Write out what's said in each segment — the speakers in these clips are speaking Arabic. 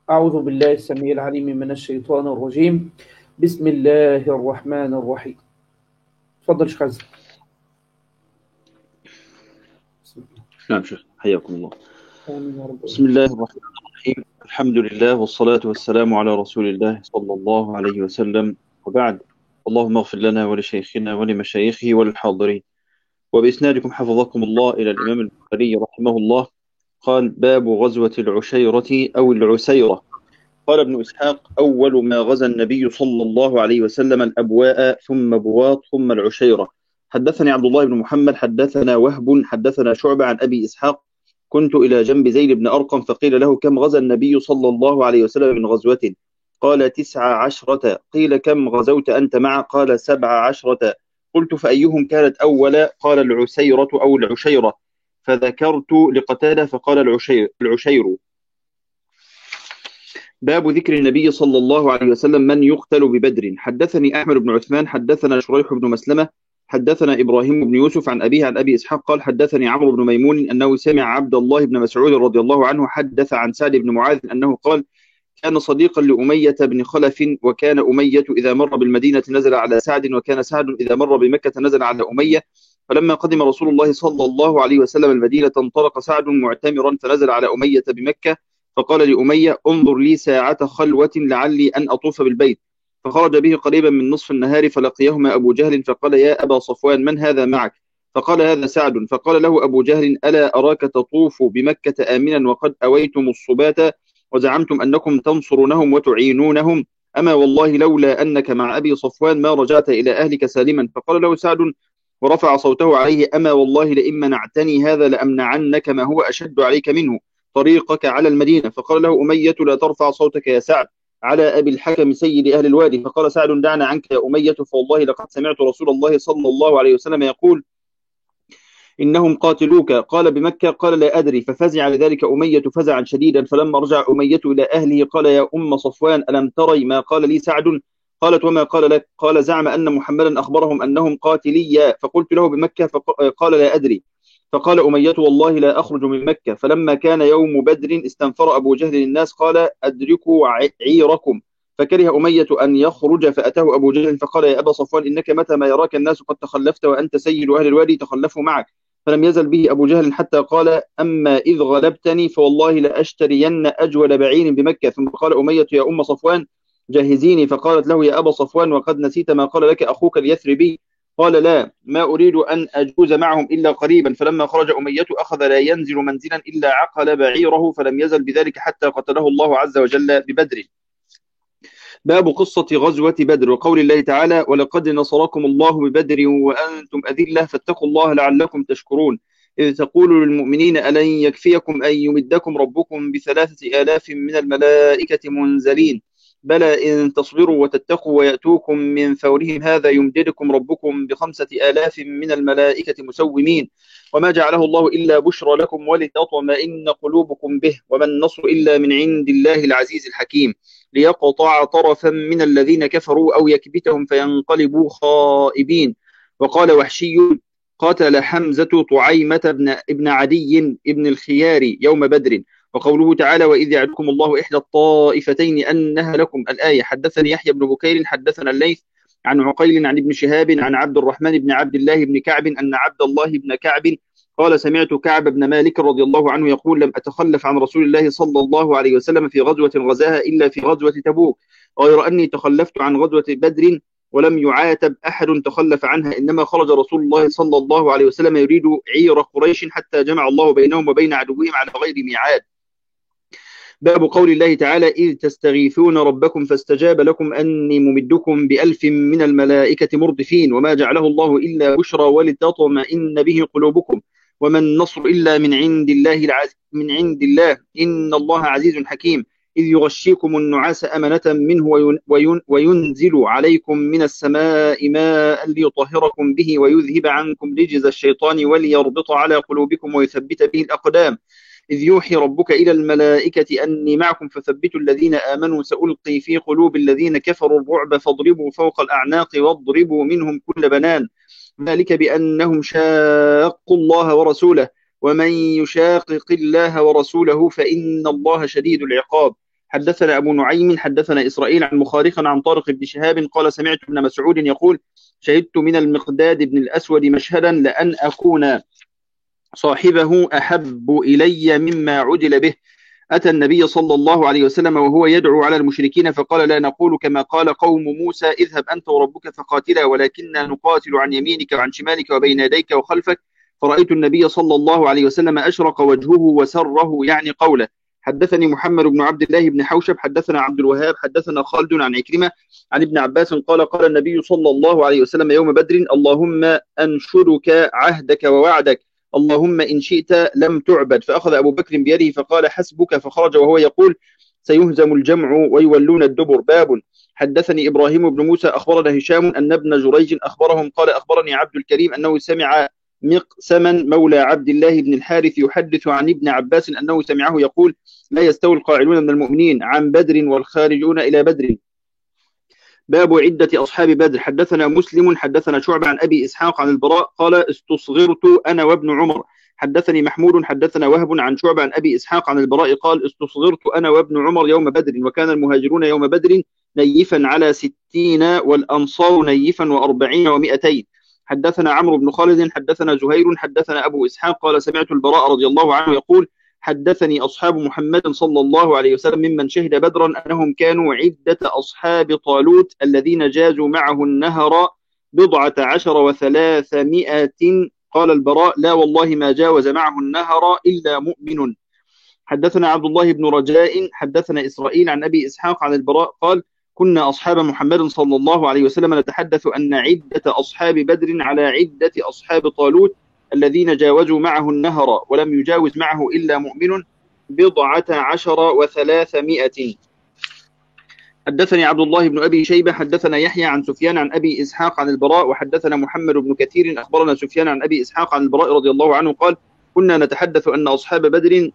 أعوذ بالله السميع العليم من الشيطان الرجيم. بسم الله الرحمن الرحيم. تفضل شيخ عزة. نعم شيخ، حياكم الله. آمين يا رب. بسم الله الرحمن الرحيم. الحمد لله والصلاة والسلام على رسول الله صلى الله عليه وسلم، وبعد. اللهم اغفر لنا ولشيخنا ولمشايخه وللحاضرين. وبإسنادكم حفظكم الله إلى الإمام البخاري رحمه الله. قال: باب غزوة العشيرة أو العسيرة. قال ابن إسحاق: أول ما غزا النبي صلى الله عليه وسلم الأبواء، ثم بواط، ثم العشيرة. حدثني عبد الله بن محمد حدثنا وهب حدثنا شعبة عن أبي إسحاق: كنت إلى جنب زيد بن أرقم فقيل له: كم غزا النبي صلى الله عليه وسلم من غزوة؟ قال: 19. قيل: كم غزوت أنت معه؟ قال: 17. قلت: فأيهم كانت أول؟ قال: العسيرة أو العشيرة. فذكرت لقتادة فقال: العشير. باب ذكر النبي صلى الله عليه وسلم من يقتل ببدر. حدثني أحمد بن عثمان حدثنا شريح بن مسلمة حدثنا إبراهيم بن يوسف عن أبيه عن أبي إسحاق قال: حدثني عمرو بن ميمون أنه سمع عبد الله بن مسعود رضي الله عنه حدث عن سعد بن معاذ أنه قال: كان صديقا لأمية بن خلف، وكان أمية إذا مر بالمدينة نزل على سعد، وكان سعد إذا مر بمكة نزل على أمية. فلما قدم رسول الله صلى الله عليه وسلم المدينة انطلق سعد معتمرا فنزل على أمية بمكة، فقال لأمية: انظر لي ساعة خلوة لعلي أن أطوف بالبيت. فخرج به قريبا من نصف النهار فلقيهما أبو جهل فقال: يا أبا صفوان، من هذا معك؟ فقال: هذا سعد. فقال له أبو جهل: ألا أراك تطوف بمكة آمنا وقد أويتم الصبات وزعمتم أنكم تنصرونهم وتعينونهم؟ أما والله لولا أنك مع أبي صفوان ما رجعت إلى أهلك سالما. فقال له سعد ورفع صوته عليه: أما والله لئن منعتني هذا لأمنعنك ما هو أشد عليك منه، طريقك على المدينة. فقال له أمية: لا ترفع صوتك يا سعد على أبي الحكم سيد أهل الوادي. فقال سعد: دعنا عنك يا أمية، فوالله لقد سمعت رسول الله صلى الله عليه وسلم يقول: إنهم قاتلوك. قال: بمكة؟ قال: لا أدري. ففزع لذلك أمية فزعا شديدا. فلما رجع أمية إلى أهله قال: يا أم صفوان، ألم تري ما قال لي سعد؟ قالت: وما قال لك؟ قال: زعم أن محمدا أخبرهم أنهم قاتلي. فقلت له: بمكة؟ قال: لا أدري. فقال أمية: والله لا أخرج من مكة. فلما كان يوم بدر استنفر أبو جهل الناس قال: أدركوا عيركم. فكره أمية أن يخرج فأتاه أبو جهل فقال: يا أبا صفوان، إنك متى ما يراك الناس قد تخلفت وأنت سيد أهل الوادي تخلفوا معك. فلم يزل به أبو جهل حتى قال: أما إذ غلبتني فوالله لأشترين أجول بعير بمكة. ثم قال أمية: يا أم صفوان، جهزيني. فقالت له: يا أبا صفوان، وقد نسيت ما قال لك أخوك اليثربي؟ قال: لا، ما أريد أن أجوز معهم إلا قريبا. فلما خرج أمية أخذ لا ينزل منزلا إلا عقل بعيره، فلم يزل بذلك حتى قتله الله عز وجل ببدر. باب قصة غزوة بدر وقول الله تعالى: ولقد نصركم الله ببدر وأنتم أذلة فاتقوا الله لعلكم تشكرون، إذ تقول للمؤمنين: ألن يكفيكم أن يمدكم ربكم ب3,000 من الملائكة منزلين؟ بلى إن تصبروا وتتقوا ويأتوكم من فورهم هذا يمددكم ربكم ب5,000 من الملائكة مسومين. وما جعله الله إلا بشرى لكم ولتطمئن قلوبكم به، وما النصر إلا من عند الله العزيز الحكيم، ليقطع طرفا من الذين كفروا أو يكبتهم فينقلبوا خائبين. وقال وحشي: قتل حمزة طعيمة ابن عدي ابن الخيار يوم بدر. وقوله تعالى: وإذ يعدكم الله إحدى الطائفتين أنها لكم، الآية. حدثني يحيى بن بكير حدثنا الليث عن عقيل عن ابن شهاب عن عبد الرحمن بن عبد الله بن كعب أن عبد الله بن كعب قال: سمعت كعب بن مالك رضي الله عنه يقول: لم أتخلف عن رسول الله صلى الله عليه وسلم في غزوة غزاها إلا في غزوة تبوك، غير أني تخلفت عن غزوة بدر ولم يعاتب أحد تخلف عنها، إنما خرج رسول الله صلى الله عليه وسلم يريد عير قريش حتى جمع الله بينهم وبين عدوهم على غير ميعاد. باب قول الله تعالى: إذ تستغيثون ربكم فاستجاب لكم أني ممدكم ب1,000 من الملائكة مردفين، وما جعله الله إلا بشرى ولتطمئن به قلوبكم، وما النصر إلا من عند الله إن الله عزيز حكيم، إذ يغشيكم النعاس أمنة منه وينزل عليكم من السماء ماء ليطهركم به ويذهب عنكم رجز الشيطان وليربط على قلوبكم ويثبت به الأقدام، إذ يوحي ربك إلى الملائكة أني معكم فثبتوا الذين آمنوا سألقي في قلوب الذين كفروا الرعب فاضربوا فوق الأعناق واضربوا منهم كل بنان، ذلك بأنهم شاقوا الله ورسوله، ومن يشاقق الله ورسوله فإن الله شديد العقاب. حدثنا أبو نعيم حدثنا إسرائيل عن مخارق عن طارق بن شهاب قال سمعت ابن مسعود يقول شهدت من المقداد بن الأسود مشهدا لأن أكون صاحبه أحب إلي مما عدل به. أتى النبي صلى الله عليه وسلم وهو يدعو على المشركين فقال لا نقول كما قال قوم موسى اذهب أنت وربك فقاتلا ولكننا نقاتل عن يمينك وعن شمالك وبين يديك وخلفك. فرأيت النبي صلى الله عليه وسلم أشرق وجهه وسره يعني قوله. حدثني محمد بن عبد الله بن حوشب حدثنا عبد الوهاب حدثنا خالد عن عكرمة عن ابن عباس قال قال النبي صلى الله عليه وسلم يوم بدر اللهم أنشدك عهدك ووعدك اللهم إن شئت لم تعبد. فأخذ أبو بكر بيده فقال حسبك فخرج وهو يقول سيهزم الجمع ويولون الدبر. باب. حدثني إبراهيم بن موسى أخبرنا هشام أن ابن جريج أخبرهم قال أخبرني عبد الكريم أنه سمع مقسما مولى عبد الله بن الحارث يحدث عن ابن عباس أنه سمعه يقول لا يستوي القاعدون من المؤمنين عن بدر والخارجون إلى بدر. باب عدة أصحاب بدر. حدثنا مسلم حدثنا شعبة عن أبي إسحاق عن البراء قال استصغرت أنا وابن عمر. حدثني محمود حدثنا وهب عن شعبة عن أبي إسحاق عن البراء قال استصغرت أنا وابن عمر يوم بدر وكان المهاجرون يوم بدر نيفا على 60 والأنصار نيفا و40 و200. حدثنا عمرو بن خالد حدثنا زهير حدثنا أبو إسحاق قال سمعت البراء رضي الله عنه يقول حدثني أصحاب محمد صلى الله عليه وسلم ممن شهد بدرا أنهم كانوا عدة أصحاب طالوت الذين جازوا معه النهر 19 و300. قال البراء لا والله ما جاوز معه النهر إلا مؤمن. حدثنا عبد الله بن رجاء حدثنا إسرائيل عن أبي إسحاق عن البراء قال كنا أصحاب محمد صلى الله عليه وسلم نتحدث أن عدة أصحاب بدر على عدة أصحاب طالوت الذين جاوزوا معه النهر ولم يجاوز معه إلا مؤمن 19 و300. حدثني عبد الله بن أبي شيبة حدثنا يحيى عن سفيان عن أبي إسحاق عن البراء وحدثنا محمد بن كثير أخبرنا سفيان عن أبي إسحاق عن البراء رضي الله عنه قال كنا نتحدث أن أصحاب بدر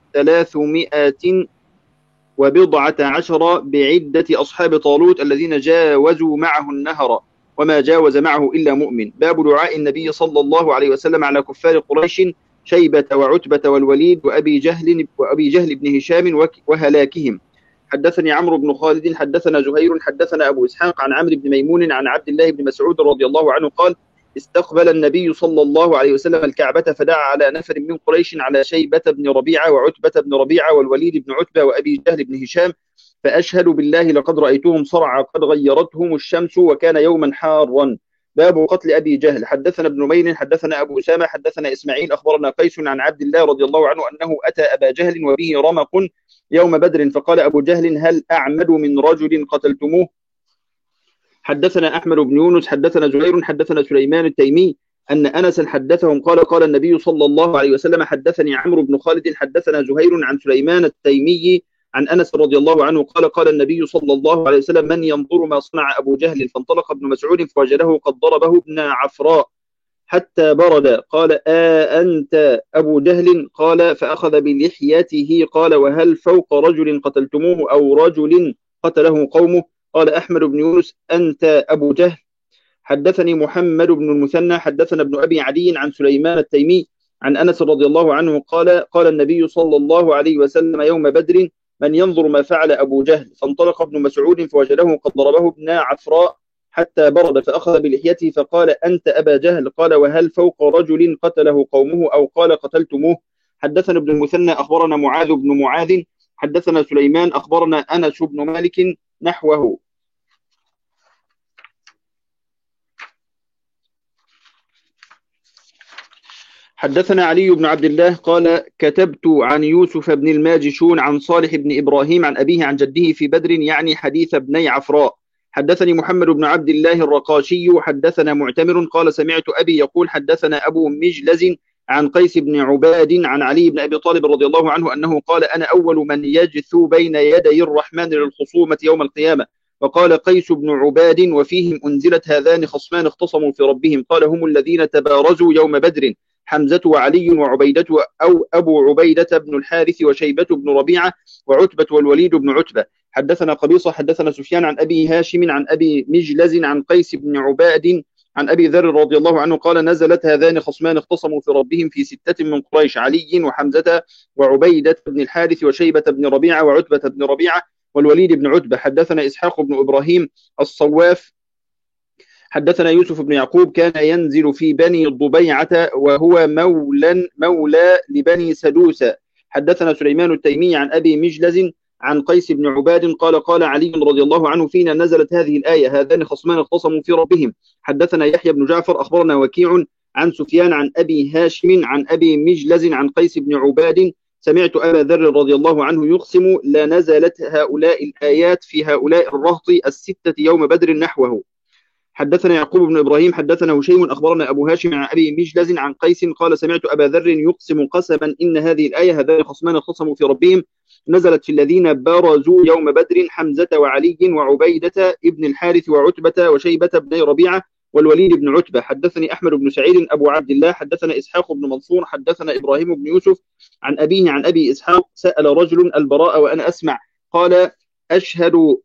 319 بعدة أصحاب طالوت الذين جاوزوا معه النهر وما جاوز معه إلا مؤمن. باب دعاء النبي صلى الله عليه وسلم على كفار قريش شيبة وعتبة والوليد وأبي جهل بن هشام وهلاكهم. حدثني عمرو بن خالد حدثنا زهير حدثنا أبو إسحاق عن عمرو بن ميمون عن عبد الله بن مسعود رضي الله عنه قال استقبل النبي صلى الله عليه وسلم الكعبة فدعا على نفر من قريش على شيبة بن ربيعة وعتبة بن ربيعة والوليد بن عتبة وأبي جهل بن هشام فأشهد بالله لقد رأيتهم صرعى قد غيرتهم الشمس وكان يوما حارا. باب قتل أبي جهل. حدثنا ابن نمير حدثنا أبو أسامة حدثنا إسماعيل أخبرنا قيس عن عبد الله رضي الله عنه أنه أتى أبا جهل وبه رمق يوم بدر فقال أبو جهل هل أعمد من رجل قتلتموه. حدثنا أحمد بن يونس حدثنا زهير حدثنا سليمان التيمي أن أنسا حدثهم قال قال النبي صلى الله عليه وسلم حدثني عمرو بن خالد حدثنا زهير عن سليمان التيمي عن أنس رضي الله عنه قال قال النبي صلى الله عليه وسلم من ينظر ما صنع أبو جهل. فانطلق ابن مسعود فوجده قد ضربه ابن عفراء حتى برد. قال أنت أبو جهل؟ قال فأخذ بلحيته قال وهل فوق رجل قتلتموه أو رجل قتله قومه؟ قال أحمد بن يونس أنت أبو جهل. حدثني محمد بن المثنى حدثنا ابن أبي عدي عن سليمان التيمي عن أنس رضي الله عنه قال قال النبي صلى الله عليه وسلم يوم بدر من ينظر ما فعل أبو جهل. فانطلق ابن مسعود فوجده قد ضربه ابن عفراء حتى برد فأخذ بلحيته فقال أنت أبا جهل؟ قال وهل فوق رجل قتله قومه أو قال قتلتموه؟ حدثنا ابن المثنى أخبرنا معاذ بن معاذ حدثنا سليمان أخبرنا أنس بن مالك نحوه. حدثنا علي بن عبد الله قال كتبت عن يوسف بن الماجشون عن صالح بن إبراهيم عن أبيه عن جده في بدر يعني حديث ابني عفراء. حدثني محمد بن عبد الله الرقاشي حدثنا معتمر قال سمعت أبي يقول حدثنا أبو مجلز عن قيس بن عباد عن علي بن أبي طالب رضي الله عنه أنه قال أنا أول من يجثو بين يدي الرحمن للخصومة يوم القيامة. وقال قيس بن عباد وفيهم أنزلت هذان خصمان اختصموا في ربهم قال هم الذين تبارزوا يوم بدر حمزة وعلي وعبيدة أو أبو عبيدة بن الحارث وشيبة بن ربيعة وعتبة والوليد بن عتبة. حدثنا قبيصة حدثنا سفيان عن أبي هاشم عن أبي مجلز عن قيس بن عباد عن أبي ذر رضي الله عنه قال نزلت هذان خصمان اختصموا في ربهم في 6 من قريش علي وحمزة وعبيدة بن الحارث وشيبة بن ربيعة وعتبة بن ربيعة والوليد بن عتبة. حدثنا إسحاق بن إبراهيم الصواف حدثنا يوسف بن يعقوب كان ينزل في بني الضبيعة وهو مولى لبني سدوسة. حدثنا سليمان التيمي عن أبي مجلز عن قيس بن عباد قال قال علي رضي الله عنه فينا نزلت هذه الآية هذان خصمان اختصموا في ربهم. حدثنا يحيى بن جعفر أخبرنا وكيع عن سفيان عن أبي هاشم عن أبي مجلز عن قيس بن عباد سمعت أبا ذر رضي الله عنه يقسم لنزلت هؤلاء الآيات في هؤلاء الرهط الستة يوم بدر نحوه. حدثنا يعقوب بن إبراهيم حدثنا هشيم أخبرنا أبو هاشم عن أبي مجلز عن قيس قال سمعت أبا ذر يقسم قسما إن هذه الآية هذان خصمان اختصموا في ربهم نزلت في الذين بارزوا يوم بدر حمزة وعلي وعبيدة ابن الحارث وعتبة وشيبة بن ربيعة والوليد بن عتبة. حدثني أحمد بن سعيد أبو عبد الله حدثنا إسحاق بن منصور حدثنا إبراهيم بن يوسف عن أبيه عن أبي إسحاق سأل رجل البراء وأنا أسمع قال أشهد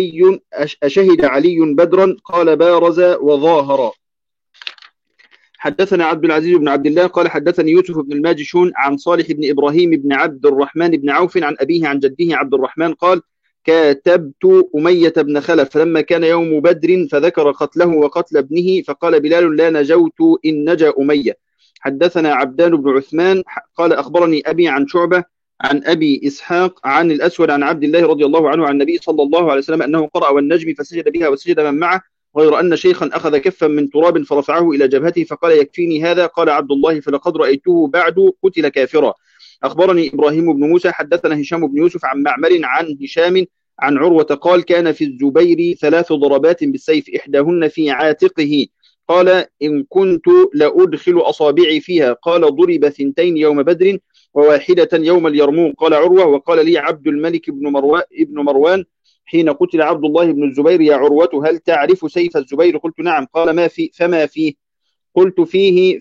علي بدرا قال بارز وظاهر. حدثنا عبد العزيز بن عبد الله قال حدثني يوسف بن الماجشون عن صالح بن إبراهيم بن عبد الرحمن بن عوف عن أبيه عن جده عبد الرحمن قال كاتبت أمية بن خلف فلما كان يوم بدر فذكر قتله وقتل ابنه فقال بلال لا نجوت إن نجا أمية. حدثنا عبدان بن عثمان قال أخبرني أبي عن شعبة عن أبي إسحاق عن الأسود عن عبد الله رضي الله عنه عن النبي صلى الله عليه وسلم أنه قرأ والنجم فسجد بها وسجد من معه غير أن شيخا أخذ كفا من تراب فرفعه إلى جبهته فقال يكفيني هذا قال عبد الله فلقد رأيته بعد قتل كافرا. أخبرني إبراهيم بن موسى حدثنا هشام بن يوسف عن معمر عن هشام عن عروة قال كان في الزبير 3 ضربات بالسيف إحداهن في عاتقه قال إن كنت لأدخل أصابعي فيها قال ضرب 2 يوم بدر وواحدة يوم اليرموك قال عروة وقال لي عبد الملك بن مروان حين قتل عبد الله بن الزبير يا عروة هل تعرف سيف الزبير قلت نعم قال ما في فما فيه قلت فيه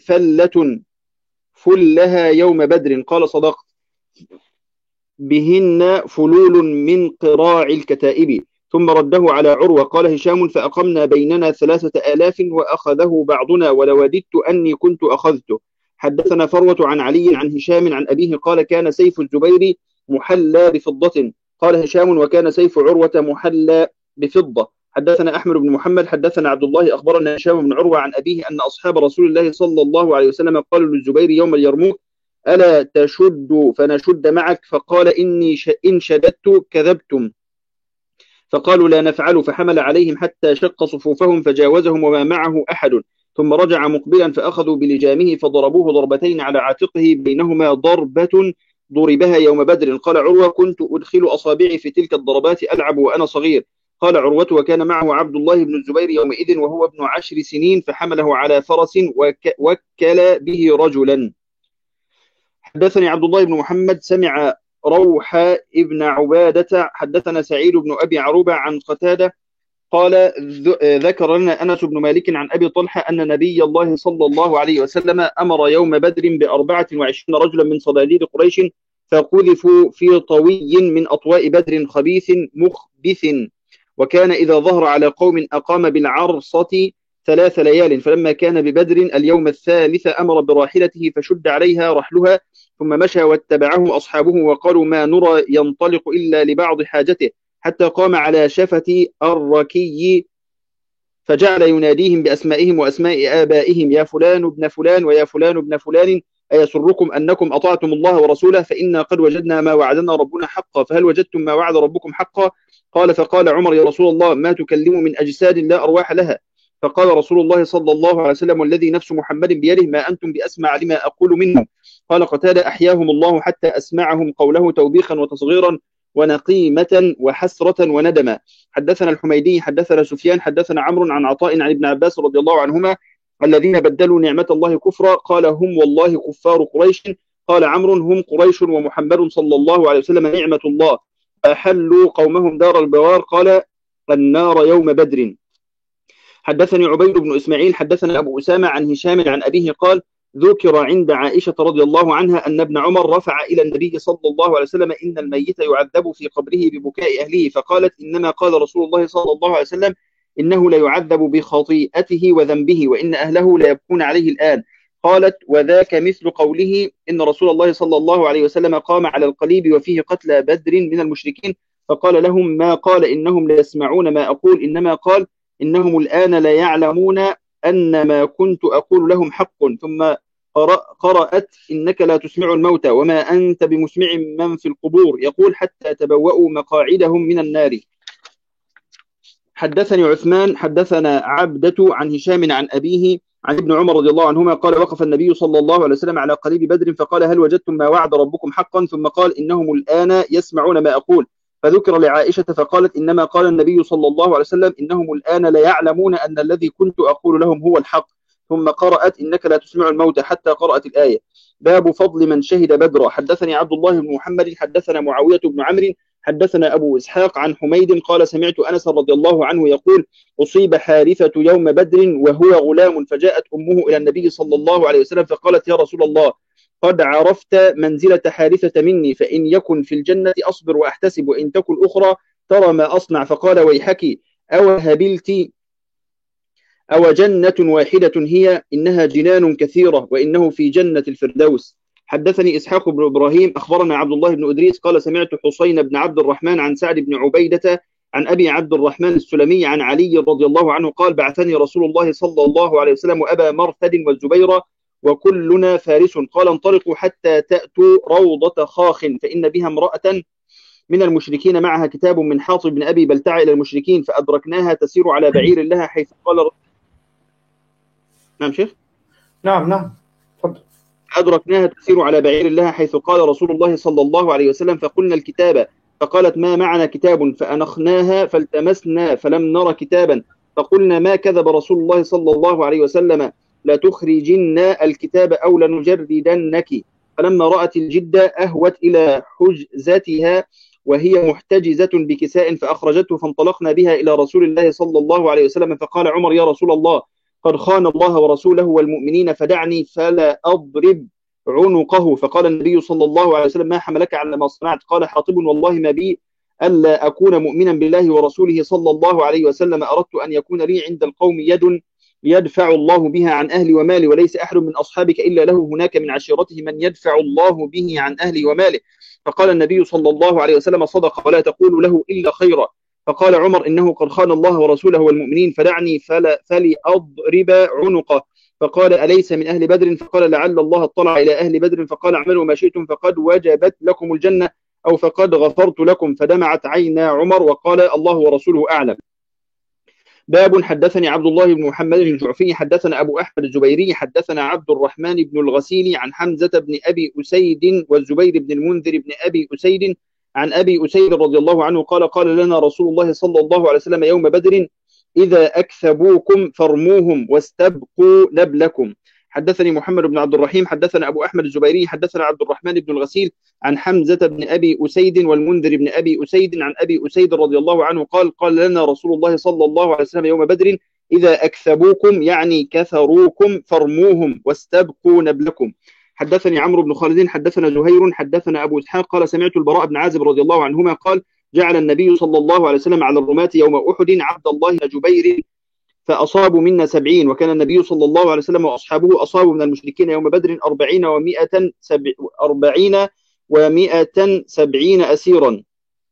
فلها يوم بدر قال صدقت بهن فلول من قراع الكتائب ثم رده على عروة قال هشام فأقمنا بيننا 3000 وأخذه بعضنا ولوددت أني كنت أخذته. حدثنا فروة عن علي عن هشام عن أبيه قال كان سيف الزبير محلى بفضة قال هشام وكان سيف عروة محلى بفضة. حدثنا أحمد بن محمد حدثنا عبد الله أخبرنا هشام بن عروة عن أبيه أن أصحاب رسول الله صلى الله عليه وسلم قالوا للزبير يوم اليرموك ألا تشد فنشد معك فقال إن شددت كذبتم فقالوا لا نفعل فحمل عليهم حتى شق صفوفهم فجاوزهم وما معه أحد ثم رجع مقبلا فأخذوا بلجامه فضربوه ضربتين على عاتقه بينهما ضربة ضربها يوم بدر. قال عروة كنت أدخل أصابعي في تلك الضربات ألعب وأنا صغير. قال عروة وكان معه عبد الله بن الزبير يومئذ وهو ابن 10 سنين فحمله على فرس وكل به رجلا. حدثني عبد الله بن محمد سمع روح ابن عبادة حدثنا سعيد بن أبي عروبة عن قتادة قال ذكر لنا أنس بن مالك عن أبي طلحة أن نبي الله صلى الله عليه وسلم أمر يوم بدر ب24 رجلا من صناديد قريش فقذفوا في طوي من أطواء بدر خبيث مخبث وكان إذا ظهر على قوم أقام بالعرصة 3 ليال فلما كان ببدر اليوم الثالث أمر براحلته فشد عليها رحلها ثم مشى واتبعه أصحابه وقالوا ما نرى ينطلق إلا لبعض حاجته حتى قام على شفة الركي فجعل يناديهم بأسمائهم وأسماء آبائهم يا فلان ابن فلان ويا فلان ابن فلان أيسركم أنكم أطعتم الله ورسوله فإنا قد وجدنا ما وعدنا ربنا حقا فهل وجدتم ما وعد ربكم حقا قال فقال عمر يا رسول الله ما تكلم من أجساد لا أرواح لها فقال رسول الله صلى الله عليه وسلم والذي نفس محمد بيده ما أنتم بأسمع لما أقول منهم. قال قتادة أحياهم الله حتى أسمعهم قوله توبيخا وتصغيرا ونقيمة وحسرة وندما. حدثنا الحميدي حدثنا سفيان حدثنا عمرو عن عطاء عن ابن عباس رضي الله عنهما الذين بدلوا نعمة الله كفرا قال هم والله كفار قريش قال عمرو هم قريش ومحمد صلى الله عليه وسلم نعمة الله أحلوا قومهم دار البوار قال النار يوم بدر. حدثني عبيد بن إسماعيل حدثنا أبو أسامة عن هشام عن أبيه قال ذكر عند عائشة رضي الله عنها أن ابن عمر رفع إلى النبي صلى الله عليه وسلم إن الميت يعذب في قبره ببكاء أهله فقالت إنما قال رسول الله صلى الله عليه وسلم إنه لا يعذب بخطيئته وذنبه وإن أهله لا يبكون عليه الآن. قالت وذاك مثل قوله إن رسول الله صلى الله عليه وسلم قام على القليب وفيه قتلى بدر من المشركين فقال لهم ما قال إنهم لا يسمعون ما أقول، إنما قال إنهم الآن لا يعلمون أن ما كنت أقول لهم حق. ثم قرأت إنك لا تسمع الموتى وما أنت بمسمع من في القبور، يقول حتى تبوأوا مقاعدهم من النار. حدثني عثمان حدثنا عبدة عن هشام عن أبيه عن ابن عمر رضي الله عنهما قال وقف النبي صلى الله عليه وسلم على قليب بدر فقال هل وجدتم ما وعد ربكم حقا؟ ثم قال إنهم الآن يسمعون ما أقول. فذكر لعائشة فقالت إنما قال النبي صلى الله عليه وسلم إنهم الآن لا يعلمون أن الذي كنت أقول لهم هو الحق. ثم قرأت إنك لا تسمع الموتى حتى قرأت الآية. باب فضل من شهد بدر. حدثني عبد الله بن محمد حدثنا معاوية بن عمرو حدثنا أبو إسحاق عن حميد قال سمعت أنس رضي الله عنه يقول أصيب حارثة يوم بدر وهو غلام، فجاءت أمه إلى النبي صلى الله عليه وسلم فقالت يا رسول الله قد عرفت منزلة حارثة مني، فإن يكن في الجنة أصبر وأحتسب، وإن تكن أخرى ترى ما أصنع. فقال ويحك أو هبلت أو جنة واحدة هي، إنها جنان كثيرة وإنه في جنة الفردوس. حدثني إسحاق بن إبراهيم أخبرنا عبد الله بن إدريس قال سمعت حسين بن عبد الرحمن عن سعد بن عبيدة عن أبي عبد الرحمن السلمي عن علي رضي الله عنه قال بعثني رسول الله صلى الله عليه وسلم وأبا مرثد والزبير وكلنا فارس، قال انطلقوا حتى تأتوا روضة خاخ فإن بها امرأة من المشركين معها كتاب من حاطب بن أبي بلتع إلى المشركين، فأدركناها تسير على بعير لها حيث قال نعم شيخ نعم تفضل. أدركناها تسير على بعير لها حيث قال رسول الله صلى الله عليه وسلم، فقلنا الكتاب، فقالت ما معنا كتاب، فأنخناها فالتمسنا فلم نر كتابا، فقلنا ما كذب رسول الله صلى الله عليه وسلم لتخرجن الكتاب أو لنجردنك. فلما رأت الجدة أهوت إلى حجزتها وهي محتجزة بكساء فأخرجته، فانطلقنا بها إلى رسول الله صلى الله عليه وسلم، فقال عمر يا رسول الله قد خان الله ورسوله والمؤمنين فدعني فلا أضرب عنقه. فقال النبي صلى الله عليه وسلم ما حملك على ما صنعت؟ قال حاطب والله ما بي ألا أكون مؤمنا بالله ورسوله صلى الله عليه وسلم، أردت أن يكون لي عند القوم يد يدفع الله بها عن أهلي ومالي، وليس أحد من أصحابك إلا له هناك من عشيرته من يدفع الله به عن أهلي وماله. فقال النبي صلى الله عليه وسلم صدق ولا تقول له إلا خيرا. فقال عمر إنه قد خان الله ورسوله والمؤمنين فدعني فلأضرب عنقه. فقال أليس من أهل بدر؟ فقال لعل الله اطلع إلى أهل بدر فقال اعملوا ما شئتم فقد وجبت لكم الجنة أو فقد غفرت لكم. فدمعت عينا عمر وقال الله ورسوله أعلم. باب حدثني عبد الله بن محمد الجعفي حدثنا أبو أحمد الزبيري حدثنا عبد الرحمن بن الغسيل عن حمزة بن أبي أسيد والزبير بن المنذر بن أبي أسيد عن أبي أسيد رضي الله عنه قال قال لنا رسول الله صلى الله عليه وسلم يوم بدر إذا أكثبوكم فارموهم واستبقوا نبلكم. حدثني محمد بن عبد الرحيم حدثنا أبو أحمد الزبيري حدثنا عبد الرحمن بن الغسيل عن حمزة بن أبي أسيد والمنذر بن أبي أسيد عن أبي أسيد رضي الله عنه قال قال لنا رسول الله صلى الله عليه وسلم يوم بدر إذا أكثبوكم يعني كثروكم فارموهم واستبقوا نبلكم. حدثني عمرو بن خالد حدثنا زهير حدثنا أبو إسحاق قال سمعت البراء بن عازب رضي الله عنهما قال جعل النبي صلى الله عليه وسلم على الرماة يوم أحد عبد الله بن جبير فأصابوا منا 70، وكان النبي صل الله عليه وسلم وأصحابه أصابوا من المشركين يوم بدر 40 و170 أسيرا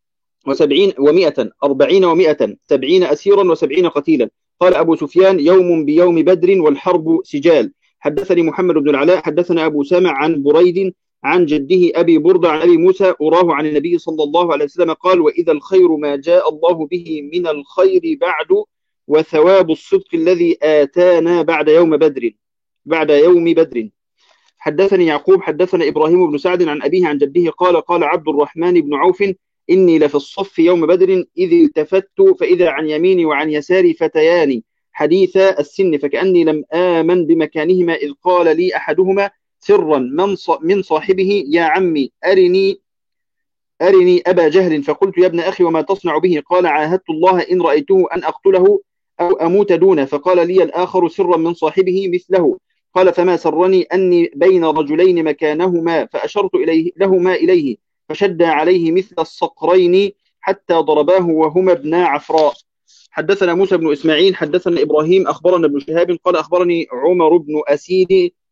و40 أسيرا و70 قتيلا. قال أبو سفيان يوم بيوم بدر والحرب سجال. حدثني محمد بن العلاء حدثنا أبو سامع عن بريد عن جده أبي بردة عن أبي موسى أراه عن النبي صلى الله عليه وسلم قال وإذا الخير ما جاء الله به من الخير بعد وثواب الصدق الذي آتانا بعد يوم بدر. حدثني يعقوب حدثنا إبراهيم بن سعد عن أبيه عن جده قال قال عبد الرحمن بن عوف إني لفي الصف يوم بدر إذ التفت فإذا عن يميني وعن يساري فتيان حديثا السن فكأني لم آمن بمكانهما إذ قال لي أحدهما سرا من صاحبه يا عمي أرني أبا جهل. فقلت يا ابن أخي وما تصنع به؟ قال عاهدت الله إن رأيته أن أقتله أو أموت دونه. فقال لي الآخر سرا من صاحبه مثله. قال فما سرني أني بين رجلين مكانهما فأشرت لهما إليه فشد عليه مثل الصقرين حتى ضرباه وهما ابنا عفراء. حدثنا موسى بن إسماعيل حدثنا إبراهيم أخبرنا ابن شهاب قال أخبرني عمر بن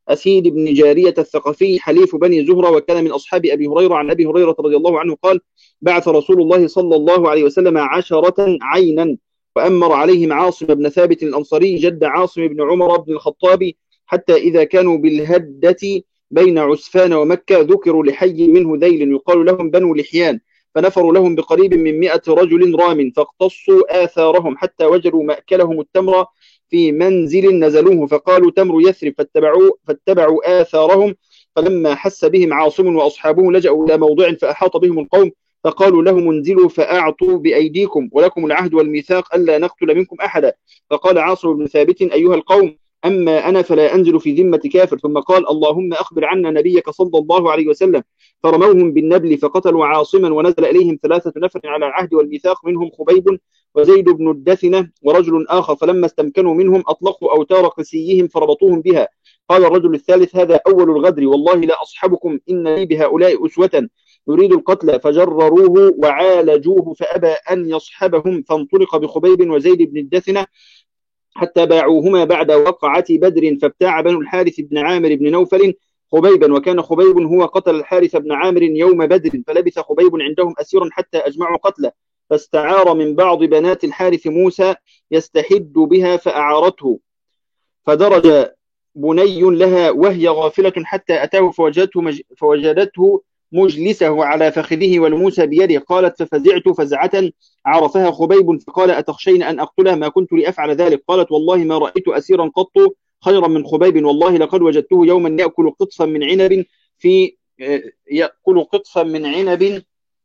أسيد بن جارية الثقفي حليف بني زهرة، وكان من أصحاب أبي هريرة. عن أبي هريرة رضي الله عنه قال: بعث رسول الله صلى الله عليه وسلم 10 عينا، وأمر عليهم عاصم بن ثابت الأنصاري جد عاصم بن عمر بن الخطاب، حتى إذا كانوا بالهدة بين عسفان ومكة ذكروا لحي منه ذيل يقال لهم بنو لحيان، فنفروا لهم بقريب من 100 رجل رام، فاقتصوا آثارهم حتى وجدوا مأكلهم التمر في منزل نزلوه، فقالوا تمر يثرب، فاتبعوا آثارهم. فلما حس بهم عاصم وأصحابه لجأوا إلى موضع فأحاط بهم القوم، فقالوا لهم انزلوا فأعطوا بأيديكم، ولكم العهد والميثاق ألا نقتل منكم أحدا. فقال عاصم بن ثابت: أيها القوم، أما أنا فلا أنزل في ذمة كافر. ثم قال: اللهم أخبر عنا نبيك صلى الله عليه وسلم. فرموهم بالنبل فقتلوا عاصما، ونزل إليهم 3 نفر على العهد والميثاق، منهم خبيب وزيد بن الدثنة ورجل آخر، فلما استمكنوا منهم أطلقوا أوتار قسيهم فربطوهم بها. قال الرجل الثالث: هذا أول الغدر، والله لا أصحبكم، إن لي بهؤلاء أسوة. يريد القتل، فجرروه وعالجوه فأبى أن يصحبهم، فانطلق بخبيب وزيد بن الدثنة حتى باعوهما بعد وقعة بدر، فابتاع بنو الحارث بن عامر بن نوفل خبيبا، وكان خبيب هو قتل الحارث بن عامر يوم بدر، فلبث خبيب عندهم أسيرا حتى أجمعوا قتله، فاستعار من بعض بنات الحارث موسى يستحد بها فأعارته، فدرج بني لها وهي غافلة حتى أتاه فوجدته مجلسه على فخذه والموسى بيده. قالت: ففزعت فزعة عرفها خبيب، فقال: أتخشين أن أقتله؟ ما كنت لأفعل ذلك. قالت: والله ما رأيت أسيرا قط خيرا من خبيب، والله لقد وجدته يوما يأكل قطفا من عنب في يأكل قطفا من عنب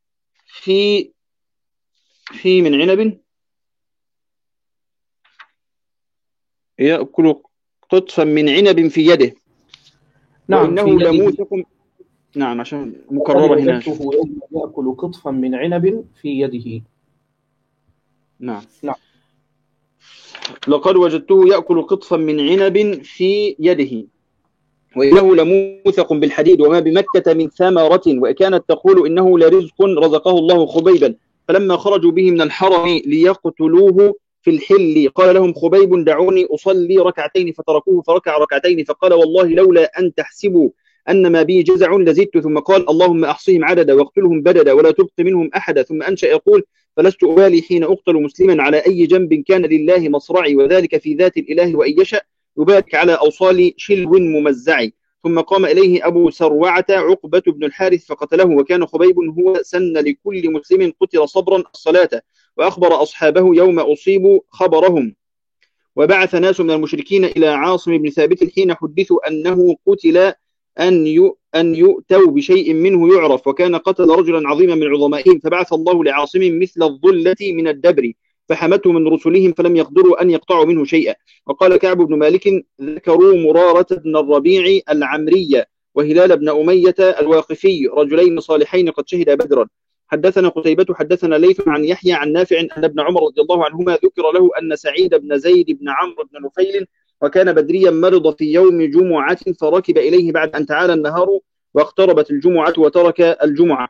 في من عنب يأكل قطفا من عنب في يده. نعم، وإنه لموثق. نعم، عشان مكررة هنا. يأكل قطفا من عنب في يده. نعم. لقد وجدته يأكل قطفا من عنب في يده، وإنه لموثق بالحديد، وما بمكة من ثمرة، وكانت تقول: إنه لرزق رزقه الله خبيبا. فلما خرجوا به من الحرم ليقتلوه في الحل قال لهم خبيب: دعوني أصلي ركعتين، فتركوه فركع ركعتين، فقال: والله لولا أن تحسبوا أن ما بي جزع لزدت. ثم قال: اللهم أحصهم عددا واقتلهم بددا ولا تبق منهم أحدا. ثم أنشأ يقول: فلست أبالي حين أقتل مسلما على أي جنب كان لله مصرعي، وذلك في ذات الإله، وإن يشأ يبارك على أوصال شلو ممزعي. ثم قام إليه أبو سروعة عقبة بن الحارث فقتله، وكان خبيب هو سن لكل مسلم قتل صبرا الصلاة، وأخبر أصحابه يوم أصيبوا خبرهم. وبعث ناس من المشركين إلى عاصم بن ثابت حين حدثوا أنه قتل أن يؤتوا بشيء منه يعرف، وكان قتل رجلا عظيما من عظمائهم، فبعث الله لعاصم مثل الظلة من الدبر، فحمته من رسلهم فلم يقدروا أن يقطعوا منه شيئا. وقال كعب بن مالك: ذكروا مرارة بن الربيع العمري وهلال بن أمية الواقفي، رجلين صالحين قد شهدا بدرا. حدثنا قتيبة حدثنا ليث عن يحيى عن نافع أن ابن عمر رضي الله عنهما ذكر له أن سعيد بن زيد بن عمرو بن نفيل وكان بدريا مرض في يوم جمعة، فركب إليه بعد أن تعالى النهار واقتربت الجمعة وترك الجمعة.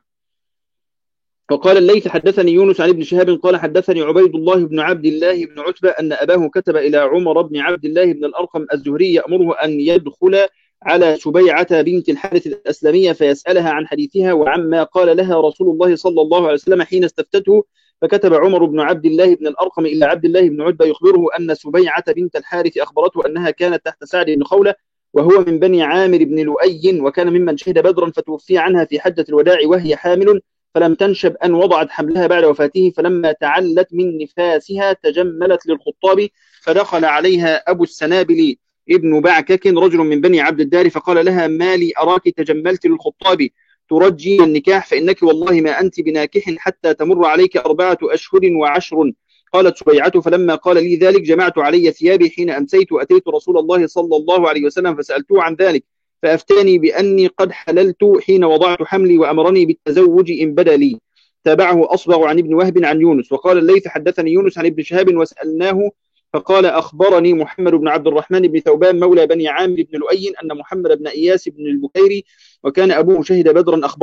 وقال الليث: حدثني يونس عن ابن شهاب قال: حدثني عبيد الله بن عبد الله بن عتبة أن أباه كتب إلى عمر بن عبد الله بن الأرقم الزهري يأمره أن يدخل على سبيعة بنت الحارث الأسلمية فيسألها عن حديثها وعما قال لها رسول الله صلى الله عليه وسلم حين استفتته. فكتب عمر بن عبد الله بن الأرقم إلى عبد الله بن عتبة يخبره أن سبيعة بنت الحارث أخبرته أنها كانت تحت سعد بن خولة، وهو من بني عامر بن لؤي، وكان ممن شهد بدرا، فتوفي عنها في حجة الوداع وهي حامل، فلم تنشب أن وضعت حملها بعد وفاته، فلما تعلت من نفاسها تجملت للخطاب، فدخل عليها أبو السنابل ابن بعكك رجل من بني عبد الدار، فقال لها: ما لي أراك تجملت للخطاب ترجي النكاح، فإنك والله ما أنت بناكح حتى تمر عليك 4 أشهر و10. قالت سبيعة: فلما قال لي ذلك جمعت علي ثيابي حين أمسيت، وأتيت رسول الله صلى الله عليه وسلم فسألته عن ذلك، فأفتاني بأني قد حللت حين وضعت حملي، وأمرني بالتزوج إن بدا لي. تابعه أصبغ عن ابن وهب عن يونس. وقال الليث: حدثني يونس عن ابن شهاب وسألناه فقال: أخبرني محمد بن عبد الرحمن بن ثوبان مولى بني عامر بن لؤي أن محمد بن إياس بن البكيري وكان أبوه شهد بدرا أخبره.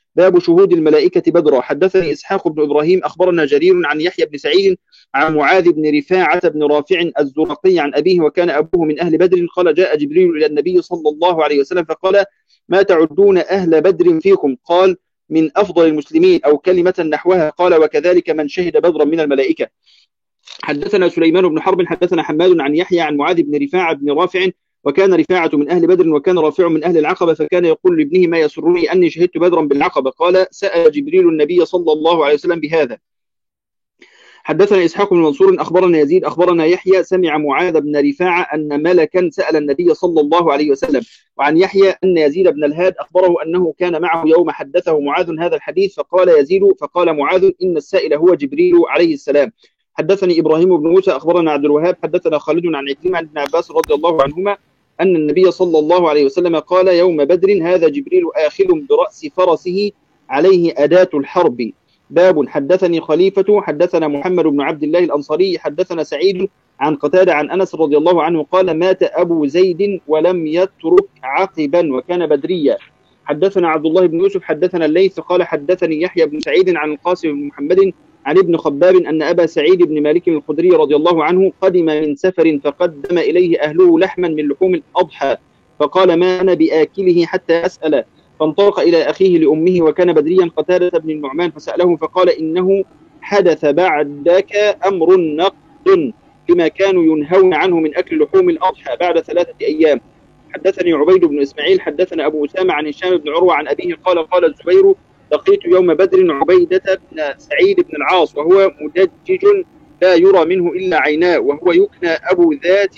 باب شهود الملائكة بدرا. حدثني إسحاق بن إبراهيم أخبرنا جرير عن يحيى بن سعيد عن معاذ بن رفاعة بن رافع الزرقي عن أبيه وكان أبوه من أهل بدر قال جاء جبريل إلى النبي صلى الله عليه وسلم فقال ما تعدون أهل بدر فيكم؟ قال من أفضل المسلمين أو كلمة نحوها. قال وكذلك من شهد بدرا من الملائكة. حدثنا سليمان بن حرب حدثنا حماد عن يحيى عن معاذ بن رفاعة بن رافع وكان رفاعة من أهل بدر وكان رافع من أهل العقبة فكان يقول لابنه ما يسرني أني شهدت بدرا بالعقبة. قال سأل جبريل النبي صلى الله عليه وسلم بهذا. حدثنا إسحاق بن منصور أخبرنا يزيد أخبرنا يحيى سمع معاذ بن رفاعة أن ملكا سأل النبي صلى الله عليه وسلم. وعن يحيى أن يزيد بن الهاد أخبره أنه كان معه يوم حدثه معاذ هذا الحديث فقال يزيد فقال معاذ إن السائل هو جبريل عليه السلام. حدثني إبراهيم بن موسى أخبرنا عبد الوهاب حدثنا خالد عن عكرمة عن ابن عباس رضي الله عنهما أن النبي صلى الله عليه وسلم قال يوم بدر هذا جبريل آخذ برأس فرسه عليه أداة الحرب. باب حدثني خليفة حدثنا محمد بن عبد الله الأنصاري حدثنا سعيد عن قتادة عن أنس رضي الله عنه قال مات أبو زيد ولم يترك عقبا وكان بدريا. حدثنا عبد الله بن يوسف حدثنا الليث قال حدثني يحيى بن سعيد عن القاسم بن محمد عن ابن خباب أن أبا سعيد بن مالك الخدري رضي الله عنه قدم من سفر فقدم إليه أهله لحما من لحوم الأضحى فقال ما أنا بآكله حتى أسأل فانطلق إلى أخيه لأمه وكان بدريا قتادة بن النعمان فسأله فقال إنه حدث بعدك أمر نقد فيما كانوا ينهون عنه من أكل لحوم الأضحى بعد 3 أيام. حدثني عبيد بن إسماعيل حدثنا أبو أسامة عن هشام بن عروة عن أبيه قال الزبير لقيت يوم بدر عبيدة بن سعيد بن العاص وهو مدجج لا يرى منه إلا عيناه وهو يكنى أبو ذات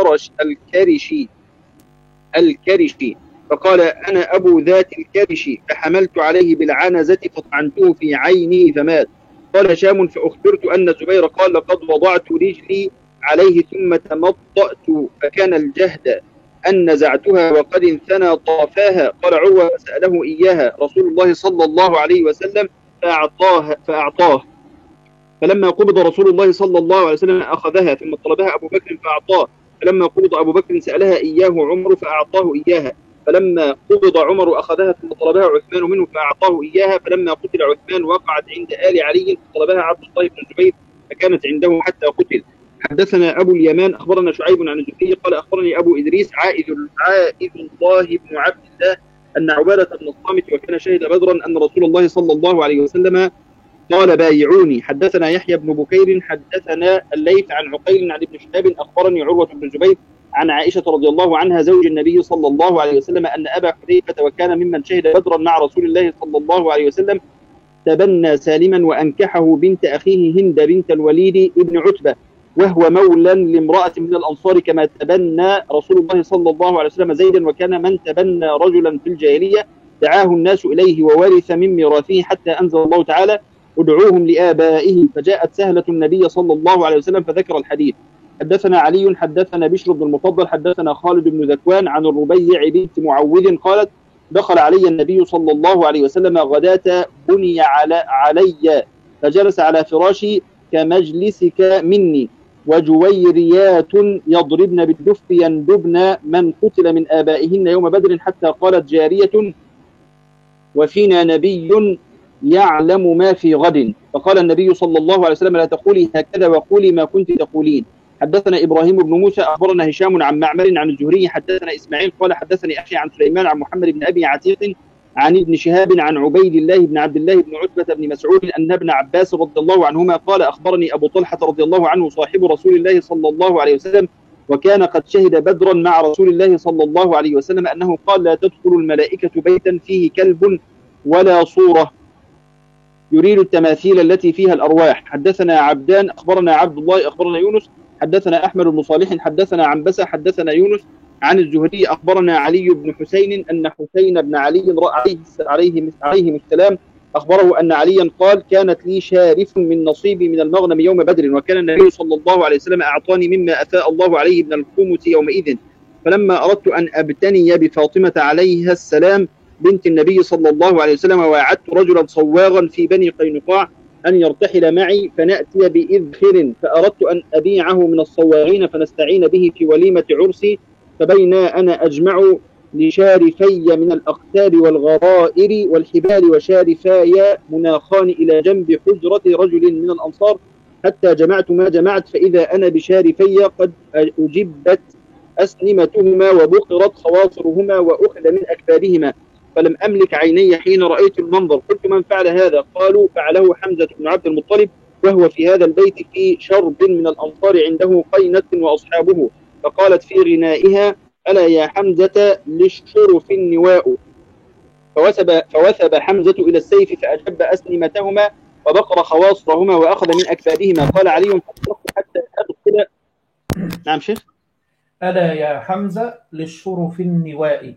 الكرشي فقال أنا أبو ذات الكرش فحملت عليه بالعنزة فطعنته في عيني فمات. قال هشام فأخبرت أن الزبير قال لقد وضعت رجلي عليه ثم تمطأت فكان الجهد أن نزعتها وقد انثنى طافاها. قال عروة فسأله إياها رسول الله صلى الله عليه وسلم فأعطاه فلما قبض رسول الله صلى الله عليه وسلم أخذها ثم طلبها أبو بكر فأعطاه فلما قبض أبو بكر سألها إياه عمر فأعطاه إياها فلما قبض عمر أخذها ثم طلبها عثمان منه فأعطاه إياها فلما قتل عثمان وقعت عند آل علي فطلبها عبد الله بن الزبير فكانت عنده حتى قتل. حدثنا أبو اليمان أخبرنا شعيب عن الزهري قال أخبرني أبو إدريس عائذ الله بن عبد الله أن عبادة بن الصامت وكان شهد بدرا أن رسول الله صلى الله عليه وسلم قال بايعوني. حدثنا يحيى بن بكير حدثنا الليث عن عقيل عن ابن شهاب أخبرني عروة بن الزبير عن عائشة رضي الله عنها زوج النبي صلى الله عليه وسلم أن أبا حذيفة وكان ممن شهد بدرا مع رسول الله صلى الله عليه وسلم تبنى سالما وأنكحه بنت أخيه هند بنت الوليد ابن عتبة وهو مولى لامرأة من الأنصار كما تبنى رسول الله صلى الله عليه وسلم زيدا وكان من تبنى رجلا في الجاهلية دعاه الناس إليه وورث من ميراثه حتى أنزل الله تعالى ادعوهم لآبائهم فجاءت سهلة النبي صلى الله عليه وسلم فذكر الحديث. حدثنا علي حدثنا بشر بن المفضل حدثنا خالد بن ذكوان عن الربيع بنت معوذ قالت دخل علي النبي صلى الله عليه وسلم غداة بني علي فجلس على فراشي كمجلسك مني وجويريات يضربن بالدف يندبن من قتل من آبائهن يوم بدر حتى قالت جارية وفينا نبي يعلم ما في غد فقال النبي صلى الله عليه وسلم لا تقولي هكذا وقولي ما كنت تقولين. حدثنا إبراهيم بن موسى أخبرنا هشام عن معمر عن الزهري حدثنا إسماعيل قال حدثني أخي عن سليمان عن محمد بن أبي عتيق عن ابن شهاب عن عبيد الله بن عبد الله بن عتبة بن مسعود أن ابن عباس رضي الله عنهما قال أخبرني أبو طلحة رضي الله عنه صاحب رسول الله صلى الله عليه وسلم وكان قد شهد بدرا مع رسول الله صلى الله عليه وسلم أنه قال لا تدخل الملائكة بيتا فيه كلب ولا صورة يريد التماثيل التي فيها الأرواح. حدثنا عبدان أخبرنا عبد الله أخبرنا يونس حدثنا أحمد بن صالح حدثنا عنبسة حدثنا يونس عن الزهري أخبرنا علي بن حسين أن حسين بن علي عليه السلام أخبره أن عليا قال كانت لي شارف من نصيبي من المغنم يوم بدر وكان النبي صلى الله عليه وسلم أعطاني مما أفاء الله عليه من الخمس يومئذ فلما أردت أن أبتني بفاطمة عليها السلام بنت النبي صلى الله عليه وسلم وعدت رجلا صواغا في بني قينقاع أن يرتحل معي فنأتي بإذخر فأردت أن أبيعه من الصواغين فنستعين به في وليمة عرسي فبين أنا أجمع لشارفي من الأقتار والغرائر والحبال وشارفاي مناخان إلى جنب حجرة رجل من الأنصار حتى جمعت ما جمعت فإذا أنا بشارفي قد أجبت أسنمتهما وبقرت خواصرهما وأخذ من أكبادهما فلم أملك عيني حين رأيت المنظر قلت من فعل هذا؟ قالوا فعله حمزة بن عبد المطلب وهو في هذا البيت في شرب من الأنصار عنده قينة وأصحابه فقالت في غنائها ألا يا حمزة للشرف النواء فوثب حمزة إلى السيف فأجب أسنمتهما وبقر خواصرهما وأخذ من أكبادهما قال علي حتى أدخل. نعم شيخ. ألا يا حمزة للشرف النواء.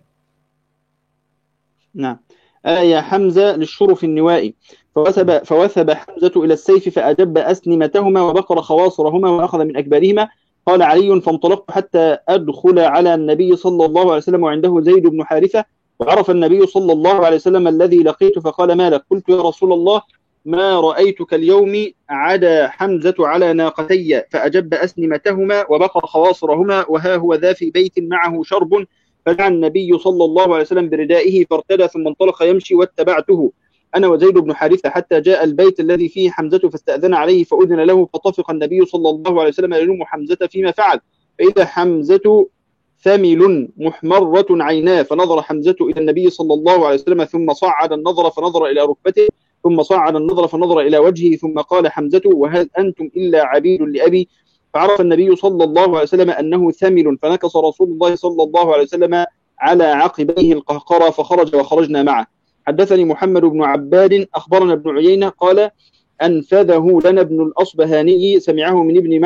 نعم. ألا يا حمزة للشرف النواء فوثب حمزة إلى السيف فأجب أسنمتهما وبقر خواصرهما وأخذ من أكبادهما قال علي فانطلقت حتى أدخل على النبي صلى الله عليه وسلم وعنده زيد بن حارثة وعرف النبي صلى الله عليه وسلم الذي لقيت فقال ما لك؟ قلت يا رسول الله ما رأيتك اليوم عدا حمزة على ناقتي فأجب أسنمتهما وبقر خواصرهما وها هو ذا في بيت معه شرب فدعا النبي صلى الله عليه وسلم بردائه فارتدى ثم انطلق يمشي واتبعته أنا وزيد بن حارثة حتى جاء البيت الذي فيه حمزة فاستأذن عليه فأذن له فطفق النبي صلى الله عليه وسلم يلوم حمزة فيما فعل فإذا حمزة ثمل محمرة عيناه فنظر حمزة إلى النبي صلى الله عليه وسلم ثم صعد النظر فنظر إلى ركبته ثم صعد النظر فنظر إلى وجهه ثم قال حمزة وهل أنتم إلا عبيد لأبي فعرف النبي صلى الله عليه وسلم أنه ثمل فنكص رسول الله صلى الله عليه وسلم على عقبيه القهقرة فخرج وخرجنا معه. حدثني محمد بن عباد أخبرنا ابن عيينة قال أنفذه لنا ابن الأصبهاني سمعه من ابن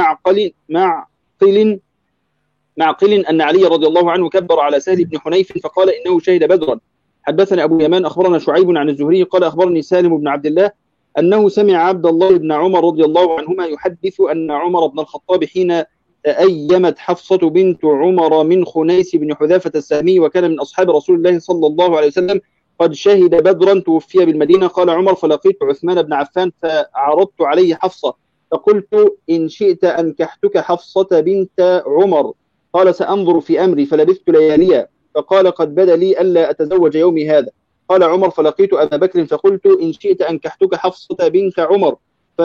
معقل أن علي رضي الله عنه كبر على سهل بن حنيف فقال إنه شهد بدرا. حدثنا أبو يمان أخبرنا شعيب عن الزهري قال أخبرني سالم بن عبد الله أنه سمع عبد الله بن عمر رضي الله عنهما يحدث أن عمر بن الخطاب حين تأيمت حفصة بنت عمر من خنيس بن حذافة السهمي وكان من أصحاب رسول الله صلى الله عليه وسلم قد شهد بدرا توفي بالمدينة قال عمر فلقيت عثمان بن عفان فعرضت عليه حفصة فقلت إن شئت أنكحتك حفصة بنت عمر قال سأنظر في أمري فلبثت لياليا فقال قد بدا لي ألا أتزوج يومي هذا قال عمر فلقيت أبا بكر فقلت إن شئت أنكحتك حفصة بنت عمر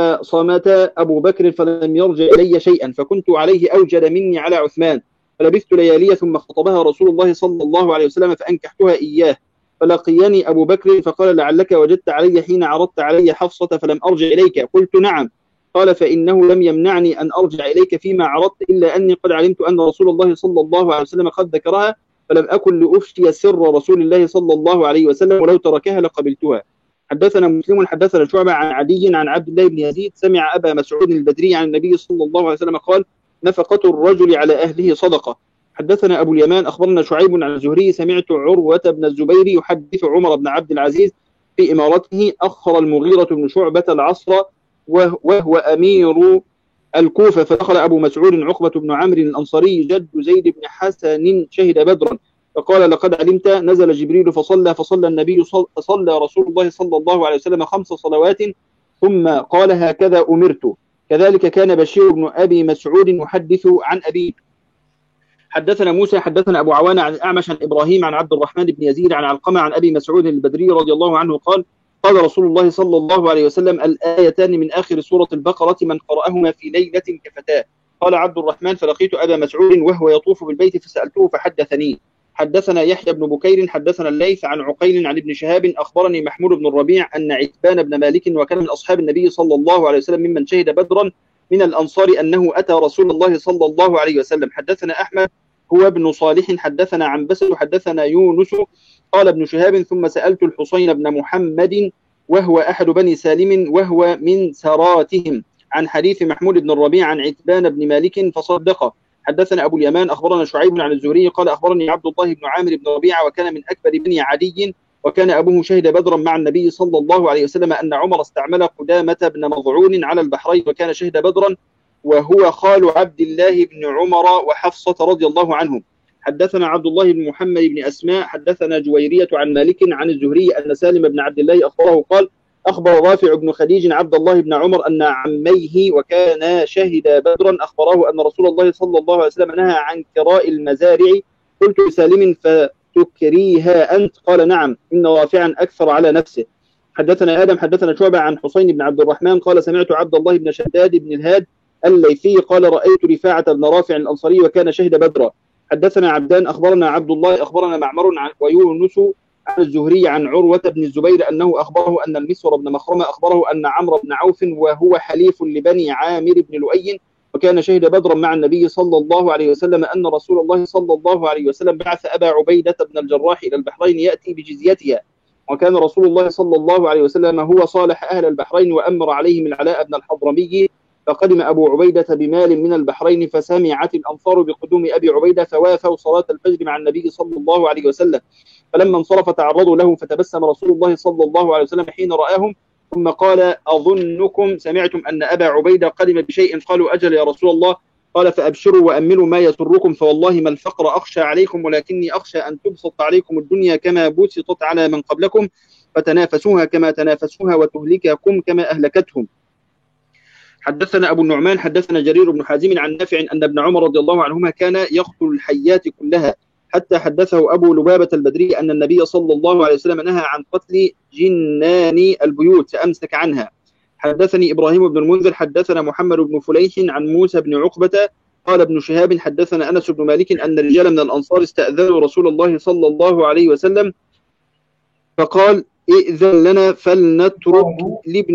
فصمت أبو بكر فلم يرجع إلي شيئا فكنت عليه أوجد مني على عثمان فلبثت لياليا ثم خطبها رسول الله صلى الله عليه وسلم فأنكحتها إياه فلقيني أبو بكر فقال لعلك وجدت علي حين عرضت علي حفصة فلم أرجع إليك قلت نعم قال فإنه لم يمنعني أن أرجع إليك فيما عرضت إلا أني قد علمت أن رسول الله صلى الله عليه وسلم قد ذكرها فلم أكن لأفشي سر رسول الله صلى الله عليه وسلم ولو تركها لقبلتها. حدثنا مسلم حدثنا شعبة عن عدي عن عبد الله بن يزيد سمع أبا مسعود البدري عن النبي صلى الله عليه وسلم قال نفقة الرجل على أهله صدقة. حدثنا أبو اليمان أخبرنا شعيب عن الزهري سمعت عروة بن الزبير يحدث عمر بن عبد العزيز في إمارته أخر المغيرة بن شعبة العصر وهو أمير الكوفة فدخل أبو مسعود عقبة بن عمرو الأنصاري جد زيد بن حسن شهد بدرا فقال لقد علمت نزل جبريل فصلى النبي فصلى رسول الله صلى الله عليه وسلم 5 صلوات ثم قال هكذا أمرت. كذلك كان بشير بن أبي مسعود يحدث عن أبيه. حدثنا موسى حدثنا أبو عوانة عن الأعمش عن إبراهيم عن عبد الرحمن بن يزيد عن علقمة عن أبي مسعود البدري رضي الله عنه قال قال رسول الله صلى الله عليه وسلم الآيتان من آخر سورة البقرة من قرأهما في ليلة كفتاه. قال عبد الرحمن فلقيت أبا مسعود وهو يطوف بالبيت فسألته فحدثني. حدثنا يحيى بن بكير حدثنا الليث عن عقيل عن ابن شهاب أخبرني محمود بن الربيع أن عتبان بن مالك وكان من أصحاب النبي صلى الله عليه وسلم ممن شهد بدرا من الأنصار أنه أتى رسول الله صلى الله عليه وسلم. حدثنا أحمد هو ابن صالح حدثنا عن بسل حدثنا يونس قال ابن شهاب ثم سألت الحسين بن محمد وهو أحد بني سالم وهو من سراتهم عن حديث محمود بن الربيع عن عتبان بن مالك فصدقه. حدثنا أبو اليمان أخبرنا شعيب عن الزهري قال أخبرني عبد الله بن عامر بن ربيعة وكان من أكبر بني عدي وكان أبوه شهد بدرا مع النبي صلى الله عليه وسلم أن عمر استعمل قدامة بن مضعون على البحرين وكان شهد بدرا وهو خال عبد الله بن عمر وحفصة رضي الله عنهم. حدثنا عبد الله بن محمد بن أسماء حدثنا جويرية عن مالك عن الزهري أن سالم بن عبد الله أخبره قال أخبر رافع بن خديج عبد الله بن عمر أن عميه وكان شهد بدرا أخبره أن رسول الله صلى الله عليه وسلم نهى عن كراء المزارع. قلت لسالم تكريها أنت؟ قال نعم، إن رافعا أكثر على نفسه. حدثنا آدم حدثنا شعبة عن حسين بن عبد الرحمن قال سمعت عبد الله بن شداد بن الهاد الليثي قال رأيت رفاعة بن رافع الأنصاري وكان شهد بدرا. حدثنا عبدان أخبرنا عبد الله أخبرنا معمر ويونس عن الزهري عن عروة بن الزبير أنه أخبره أن المسور بن مخرمة أخبره أن عمرو بن عوف وهو حليف لبني عامر بن لؤي وكان شهد بدرا مع النبي صلى الله عليه وسلم أن رسول الله صلى الله عليه وسلم بعث أبا عبيدة بن الجراح إلى البحرين يأتي بجزيتها، وكان رسول الله صلى الله عليه وسلم هو صالح أهل البحرين وأمر عليهم العلاء بن الحضرمي، فقدم أبو عبيدة بمال من البحرين فسمعت الأنصار بقدوم أبي عبيدة فوافوا صلاة الفجر مع النبي صلى الله عليه وسلم، فلما انصرف تعرضوا له فتبسم رسول الله صلى الله عليه وسلم حين رآهم ثم قال أظنكم سمعتم أن أبا عبيدة قدم بشيء؟ قالوا أجل يا رسول الله. قال فأبشروا وأملوا ما يسركم فوالله ما الفقر أخشى عليكم ولكني أخشى أن تبسط عليكم الدنيا كما بسطت على من قبلكم فتنافسوها كما تنافسوها وتهلككم كما أهلكتهم. حدثنا أبو النعمان حدثنا جرير بن حازم عن نافع أن ابن عمر رضي الله عنهما كان يقتل الحيات كلها، حتى حدثه أبو لبابة البدري أن النبي صلى الله عليه وسلم نهى عن قتل جنان البيوت فأمسك عنها. حدثني إبراهيم بن المنذر حدثنا محمد بن فليح عن موسى بن عقبة قال ابن شهاب حدثنا أنس بن مالك أن رجالا من الأنصار استأذنوا رسول الله صلى الله عليه وسلم فقال ائذن لنا فلنترك لابن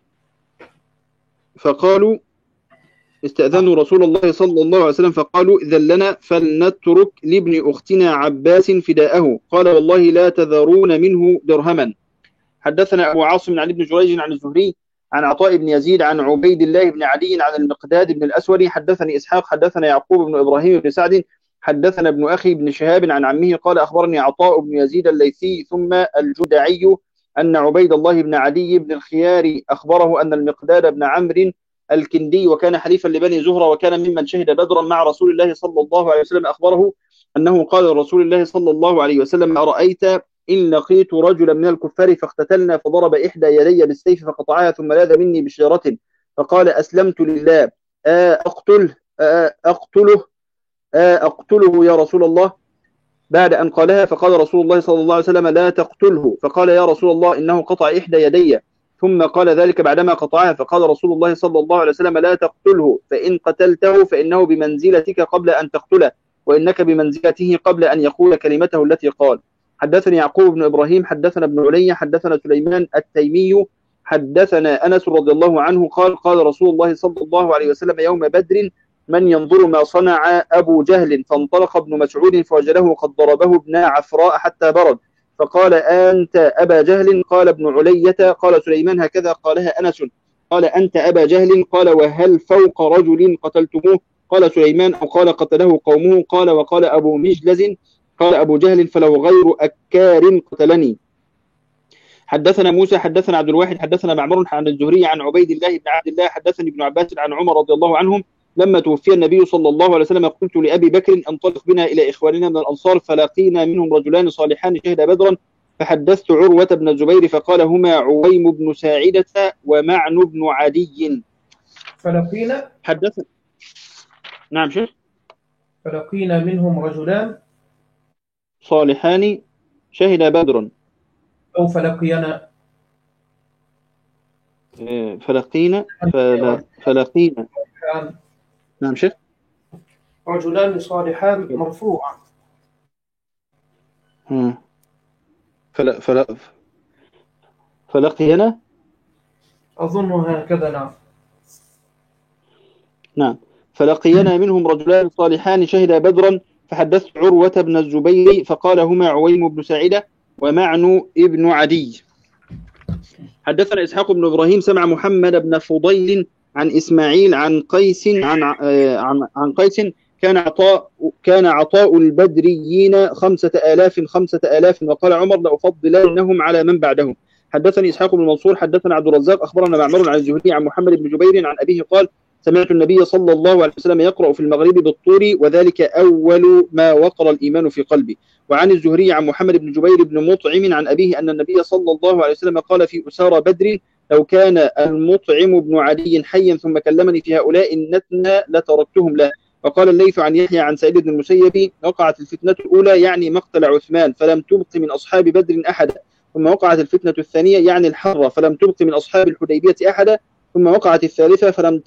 فقالوا استأذنوا رسول الله صلى الله عليه وسلم فقالوا إذن لنا فلنترك لابن أختنا عباس فداءه، قال والله لا تذرون منه درهما. حدثنا أبو عاصم عن ابن جريج عن الزهري عن عطاء بن يزيد عن عبيد الله بن علي عن المقداد بن الأسود حدثني إسحاق حدثنا يعقوب بن إبراهيم بن سعد حدثنا ابن أخي بن شهاب عن عمه قال أخبرني عطاء بن يزيد الليثي ثم الجدعي أن عبيد الله بن علي بن الخيار أخبره أن المقداد بن عمرو الكندي وكان حليفا لبني زهرة وكان ممن شهد بدرا مع رسول الله صلى الله عليه وسلم أخبره أنه قال لرسول الله صلى الله عليه وسلم أرأيت إن لقيت رجلا من الكفار فاقتتلنا فضرب إحدى يدي بالسيف فقطعها ثم لاذ مني بشجرة فقال أسلمت لله أقتله يا رسول الله بعد أن قالها، فقال رسول الله صلى الله عليه وسلم لا تقتله، فقال يا رسول الله إنه قطع إحدى يدي، ثم قال ذلك بعدما قطعها، فقال رسول الله صلى الله عليه وسلم لا تقتله فإن قتلته فإنه بمنزلتك قبل أن تقتله وإنك بمنزلته قبل أن يقول كلمته التي قال. حدثني يعقوب بن إبراهيم حدثنا ابن علي حدثنا سليمان التيمي حدثنا أنس رضي الله عنه قال قال رسول الله صلى الله عليه وسلم يوم بدر من ينظر ما صنع أبو جهل، فانطلق ابن مسعود فوجده قد ضربه ابن عفراء حتى برد، فقال أنت أبا جهل؟ قال ابن علية قال سليمان هكذا قالها أنس، قال أنت أبا جهل؟ قال وهل فوق رجل قتلتموه؟ قال سليمان أو قال قتله قومه؟ قال وقال أبو مجلز قال أبو جهل فلو غير أكار قتلني. حدثنا موسى حدثنا عبد الواحد حدثنا معمر عن الزهري عن عبيد الله بن عبد الله حدثني ابن عباس عن عمر رضي الله عنهم لما توفي النبي صلى الله عليه وسلم قلت لأبي بكر انطلق بنا إلى إخواننا من الأنصار فلاقينا منهم رجلان صالحان شهد بدرا، فحدثت عروة بن الزبير فقال هما عويم بن ساعدة ومعن بن عدي. فلقينا حدثنا نعم شيخ فلقينا منهم رجلان صالحان شهد بدرا أو فلقينا فلقينا نعم شيخ رجلان صالحان مرفوعا فلقينا أظن هكذا. نعم فلقينا منهم رجلان صالحان شهد بدرا فحدثت عروة بن الزبير فقال هما عويم بن ساعدة ومعن ابن عدي. حدثنا إسحاق بن إبراهيم سمع محمد بن فضيل عن إسماعيل عن قيس عن قيس كان عطاء البدريين 5000 وقال عمر لأفضلنهم على من بعدهم. حدثني إسحاق بن منصور حدثنا عبد الرزاق أخبرنا معمر عن الزهري عن محمد بن جبير عن أبيه قال سمعت النبي صلى الله عليه وسلم يقرأ في المغرب بالطور وذلك أول ما وقر الإيمان في قلبي. وعن الزهري عن محمد بن جبير بن مطعم عن أبيه أن النبي صلى الله عليه وسلم قال في أسارى بدر لو كان المطعم بن عدي حيا ثم كلمني في هؤلاء النتنى لتركتهم له. وقال الليث عن يحيى عن سعيد بن المسيب وقعت الفتنة الأولى يعني مقتل عثمان فلم تبق من أصحاب بدر أحدا، ثم وقعت الفتنة الثانية يعني الحرة فلم تبق من أصحاب الحديبية أحدا، ثم وقعت الثالثة فلم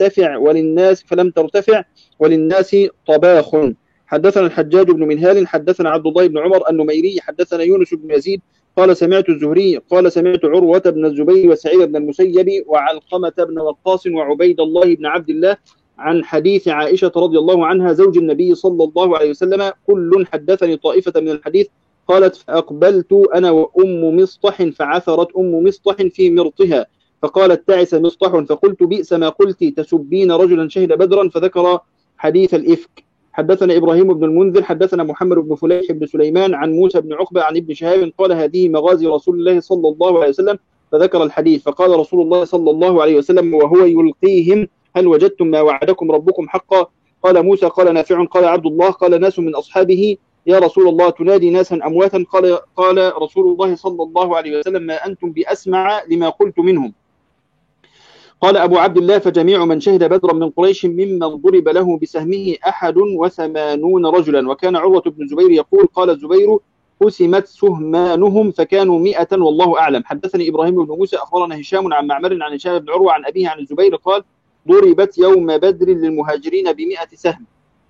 ترتفع وللناس طباخ. حدثنا الحجاج بن منهال حدثنا عبد الله بن عمر النميري حدثنا يونس بن يزيد قال سمعت الزهري قال سمعت عروة بن الزبير وسعيد بن المسيب وعلقمة بن وقاص وعبيد الله بن عبد الله عن حديث عائشة رضي الله عنها زوج النبي صلى الله عليه وسلم كل حدثني طائفة من الحديث. قالت فأقبلت أنا وأم مصطح فعثرت أم مصطح في مرطها فقالت تعس مصطح، فقلت بئس ما قلت تسبين رجلا شهد بدرا، فذكر حديث الإفك. حدثنا إبراهيم بن المنذر حدثنا محمد بن فليح بن سليمان عن موسى بن عقبة عن ابن شهاب قال هذه مغازي رسول الله صلى الله عليه وسلم، فذكر الحديث. فقال رسول الله صلى الله عليه وسلم وهو يلقيهم هل وجدتم ما وعدكم ربكم حقا؟ قال موسى قال نافع قال عبد الله قال ناس من أصحابه يا رسول الله تنادي ناسا أمواتا؟ قال رسول الله صلى الله عليه وسلم ما أنتم بأسمع لما قلت منهم. قال أبو عبد الله فجميع من شهد بدرا من قريش ممن ضرب له بسهمه 81 رجلا. وكان عروة بن الزبير يقول قال الزبير قسمت سهمانهم فكانوا 100 والله أعلم. حدثني إبراهيم بن موسى أخبرنا هشام عن معمر عن هشام بن عروة عن أبيه عن الزبير قال ضربت يوم بدر للمهاجرين ب100 سهم.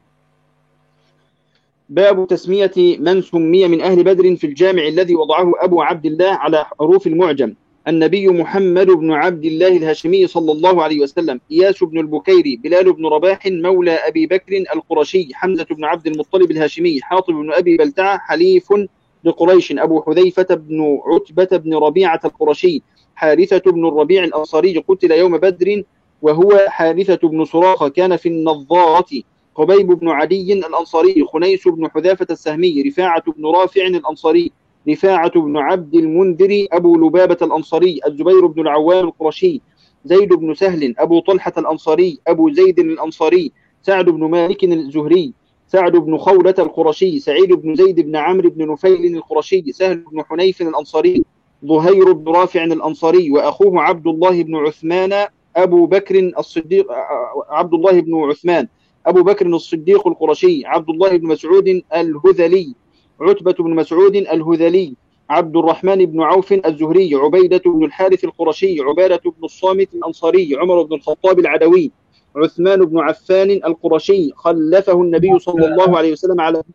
باب تسمية من سمي من أهل بدر في الجامع الذي وضعه أبو عبد الله على حروف المعجم. النبي محمد بن عبد الله الهاشمي صلى الله عليه وسلم، إياس بن البكيري، بلال بن رباح مولى أبي بكر القرشي، حمزة بن عبد المطلب الهاشمي، حاطب بن أبي بلتعة حليف لقريش، أبو حذيفة بن عتبة بن ربيعة القرشي، حارثة بن الربيع الأنصاري قتل يوم بدر وهو حارثة بن سراقة كان في النظارة، قبيب بن عدي الأنصاري، خنيس بن حذافة السهمي، رفاعة بن رافع الأنصاري، رفاعة بن عبد المنذر أبو لبابة الأنصاري، الزبير بن العوام القرشي، زيد بن سهل أبو طلحة الأنصاري، أبو زيد الأنصاري، سعد بن مالك الزهري، سعد بن خولة القرشي، سعيد بن زيد بن عمرو بن نفيل القرشي، سهل بن حنيف الأنصاري، ظهير بن رافع الأنصاري، وأخوه عبد الله بن عثمان أبو بكر الصديق، عبد الله بن عثمان أبو بكر الصديق القرشي، عبد الله بن مسعود الهذلي، عتبة بن مسعود الهذلي، عبد الرحمن بن عوف الزهري، عبيدة بن الحارث القرشي، عبادة بن الصامت الأنصاري، عمر بن الخطاب العدوي، عثمان بن عفان القرشي، خلفه النبي صلى الله عليه وسلم على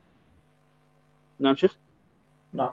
نعم شيخ نعم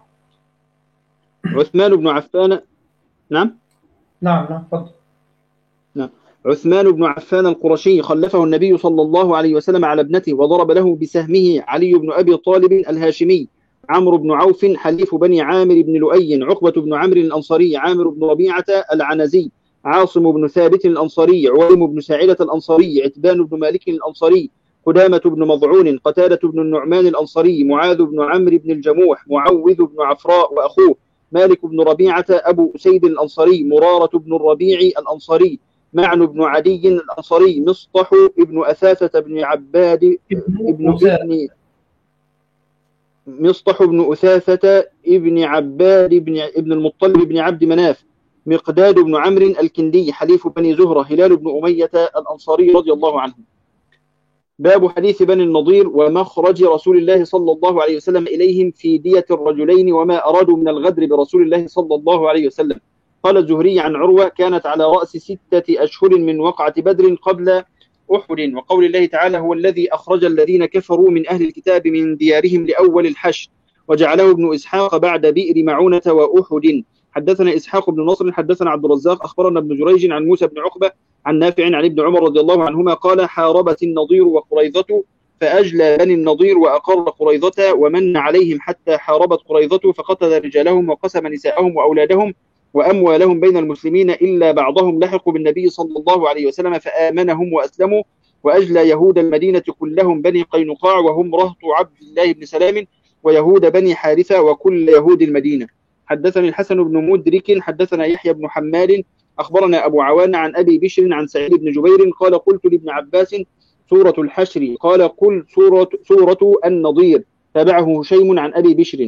عثمان بن عفان نعم تفضل. نعم عثمان بن عفان القرشي خلفه النبي صلى الله عليه وسلم على ابنته وضرب له بسهمه علي بن أبي طالب الهاشمي، عمرو بن عوف حليف بني عامر بن لؤي، عقبة بن عمرو الأنصاري، عامر بن ربيعة العنزي، عاصم بن ثابت الأنصاري، عويم بن ساعدة الأنصاري، عتبان بن مالك الأنصاري، قدامة بن مضعون، قتادة بن النعمان الأنصاري، معاذ بن عمرو بن الجموح، معوذ بن عفراء وأخوه، مالك بن ربيعة أبو أسيد الأنصاري، مرارة بن الربيع الأنصاري، معن بن عدي الأنصاري، مصطح ابن أثاثة بن عباد مصطح بن أثاثة ابن عباد ابن المطلب بن عبد مناف، مقداد بن عمرو الكندي حليف بني زهرة، هلال بن أمية الأنصاري رضي الله عنه. باب حديث بني النضير ومخرج رسول الله صلى الله عليه وسلم إليهم في دية الرجلين وما أرادوا من الغدر برسول الله صلى الله عليه وسلم. قال الزهري عن عروة كانت على رأس 6 أشهر من وقعة بدر قبل أحد، وقول الله تعالى هو الذي أخرج الذين كفروا من أهل الكتاب من ديارهم لأول الحشر وجعله ابن إسحاق بعد بئر معونة وأحد. حدثنا إسحاق بن نصر حدثنا عبد الرزاق أخبرنا ابن جريج عن موسى بن عقبة عن نافع عن ابن عمر رضي الله عنهما قال حاربت النضير وقريظة فأجلى بني النضير وأقر قريظة ومن عليهم حتى حاربت قريظة فقتل رجالهم وقسم نساءهم وأولادهم وأموالهم بين المسلمين إلا بعضهم لحقوا بالنبي صلى الله عليه وسلم فآمنهم وأسلموا، وأجلى يهود المدينة كلهم بني قينقاع وهم رهط عبد الله بن سلام ويهود بني حارثة وكل يهود المدينة. حدثني الحسن بن مدرك حدثنا يحيى بن حمال أخبرنا أبو عوان عن أبي بشر عن سعيد بن جبير قال قلت لابن عباس سورة الحشر قال قل سورة النضير، تابعه هشيم عن أبي بشر.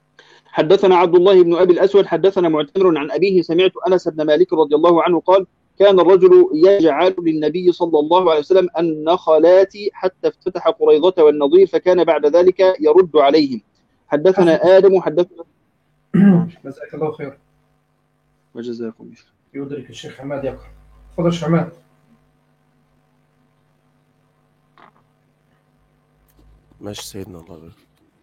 حدثنا عبد الله بن أبي الأسود حدثنا معتمر عن أبيه سمعت أنس بن مالك رضي الله عنه قال كان الرجل يجعل للنبي صلى الله عليه وسلم النخلات حتى افتتح قريظة والنضير، فكان بعد ذلك يرد عليهم. حدثنا آدم وحدثنا جزاك الله خير. وجزاكم الله. يدرك الشيخ عماد يقرأ. تفضل الشيخ عماد. ماشي سيدنا، الله يبارك.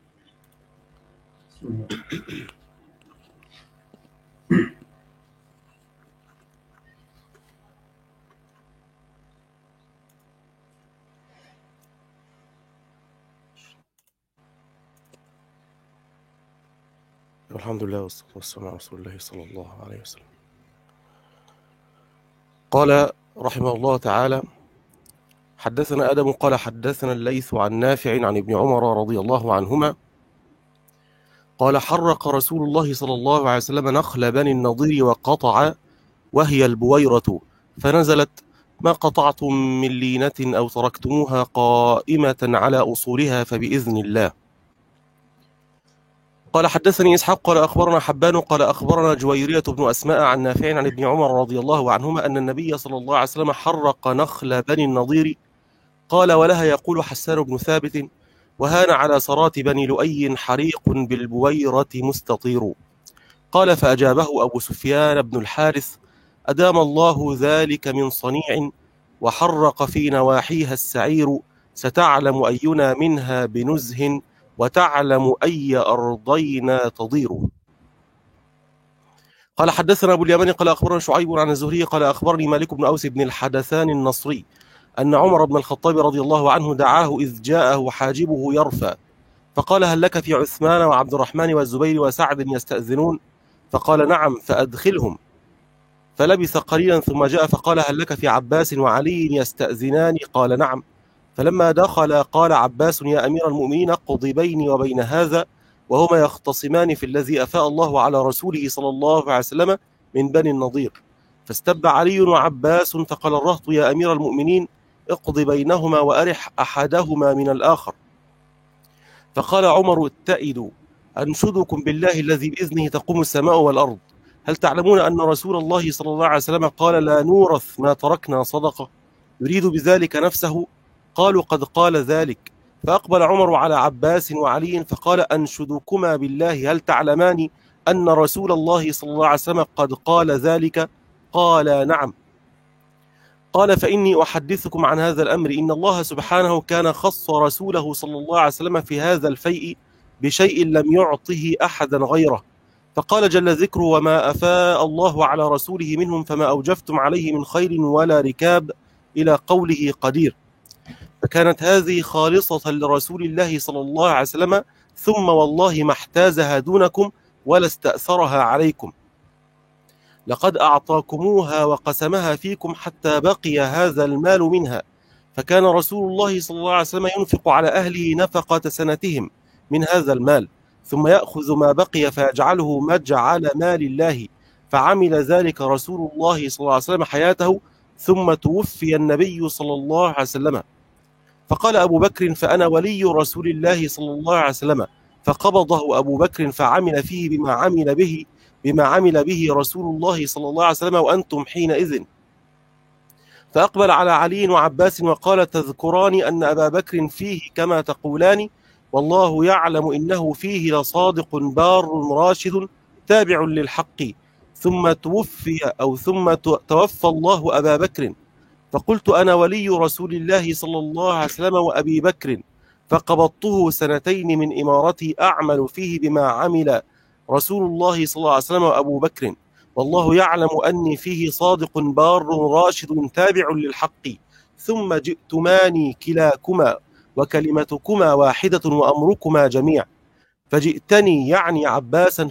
الحمد لله والصلاة والسلام على رسول الله صلى الله عليه وسلم. قال رحمه الله تعالى: حدثنا آدم قال حدثنا الليث عن نافع عن ابن عمر رضي الله عنهما قال: حرق رسول الله صلى الله عليه وسلم نخل بني النضير وقطع، وهي البويرة، فنزلت: ما قطعتم من لينة أو تركتموها قائمة على أصولها فبإذن الله. قال حدثني إسحاق قال أخبرنا حبان قال أخبرنا جويرية بن أسماء عن نافع عن ابن عمر رضي الله عنهما أن النبي صلى الله عليه وسلم حرق نخل بني النضير. قال: ولها يقول حسان بن ثابت: وهان على صرات بني لؤي حريق بالبويرة مستطير. قال: فأجابه أبو سفيان بن الحارث: أدام الله ذلك من صنيع، وحرق في نواحيها السعير، ستعلم أينا منها بنزه، وتعلم أي أرضينا تضير. قال حدثنا أبو اليمن قال أخبرنا شعيب عن الزهري قال أخبرني مالك بن أوس بن الحدثان النصري أن عمر بن الخطاب رضي الله عنه دعاه إذ جاءه حاجبه يرفى، فقال: هل لك في عثمان وعبد الرحمن والزبير وسعد يستأذنون؟ فقال: نعم، فأدخلهم. فلبث قليلا ثم جاء فقال: هل لك في عباس وعلي يستأذنان؟ قال: نعم. فلما دخل قال عباس: يا أمير المؤمنين، اقضي بيني وبين هذا، وهما يختصمان في الذي أفاء الله على رسوله صلى الله عليه وسلم من بني النضير. فاستب علي وعباس فقال الرهط: يا أمير المؤمنين، اقض بينهما وأرح أحدهما من الآخر. فقال عمر: اتئدوا، أنشدكم بالله الذي بإذنه تقوم السماء والأرض، هل تعلمون أن رسول الله صلى الله عليه وسلم قال: لا نورث ما تركنا صدقة؟ يريد بذلك نفسه؟ قالوا: قد قال ذلك. فأقبل عمر على عباس وعلي فقال: أنشدكما بالله، هل تعلمان أن رسول الله صلى الله عليه وسلم قد قال ذلك؟ قال: نعم. قال: فإني أحدثكم عن هذا الأمر، إن الله سبحانه كان خص رسوله صلى الله عليه وسلم في هذا الفيء بشيء لم يعطه أحدا غيره، فقال جل ذكره: وما أفاء الله على رسوله منهم فما أوجفتم عليه من خيل ولا ركاب، إلى قوله قدير. فكانت هذه خالصة لرسول الله صلى الله عليه وسلم، ثم والله ما احتازها دونكم ولا استأثرها عليكم، لقد أعطاكموها وقسمها فيكم حتى بقي هذا المال منها. فكان رسول الله صلى الله عليه وسلم ينفق على أهله نفقة سنتهم من هذا المال، ثم يأخذ ما بقي فيجعله مجعل مال الله، فعمل ذلك رسول الله صلى الله عليه وسلم حياته، ثم توفي النبي صلى الله عليه وسلم. فقال أبو بكر: فأنا ولي رسول الله صلى الله عليه وسلم. فقبضه أبو بكر فعمل فيه بما عمل به رسول الله صلى الله عليه وسلم وأنتم حينئذ. فأقبل على علي وعباس وقال: تذكران أن أبا بكر فيه كما تقولان، والله يعلم إنه فيه لصادق بار راشد تابع للحق، ثم توفى الله أبا بكر. فقلت: أنا ولي رسول الله صلى الله عليه وسلم وأبي بكر، فقبضته سنتين من إمارتي أعمل فيه بما عمل رسول الله صلى الله عليه وسلم وأبو بكر، والله يعلم أني فيه صادق بار راشد تابع للحق، ثم جئتماني كلاكما وكلمتكما واحدة وأمركما جميع. فجئتني يعني عباسا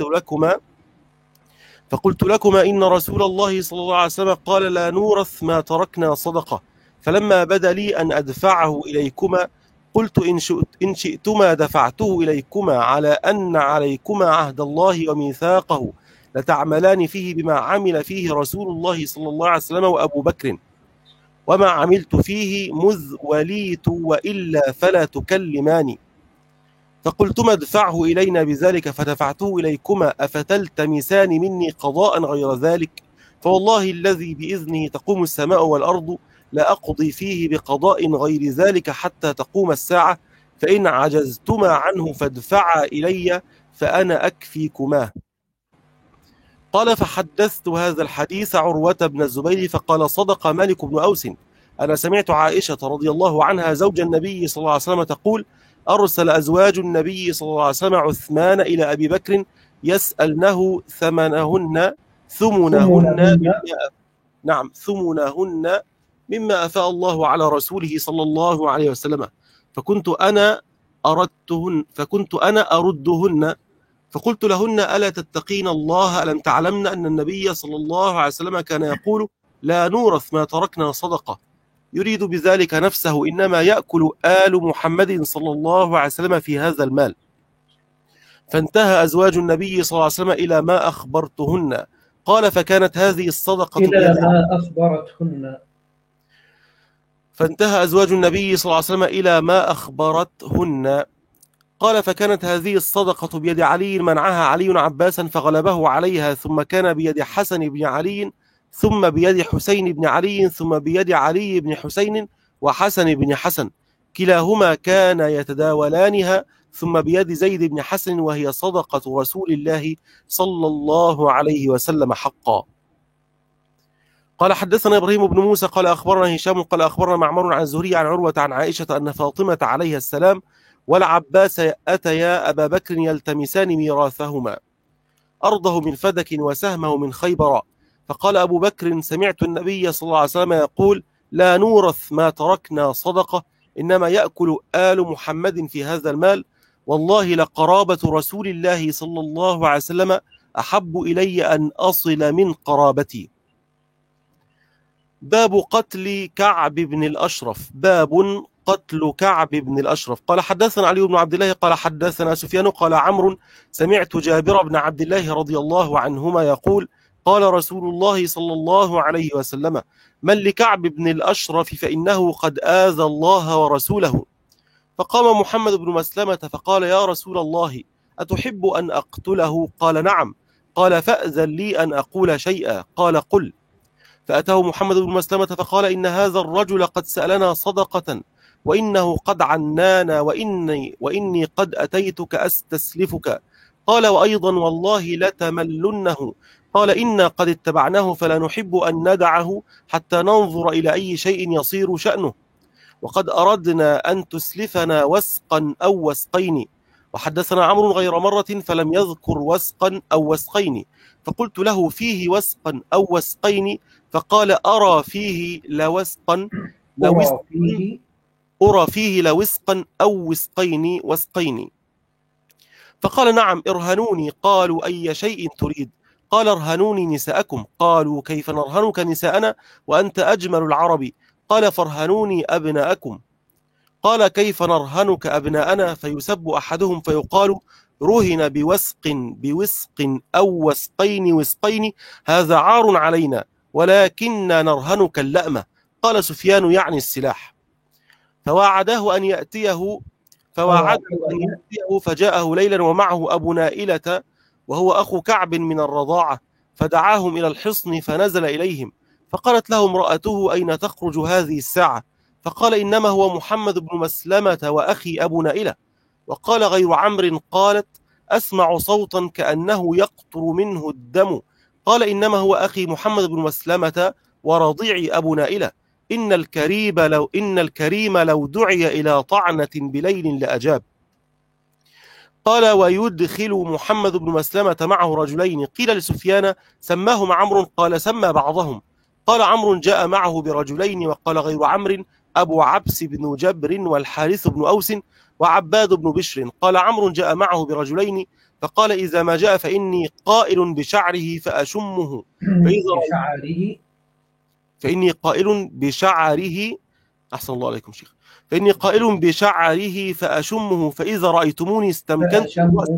فقلت لكما إن رسول الله صلى الله عليه وسلم قال: لا نورث ما تركنا صدقة. فلما بدا لي أن أدفعه إليكما قلت: إن شئتما دفعته إليكما، على أن عليكما عهد الله وميثاقه لتعملان فيه بما عمل فيه رسول الله صلى الله عليه وسلم وأبو بكر، وما عملت فيه مذ وليت، وإلا فلا تكلمان. فقلتما ادفعه إلينا بذلك، فدفعته إليكما، أفتلتمسان مني قضاء غير ذلك؟ فوالله الذي بإذنه تقوم السماء والأرض لا أقضي فيه بقضاء غير ذلك حتى تقوم الساعة، فإن عجزتما عنه فادفعا إلي فأنا أكفيكما. قال فحدثت هذا الحديث عروة بن الزبير فقال صدق مالك بن أوس أنا سمعت عائشة رضي الله عنها زوج النبي صلى الله عليه وسلم تقول أرسل أزواج النبي صلى الله عليه وسلم عثمان إلى أبي بكر يسألنه ثمنهن مما أفاء الله على رسوله صلى الله عليه وسلم، فكنت أنا أردهن، فقلت لهن ألا تتقين الله ألم تعلمن أن النبي صلى الله عليه وسلم كان يقول لا نورث ما تركنا صدقة، يريد بذلك نفسه، إنما يأكل آل محمد صلى الله عليه وسلم في هذا المال. فانتهى أزواج النبي صلى الله عليه وسلم إلى ما أخبرتهن. قال فكانت هذه الصدقة فانتهى أزواج النبي صلى الله عليه وسلم إلى ما أخبرتهن. قال فكانت هذه الصدقة بيد علي منعها علي عباسا فغلبه عليها، ثم كان بيد حسن بن علي، ثم بيد حسين بن علي، ثم بيد علي بن حسين وحسن بن حسن، كلاهما كان يتداولانها، ثم بيد زيد بن حسن، وهي صدقة رسول الله صلى الله عليه وسلم حقا. قال حدثنا إبراهيم بن موسى قال أخبرنا هشام قال أخبرنا معمر عن الزهري عن عروة عن عائشة أن فاطمة عليها السلام والعباس أتيا أبا بكر يلتمسان ميراثهما، أرضه من فدك وسهمه من خيبر، فقال أبو بكر سمعت النبي صلى الله عليه وسلم يقول لا نورث ما تركنا صدقة، إنما يأكل آل محمد في هذا المال، والله لقرابة رسول الله صلى الله عليه وسلم أحب إلي أن أصل من قرابتي. باب قتل كعب بن الأشرف. باب قتل كعب بن الأشرف. قال حدثنا علي بن عبد الله قال حدثنا سفيان قال عمرو سمعت جابر بن عبد الله رضي الله عنهما يقول قال رسول الله صلى الله عليه وسلم من لكعب بن الأشرف فإنه قد آذى الله ورسوله. فقام محمد بن مسلمة فقال يا رسول الله أتحب أن أقتله؟ قال نعم. قال فأذن لي أن أقول شيئا. قال قل. فأتاه محمد بن مسلمة فقال إن هذا الرجل قد سألنا صدقة وإنه قد عنانا وإني قد أتيتك أستسلفك. قال وأيضا والله لتملنه. قال إنا قد اتبعناه فلا نحب أن ندعه حتى ننظر إلى أي شيء يصير شأنه، وقد أردنا أن تسلفنا وسقا أو وسقين. وحدثنا عمرو غير مرة فلم يذكر وسقا أو وسقين، فقلت له فيه وسقا أو وسقين؟ فقال أرى فيه لوسقا أو وسقين. فقال نعم ارهنوني. قالوا أي شيء تريد؟ قال ارهنوني نساءكم. قالوا كيف نرهنك نساءنا وأنت أجمل العرب؟ قال فارهنوني أبناءكم. قال كيف نرهنك أبناءنا؟ فيسب أحدهم فيقال رهن بوسق أو وسقين هذا عار علينا، ولكننا نرهنك اللأمة. قال سفيان يعني السلاح. فواعده أن يأتيه فجاءه ليلا ومعه أبو نائلة وهو أخو كعب من الرضاعة، فدعاهم إلى الحصن فنزل إليهم، فقالت له امرأته أين تخرج هذه الساعة؟ فقال إنما هو محمد بن مسلمة وأخي أبو نائلة. وقال غير عمرو قالت أسمع صوتا كأنه يقطر منه الدم. قال إنما هو أخي محمد بن مسلمة ورضيعي أبو نائلة. إن الكريم لو دعي إلى طعنة بليل لأجاب. قال ويدخل محمد بن مسلمة معه رجلين. قيل لسفيان سماهم عمرو؟ قال سمى بعضهم. قال عمرو جاء معه برجلين. وقال غير عمرو أبو عبس بن جبر والحارث بن أوس وعباد بن بشر. قال عمرو جاء معه برجلين فقال إذا ما جاء فإني قائل بشعره فأشمه فإني قائل بشعره أحسن الله عليكم شيخ. فإني قائل بشعره فأشمه فإذا رأيتموني استمكنت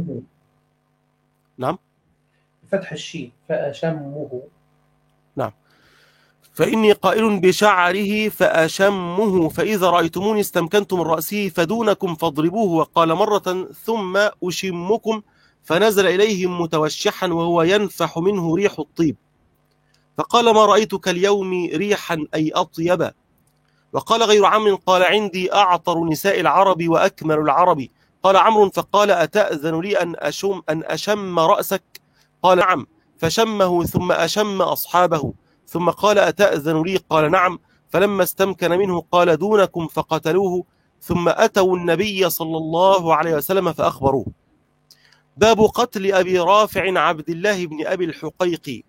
نعم فتح الشين فأشمه. نعم. فإني قائل بشعره فأشمه فإذا رأيتموني استمكنت من رأسه فدونكم فاضربوه. وقال مرة ثم أشمكم، فنزل إليهم متوشحا وهو ينفح منه ريح الطيب. فقال ما رأيتك اليوم ريحا أي أطيب. وقال غير عمرو قال عندي أعطر نساء العرب وأكمل العرب. قال عمرو فقال أتأذن لي أن أشم رأسك؟ قال نعم، فشمه ثم أشم أصحابه، ثم قال أتأذن لي؟ قال نعم. فلما استمكن منه قال دونكم، فقتلوه، ثم أتوا النبي صلى الله عليه وسلم فأخبروه. باب قتل أبي رافع عبد الله بن أبي الحقيق.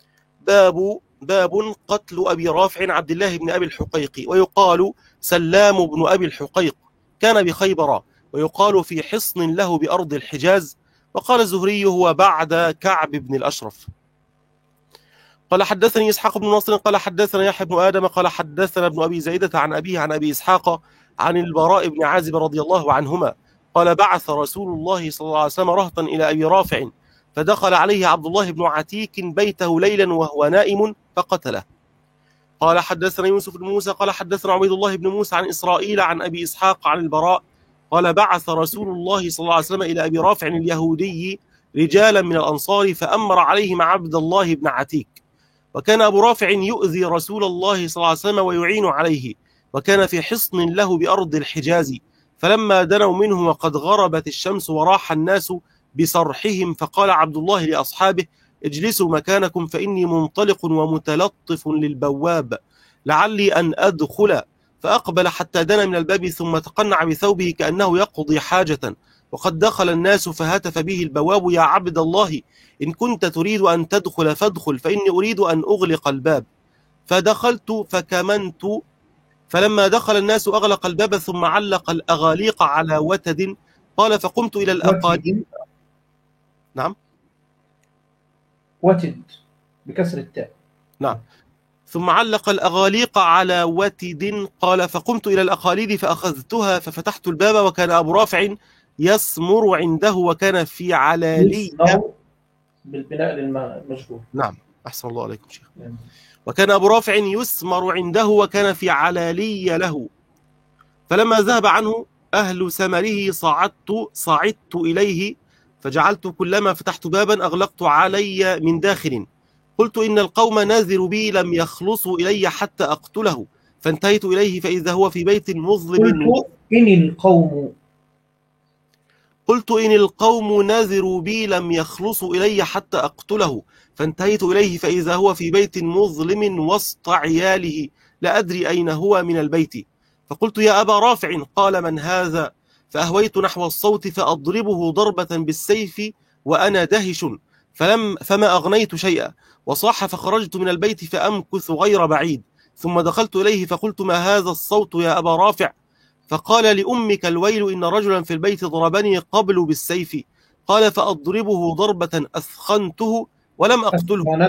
باب قتل أبي رافع عبد الله بن أبي الحقيق، ويقال سلام بن أبي الحقيق، كان بخيبر، ويقال في حصن له بأرض الحجاز. وقال الزهري هو بعد كعب بن الأشرف. قال حدثني إسحاق بن نصر قال حدثنا يحيى بن آدم قال حدثنا ابن أبي زيدة عن أبيه عن أبي إسحاق عن البراء بن عازب رضي الله عنهما قال بعث رسول الله صلى الله عليه وسلم رهطا إلى أبي رافع، فدخل عليه عبد الله بن عتيك بيته ليلا وهو نائم فقتله. قال حدثنا يوسف بن موسى قال حدثنا عبيد الله بن موسى عن إسرائيل عن أبي إسحاق عن البراء قال بعث رسول الله صلى الله عليه وسلم إلى أبي رافع اليهودي رجالا من الأنصار فأمر عليهم عبد الله بن عتيك. وكان أبو رافع يؤذي رسول الله صلى الله عليه وسلم ويعين عليه، وكان في حصن له بأرض الحجاز. فلما دنوا منه وقد غربت الشمس وراح الناس بصرحهم فقال عبد الله لأصحابه اجلسوا مكانكم فإني منطلق ومتلطف للبواب لعلي أن أدخل. فأقبل حتى دنا من الباب ثم تقنع بثوبه كأنه يقضي حاجة، وقد دخل الناس فهتف به البواب يا عبد الله إن كنت تريد أن تدخل فادخل فإني أريد أن أغلق الباب. فدخلت فكمنت، فلما دخل الناس أغلق الباب ثم علق الأغاليق على وتد. قال فقمت إلى الأقاليق. نعم وتد بكسر التاء. نعم. ثم علق الأغاليق على وتد. قال فقمت إلى الأقاليد فأخذتها ففتحت الباب وكان أبو رافع يسمر عنده وكان في علالية بالبناء للمجهول. نعم أحسن الله عليكم شيخ. وكان أبو رافع يسمر عنده وكان في علالية له. فلما ذهب عنه أهل سمره صعدت إليه فجعلت كلما فتحت بابا أغلقت علي من داخل. قلت إن القوم ناذر بي لم يخلصوا إلي حتى أقتله، فانتهيت إليه فإذا هو في بيت مظلم. قلت إن القوم ناذروا بي لم يخلصوا إلي حتى أقتله، فانتهيت إليه فإذا هو في بيت مظلم وسط عياله لا أدري أين هو من البيت. فقلت يا أبا رافع. قال من هذا؟ فأهويت نحو الصوت فأضربه ضربة بالسيف وأنا دهش، فما أغنيت شيئا، وصاح فخرجت من البيت فأمكث غير بعيد، ثم دخلت إليه فقلت ما هذا الصوت يا أبا رافع؟ فقال لأمك الويل إن رجلا في البيت ضربني قبل بالسيف. قال فأضربه ضربة أثخنته ولم أقتله.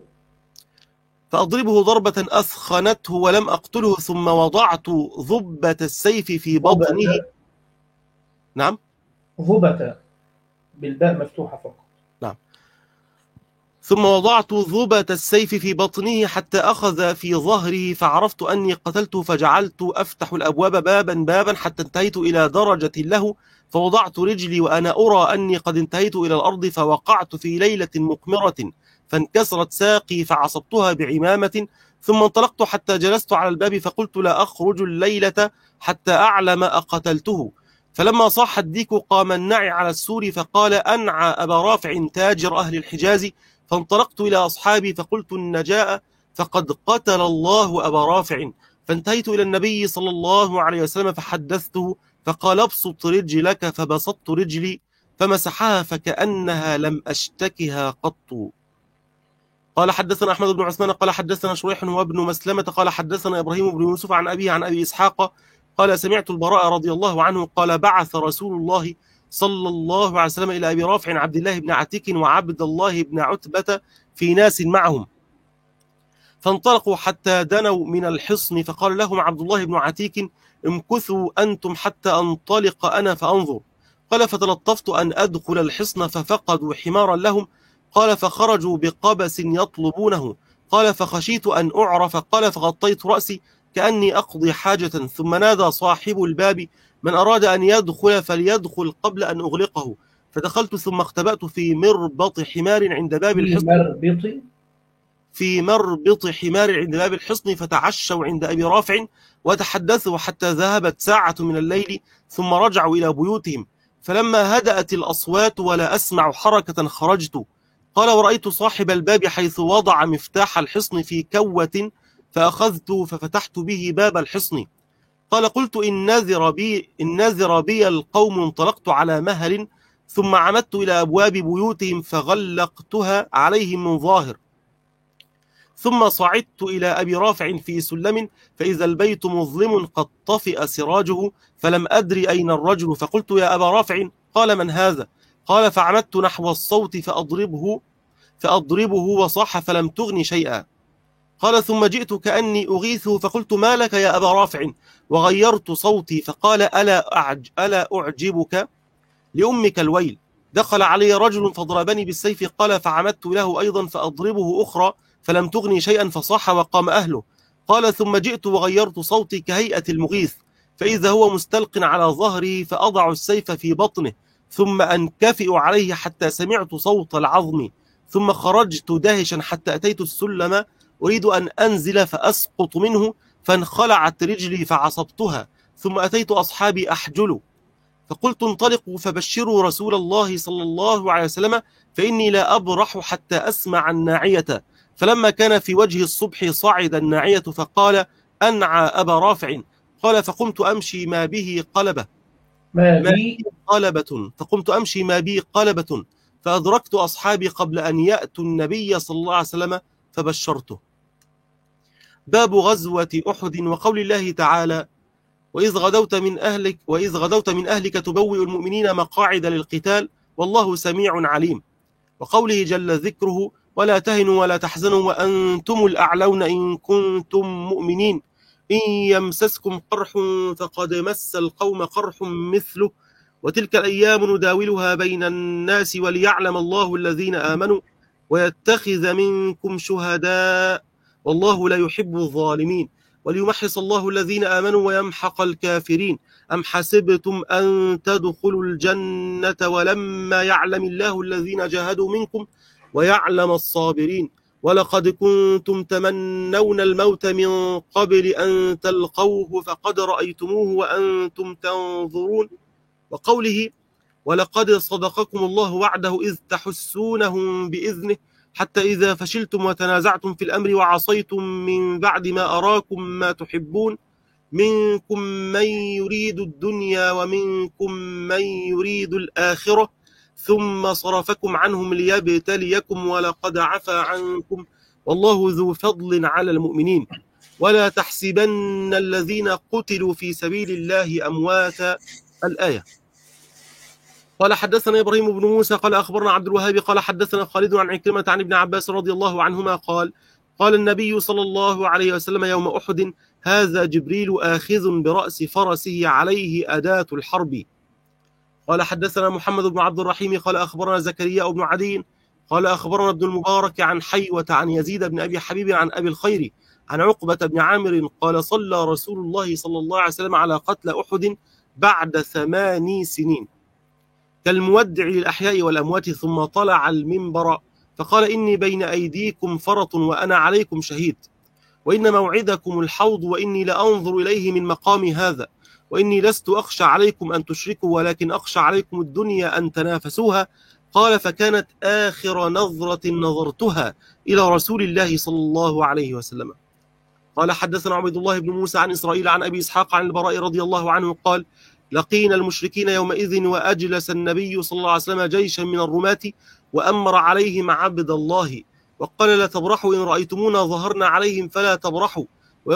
ثم وضعت ضبة السيف في بطنه. نعم ضبة بالباء مفتوحة فقط. نعم. ثم وضعت ضبة السيف في بطنه حتى أخذ في ظهره فعرفت أني قتلته، فجعلت أفتح الأبواب بابا حتى انتهيت إلى درجة له، فوضعت رجلي وأنا أرى أني قد انتهيت إلى الأرض، فوقعت في ليلة مقمرة فانكسرت ساقي فعصبتها بعمامة، ثم انطلقت حتى جلست على الباب فقلت لا أخرج الليلة حتى أعلم أقتلته. فلما صاح الديك قام النعي على السور فقال أنعى أبا رافع تاجر أهل الحجاز. فانطلقت إلى أصحابي فقلت النجاء فقد قتل الله أبا رافع. فانتهيت إلى النبي صلى الله عليه وسلم فحدثته فقال ابسط رجلك، فبسطت رجلي فمسحها فكأنها لم أشتكها قط. قال حدثنا أحمد بن عثمان قال حدثنا شريح وابن مسلمة قال حدثنا إبراهيم بن يوسف عن أبيه عن أبي إسحاق قال سمعت البراء رضي الله عنه قال بعث رسول الله صلى الله عليه وسلم إلى أبي رافع عبد الله بن عتيك وعبد الله بن عتبة في ناس معهم، فانطلقوا حتى دنوا من الحصن، فقال لهم عبد الله بن عتيك امكثوا أنتم حتى أنطلق أنا فأنظر. قال فتلطفت أن أدخل الحصن ففقدوا حمارا لهم. قال فخرجوا بقبس يطلبونه. قال فخشيت أن أعرف. قال فغطيت رأسي كأني أقضي حاجة، ثم نادى صاحب الباب من أراد أن يدخل فليدخل قبل أن أغلقه، فدخلت ثم اختبأت في مربط حمار عند باب الحصن. في مربط حمار عند باب الحصن، فتعشوا عند أبي رافع وتحدثوا حتى ذهبت ساعة من الليل، ثم رجعوا إلى بيوتهم. فلما هدأت الأصوات ولا أسمع حركة خرجت. قال: ورأيت صاحب الباب حيث وضع مفتاح الحصن في كوة، فأخذت ففتحت به باب الحصن. قال: قلت إن نذر بي القوم انطلقت على مهل، ثم عمدت إلى أبواب بيوتهم فغلقتها عليهم من ظاهر، ثم صعدت إلى أبي رافع في سلم، فإذا البيت مظلم قد طفئ سراجه، فلم أدري أين الرجل، فقلت: يا أبا رافع. قال: من هذا؟ قال: فعمدت نحو الصوت فأضربه وصاح فلم تغني شيئا. قال: ثم جئت كأني أغيثه، فقلت: ما لك يا أبا رافع؟ وغيرت صوتي، فقال: ألا أعجبك لأمك الويل. دخل علي رجل فضربني بالسيف. قال: فعمدت له أيضا فأضربه أخرى فلم تغني شيئا، فصاح وقام أهله. قال: ثم جئت وغيرت صوتي كهيئة المغيث، فإذا هو مستلق على ظهري، فأضع السيف في بطنه، ثم أنكفئ عليه حتى سمعت صوت العظم، ثم خرجت داهشا حتى أتيت السلم أريد أن أنزل فأسقط منه، فانخلعت رجلي فعصبتها، ثم أتيت أصحابي أحجل، فقلت: انطلقوا فبشروا رسول الله صلى الله عليه وسلم، فإني لا أبرح حتى أسمع الناعية. فلما كان في وجه الصبح صعد الناعية فقال: أنعى أبا رافع. قال: فقمت أمشي ما به قلبة فقمت أمشي ما بي قلبة، فأدركت أصحابي قبل أن يأتوا النبي صلى الله عليه وسلم فبشرته. باب غزوة أحد وقول الله تعالى: وإذ غدوت من أهلك تبوئ المؤمنين مقاعد للقتال والله سميع عليم. وقوله جل ذكره: ولا تهنوا ولا تحزنوا وأنتم الأعلون إن كنتم مؤمنين إن يمسسكم قرح فقد مس القوم قرح مثله وتلك الأيام نداولها بين الناس وليعلم الله الذين آمنوا ويتخذ منكم شهداء والله لا يحب الظالمين وليمحص الله الذين آمنوا ويمحق الكافرين. أم حسبتم أن تدخلوا الجنة ولما يعلم الله الذين جاهدوا منكم ويعلم الصابرين ولقد كنتم تمنون الموت من قبل أن تلقوه فقد رأيتموه وأنتم تنظرون. وقوله: ولقد صدقكم الله وعده إذ تحسونهم بإذنه حتى إذا فشلتم وتنازعتم في الأمر وعصيتم من بعد ما أراكم ما تحبون منكم من يريد الدنيا ومنكم من يريد الآخرة ثم صرفكم عنهم ليبتليكم ولقد عفا عنكم والله ذو فضل على المؤمنين ولا تحسبن الذين قتلوا في سبيل الله أمواتا. الآية. قال: حدثنا إبراهيم بن موسى قال أخبرنا عبد الوهاب قال حدثنا خالد عن عكرمة عن ابن عباس رضي الله عنهما قال: قال النبي صلى الله عليه وسلم يوم أحد: هذا جبريل آخذ برأس فرسه عليه أداة الحرب. قال: حدثنا محمد بن عبد الرحيم قال أخبرنا زكريا بن عدي قال أخبرنا ابن المبارك عن حيوة عن يزيد بن أبي حبيب عن أبي الخير عن عقبة بن عامر قال: صلى رسول الله صلى الله عليه وسلم على قتل أحد بعد 8 سنين كالمودع للأحياء والأموات، ثم طلع المنبر فقال: إني بين أيديكم فرط وأنا عليكم شهيد، وإن موعدكم الحوض، وإني لأنظر إليه من مقامي هذا، وإني لست أخشى عليكم أن تشركوا ولكن أخشى عليكم الدنيا أن تنافسوها. قال: فكانت آخر نظرة نظرتها إلى رسول الله صلى الله عليه وسلم. قال: حدثنا عبد الله بن موسى عن إسرائيل عن أبي إسحاق عن البراء رضي الله عنه قال: لقينا المشركين يومئذ وأجلس النبي صلى الله عليه وسلم جيشا من الرماة وأمر عليهم عبد الله وقال: لا تبرحوا إن رأيتمونا ظهرنا عليهم فلا تبرحوا، وإن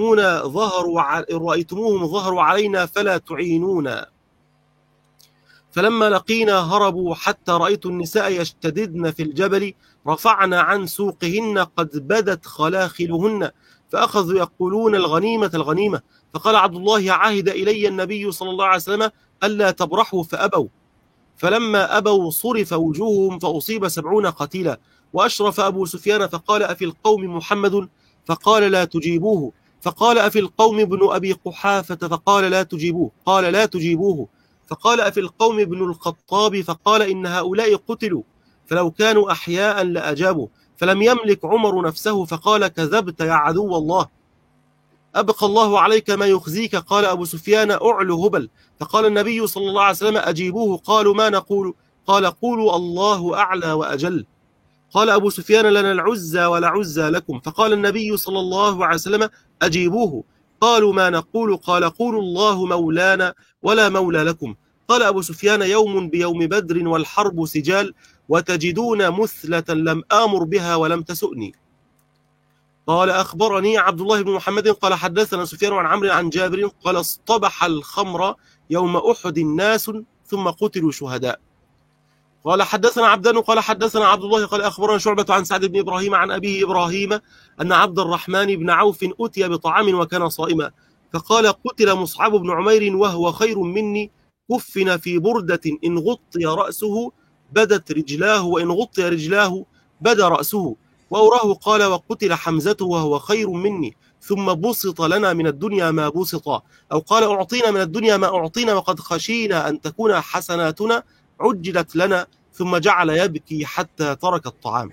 رأيتموهم ظهروا علينا فلا تعينونا. فلما لقينا هربوا حتى رأيت النساء يشتددن في الجبل رفعنا عن سوقهن قد بدت خلاخلهن، فأخذوا يقولون: الغنيمة الغنيمة. فقال عبد الله: عهد إلي النبي صلى الله عليه وسلم ألا تبرحوا فأبوا، فلما أبوا صرف وجوههم فأصيب 70 قتيلا. وأشرف أبو سفيان فقال: أفي القوم محمد؟ فقال: لا تجيبوه. فقال: أفي القوم ابن أبي قحافة؟ فقال: لا تجيبوه. قال: لا تجيبوه. فقال: أفي القوم ابن الخطاب؟ فقال: إن هؤلاء قتلوا، فلو كانوا أحياء لأجابوا. فلم يملك عمر نفسه فقال: كذبت يا عدو الله، أبقى الله عليك ما يخزيك. قال أبو سفيان: أعلو هبل. فقال النبي صلى الله عليه وسلم: أجيبوه. قالوا: ما نقول؟ قال: قولوا الله أعلى وأجل. قال أبو سفيان: لنا العزى ولا عزى لكم. فقال النبي صلى الله عليه وسلم: أجيبوه. قالوا: ما نقول؟ قال: قولوا الله مولانا ولا مولى لكم. قال أبو سفيان: يوم بيوم بدر والحرب سجال، وتجدون مثلة لم آمر بها ولم تسؤني. قال: أخبرني عبد الله بن محمد قال حدثنا سفيان عن عمرو عن جابر قال: اصطبح الخمر يوم أحد ناس ثم قتلوا شهداء. قال: حدثنا عبدان قال حدثنا عبد الله قال أخبرنا شعبة عن سعد بن إبراهيم عن أبيه إبراهيم أن عبد الرحمن بن عوف أتي بطعام وكان صائما، فقال: قتل مصعب بن عمير وهو خير مني، كفن في بردة إن غطي رأسه بدت رجلاه، وإن غطي رجلاه بدا رأسه. وأراه قال: وقتل حمزة وهو خير مني، ثم بسط لنا من الدنيا ما بسط، أو قال: أعطينا من الدنيا ما أعطينا، وقد خشينا أن تكون حسناتنا عجلت لنا، ثم جعل يبكي حتى ترك الطعام.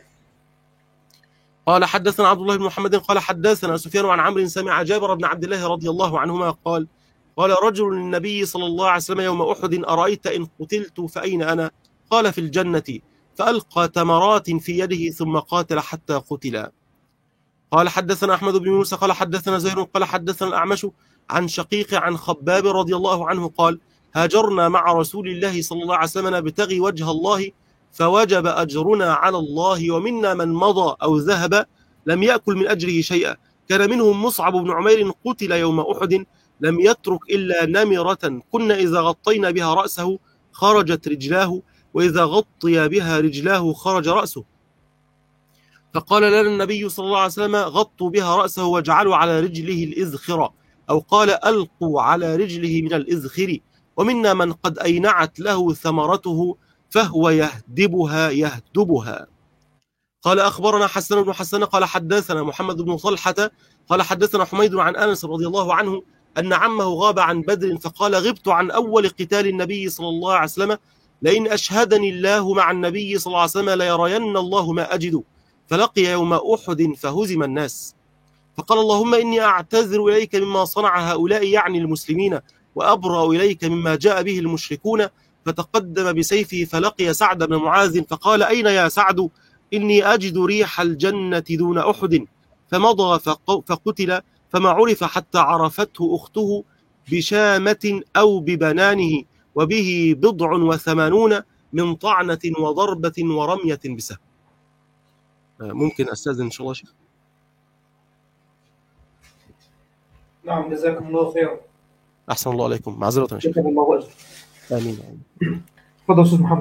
قال: حدثنا عبد الله بن محمد قال حدثنا سفيان عن عمرو سمع جابر بن عبد الله رضي الله عنهما قال: قال رجل للنبي صلى الله عليه وسلم يوم أحد: أرأيت إن قتلت فأين أنا؟ قال: في الجنة. فألقى تمرات في يده ثم قاتل حتى قتل. قال: حدثنا أحمد بن موسى قال حدثنا زهير قال حدثنا الأعمش عن شقيق عن خباب رضي الله عنه قال: هاجرنا مع رسول الله صلى الله عليه وسلم نبتغي وجه الله، فوجب أجرنا على الله، ومنا من مضى أو ذهب لم يأكل من أجره شيئا. كان منهم مصعب بن عمير قتل يوم أحد، لم يترك إلا نمرة كنا إذا غطينا بها رأسه خرجت رجلاه، وإذا غطي بها رجلاه خرج رأسه. فقال لنا النبي صلى الله عليه وسلم: غطوا بها رأسه واجعلوا على رجله الإذخر، أو قال: ألقوا على رجله من الإذخر. ومنا من قد أينعت له ثمرته فهو يهدبها. قال: أخبرنا حسن بن حسن قال حدثنا محمد بن طلحة قال حدثنا حميد عن أنس رضي الله عنه أن عمه غاب عن بدر، فقال: غبت عن أول قتال النبي صلى الله عليه وسلم، لئن أشهدني الله مع النبي صلى الله عليه وسلم ليرين الله ما أجد. فلقي يوم أحد فهزم الناس، فقال: اللهم إني أعتذر إليك مما صنع هؤلاء، يعني المسلمين، وأبرأ إليك مما جاء به المشركون. فتقدم بسيفه فلقي سعد بن معاذ فقال: أين يا سعد؟ إني أجد ريح الجنة دون أحد. فمضى فقتل، فما عرف حتى عرفته أخته بشامة أو ببنانه، وبه 87 من طعنة وضربة ورمية بسهم. ممكن أستاذن إن شاء الله شيخ؟ نعم، جزاكم الله خيرا. أحسن الله عليكم، معذرة يا شيخ. جزاكم الله أجر. آمين. تفضل أستاذ محمد.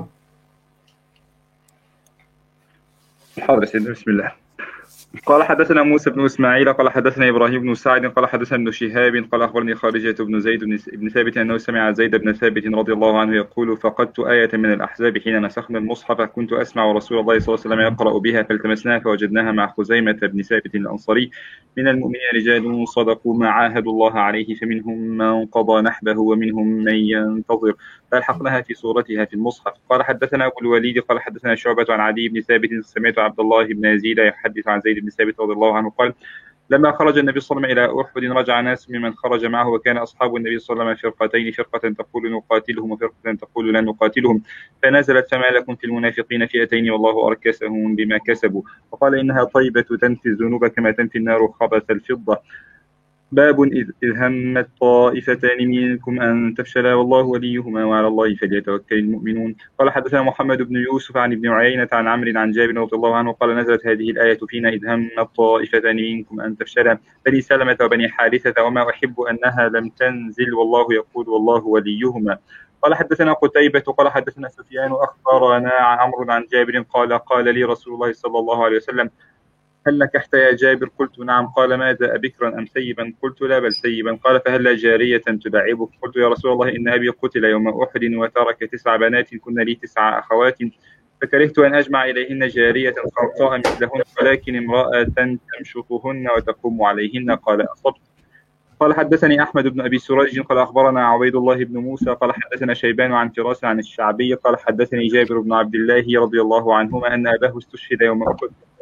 حاضر سيدنا، بسم الله. قال: حدثنا موسى بن إسماعيل قال حدثنا إبراهيم بن سعد قال حدثنا ابن شهاب قال أخبرني خارجة بن زيد بن ثابت أنه سمع زيد بن ثابت رضي الله عنه يقول: فقدت آية من الأحزاب حين نسخنا المصحف، كنت أسمع رسول الله صلى الله عليه وسلم يقرأ بها، فالتمسناها فوجدناها مع خزيمة بن ثابت الأنصاري: من المؤمنين رجال صدقوا ما عاهدوا الله عليه، فمنهم من قضى نحبه ومنهم من ينتظر، فألحقناها في صورتها في المصحف. قال: حدثنا أبو الوليد قال حدثنا شعبة عن عدي بن ثابت سمعت عبد الله بن يزيد يحدث عن زيد بن ثابت رضي الله عنه قال: لما خرج النبي صلى الله عليه وسلم إلى أحد رجع ناس ممن خرج معه، وكان أصحاب النبي صلى الله عليه وسلم فرقتين، فرقة تقول نقاتلهم وفرقة تقول لا نقاتلهم، فنزلت: فما لكم في المنافقين فئتين والله أركسهم بما كسبوا. وقال: إنها طيبة تنفي الذنوب كما تنفي النار خبث الفضة. باب إذ همت طائفتان منكم أن تفشلا والله وليهما وعلى الله فليتوكل المؤمنون. قال: حدثنا محمد بن يوسف عن ابن عيينة عن عمرو عن جابر رضي الله عنه قال: نزلت هذه الآية فينا: إذ همت طائفتان منكم أن تفشلا بني سلمة وبني حارثة، وما أحب أنها لم تنزل والله يقول والله وليهما. قال: حدثنا قتيبة قال حدثنا سفيان أخبرنا عمرو عن جابر قال: قال لي رسول الله صلى الله عليه وسلم: هل نكحت يا جابر؟ قلت: نعم. قال: ماذا، أبكرا أم سيبا؟ قلت: لا بل سيبا. قال: فهل جارية تداعبك؟ قلت: يا رسول الله إن أبي قتل يوم أحد وترك 9 بنات كن لي 9 أخوات، فكرهت أن أجمع إليهن جارية خرقاء مثلهن، ولكن امرأة تمشطهن وتقوم عليهن. قال: أصبت. قال: حدثني أحمد بن أبي سريج قال أخبرنا عبيد الله بن موسى قال حدثنا شيبان عن فراس عن الشعبي قال: حدثني جابر بن عبد الله رضي الله عنهما أن أباه استشهد يوم أحد،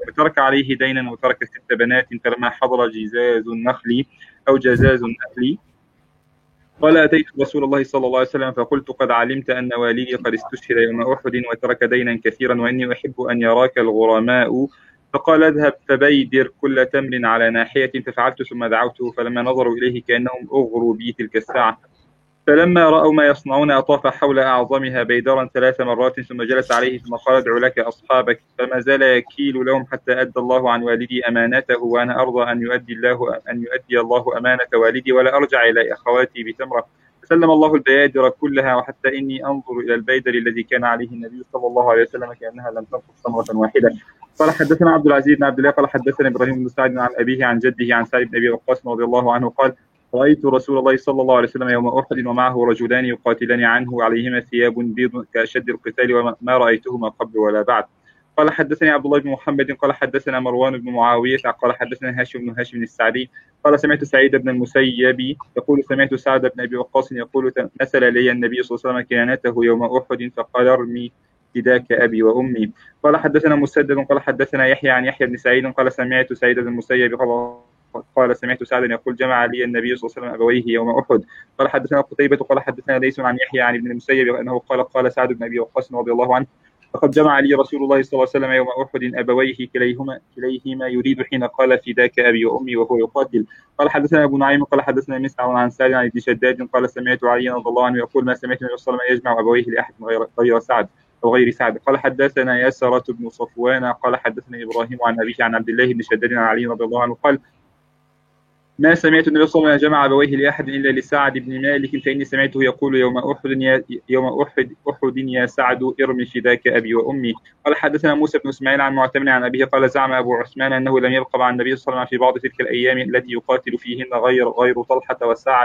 وترك عليه دينا وترك 6 بنات. فلما حضر جزاز النخل أو جزاز النخل قال أتيت رسول الله صلى الله عليه وسلم فقلت قد علمت أن والدي قد استشهد يوم أحد وترك دينا كثيرا وإني أحب أن يراك الغرماء. فقال اذهب فبيدر كل تمر على ناحية. ففعلت ثم دعوته فلما نظروا إليه كأنهم أغروا بي تلك الساعة. فلما رأوا ما يصنعون أطاف حول أعظمها بيدرا 3 مرات ثم جلس عليه ثم قال ادع لك أصحابك. فما زال يكيل لهم حتى أدى الله عن والدي أمانته وأنا أرضى أن يؤدي الله أمانة والدي ولا أرجع إلى أخواتي بتمرة. فسلم الله البيادر كلها وحتى إني أنظر إلى البيدر الذي كان عليه النبي صلى الله عليه وسلم كأنها لم تنقص تمرة واحدة. قال حدثنا عبد العزيز بن عبد الله قال حدثنا إبراهيم بن سعد عن أبيه عن جده عن سعد بن أبي وقاص رضي الله عنه قال رأيت رسول الله صلى الله عليه وسلم يوم أحد ومعه رجلان يقاتلان عنه عليهما ثياب بيض كأشد القتال وما رأيتهما قبل ولا بعد. قال حدثني عبد الله بن محمد قال حدثنا مروان بن معاوية قال حدثنا هاشم السعدي قال سمعت سعيد بن المسيب يقول سمعت سعد بن أبي وقاص يقول نسل لي النبي صلى الله عليه وسلم كنانته يوم أحد فقال ارمي فداك أبي وأمي. قال حدثنا مسدد قال حدثنا يحيى عن يحيى بن سعيد قال سمعت سعيد بن المسيب قال سمعت سعدا يقول جمع لي النبي صلى الله عليه وسلم أبويه يوم أحد. قال حدثنا قتيبة قال حدثنا ليس عن يحيى عن ابن المسيب أنه قال سعد بن أبي وقاص رضي الله عنه فقد جمع لي رسول الله صلى الله عليه وسلم يوم أحد أبويه كليهما يريد حين قال فداك أبي وأمي وهو يقاتل. قال حدثنا أبو نعيم قال حدثنا مسعر عن سعد عن ابن شداد قال سمعت علي رضي الله عنه يقول ما سمعت النبي صلى الله عليه وسلم يجمع أبويه لأحد غير سعد أو غير سعد. قال حدثنا يسرة بن صفوان قال حدثنا إبراهيم عن أبيه عن عبد الله بن شداد عن علي رضي الله عنه قال ما سمعت النبي صلى الله عليه وسلم جمع أبويه لأحد إلا لسعد بن مالك فإني سمعته يقول يوم أحد يا سعد ارمي فداك أبي وأمي. قال حدثنا موسى بن إسماعيل عن معتمر عن أبيه قال زعم أبو عثمان أنه لم يبق مع النبي صلى الله عليه وسلم في بعض تلك الأيام التي يقاتل فيهن غير طلحة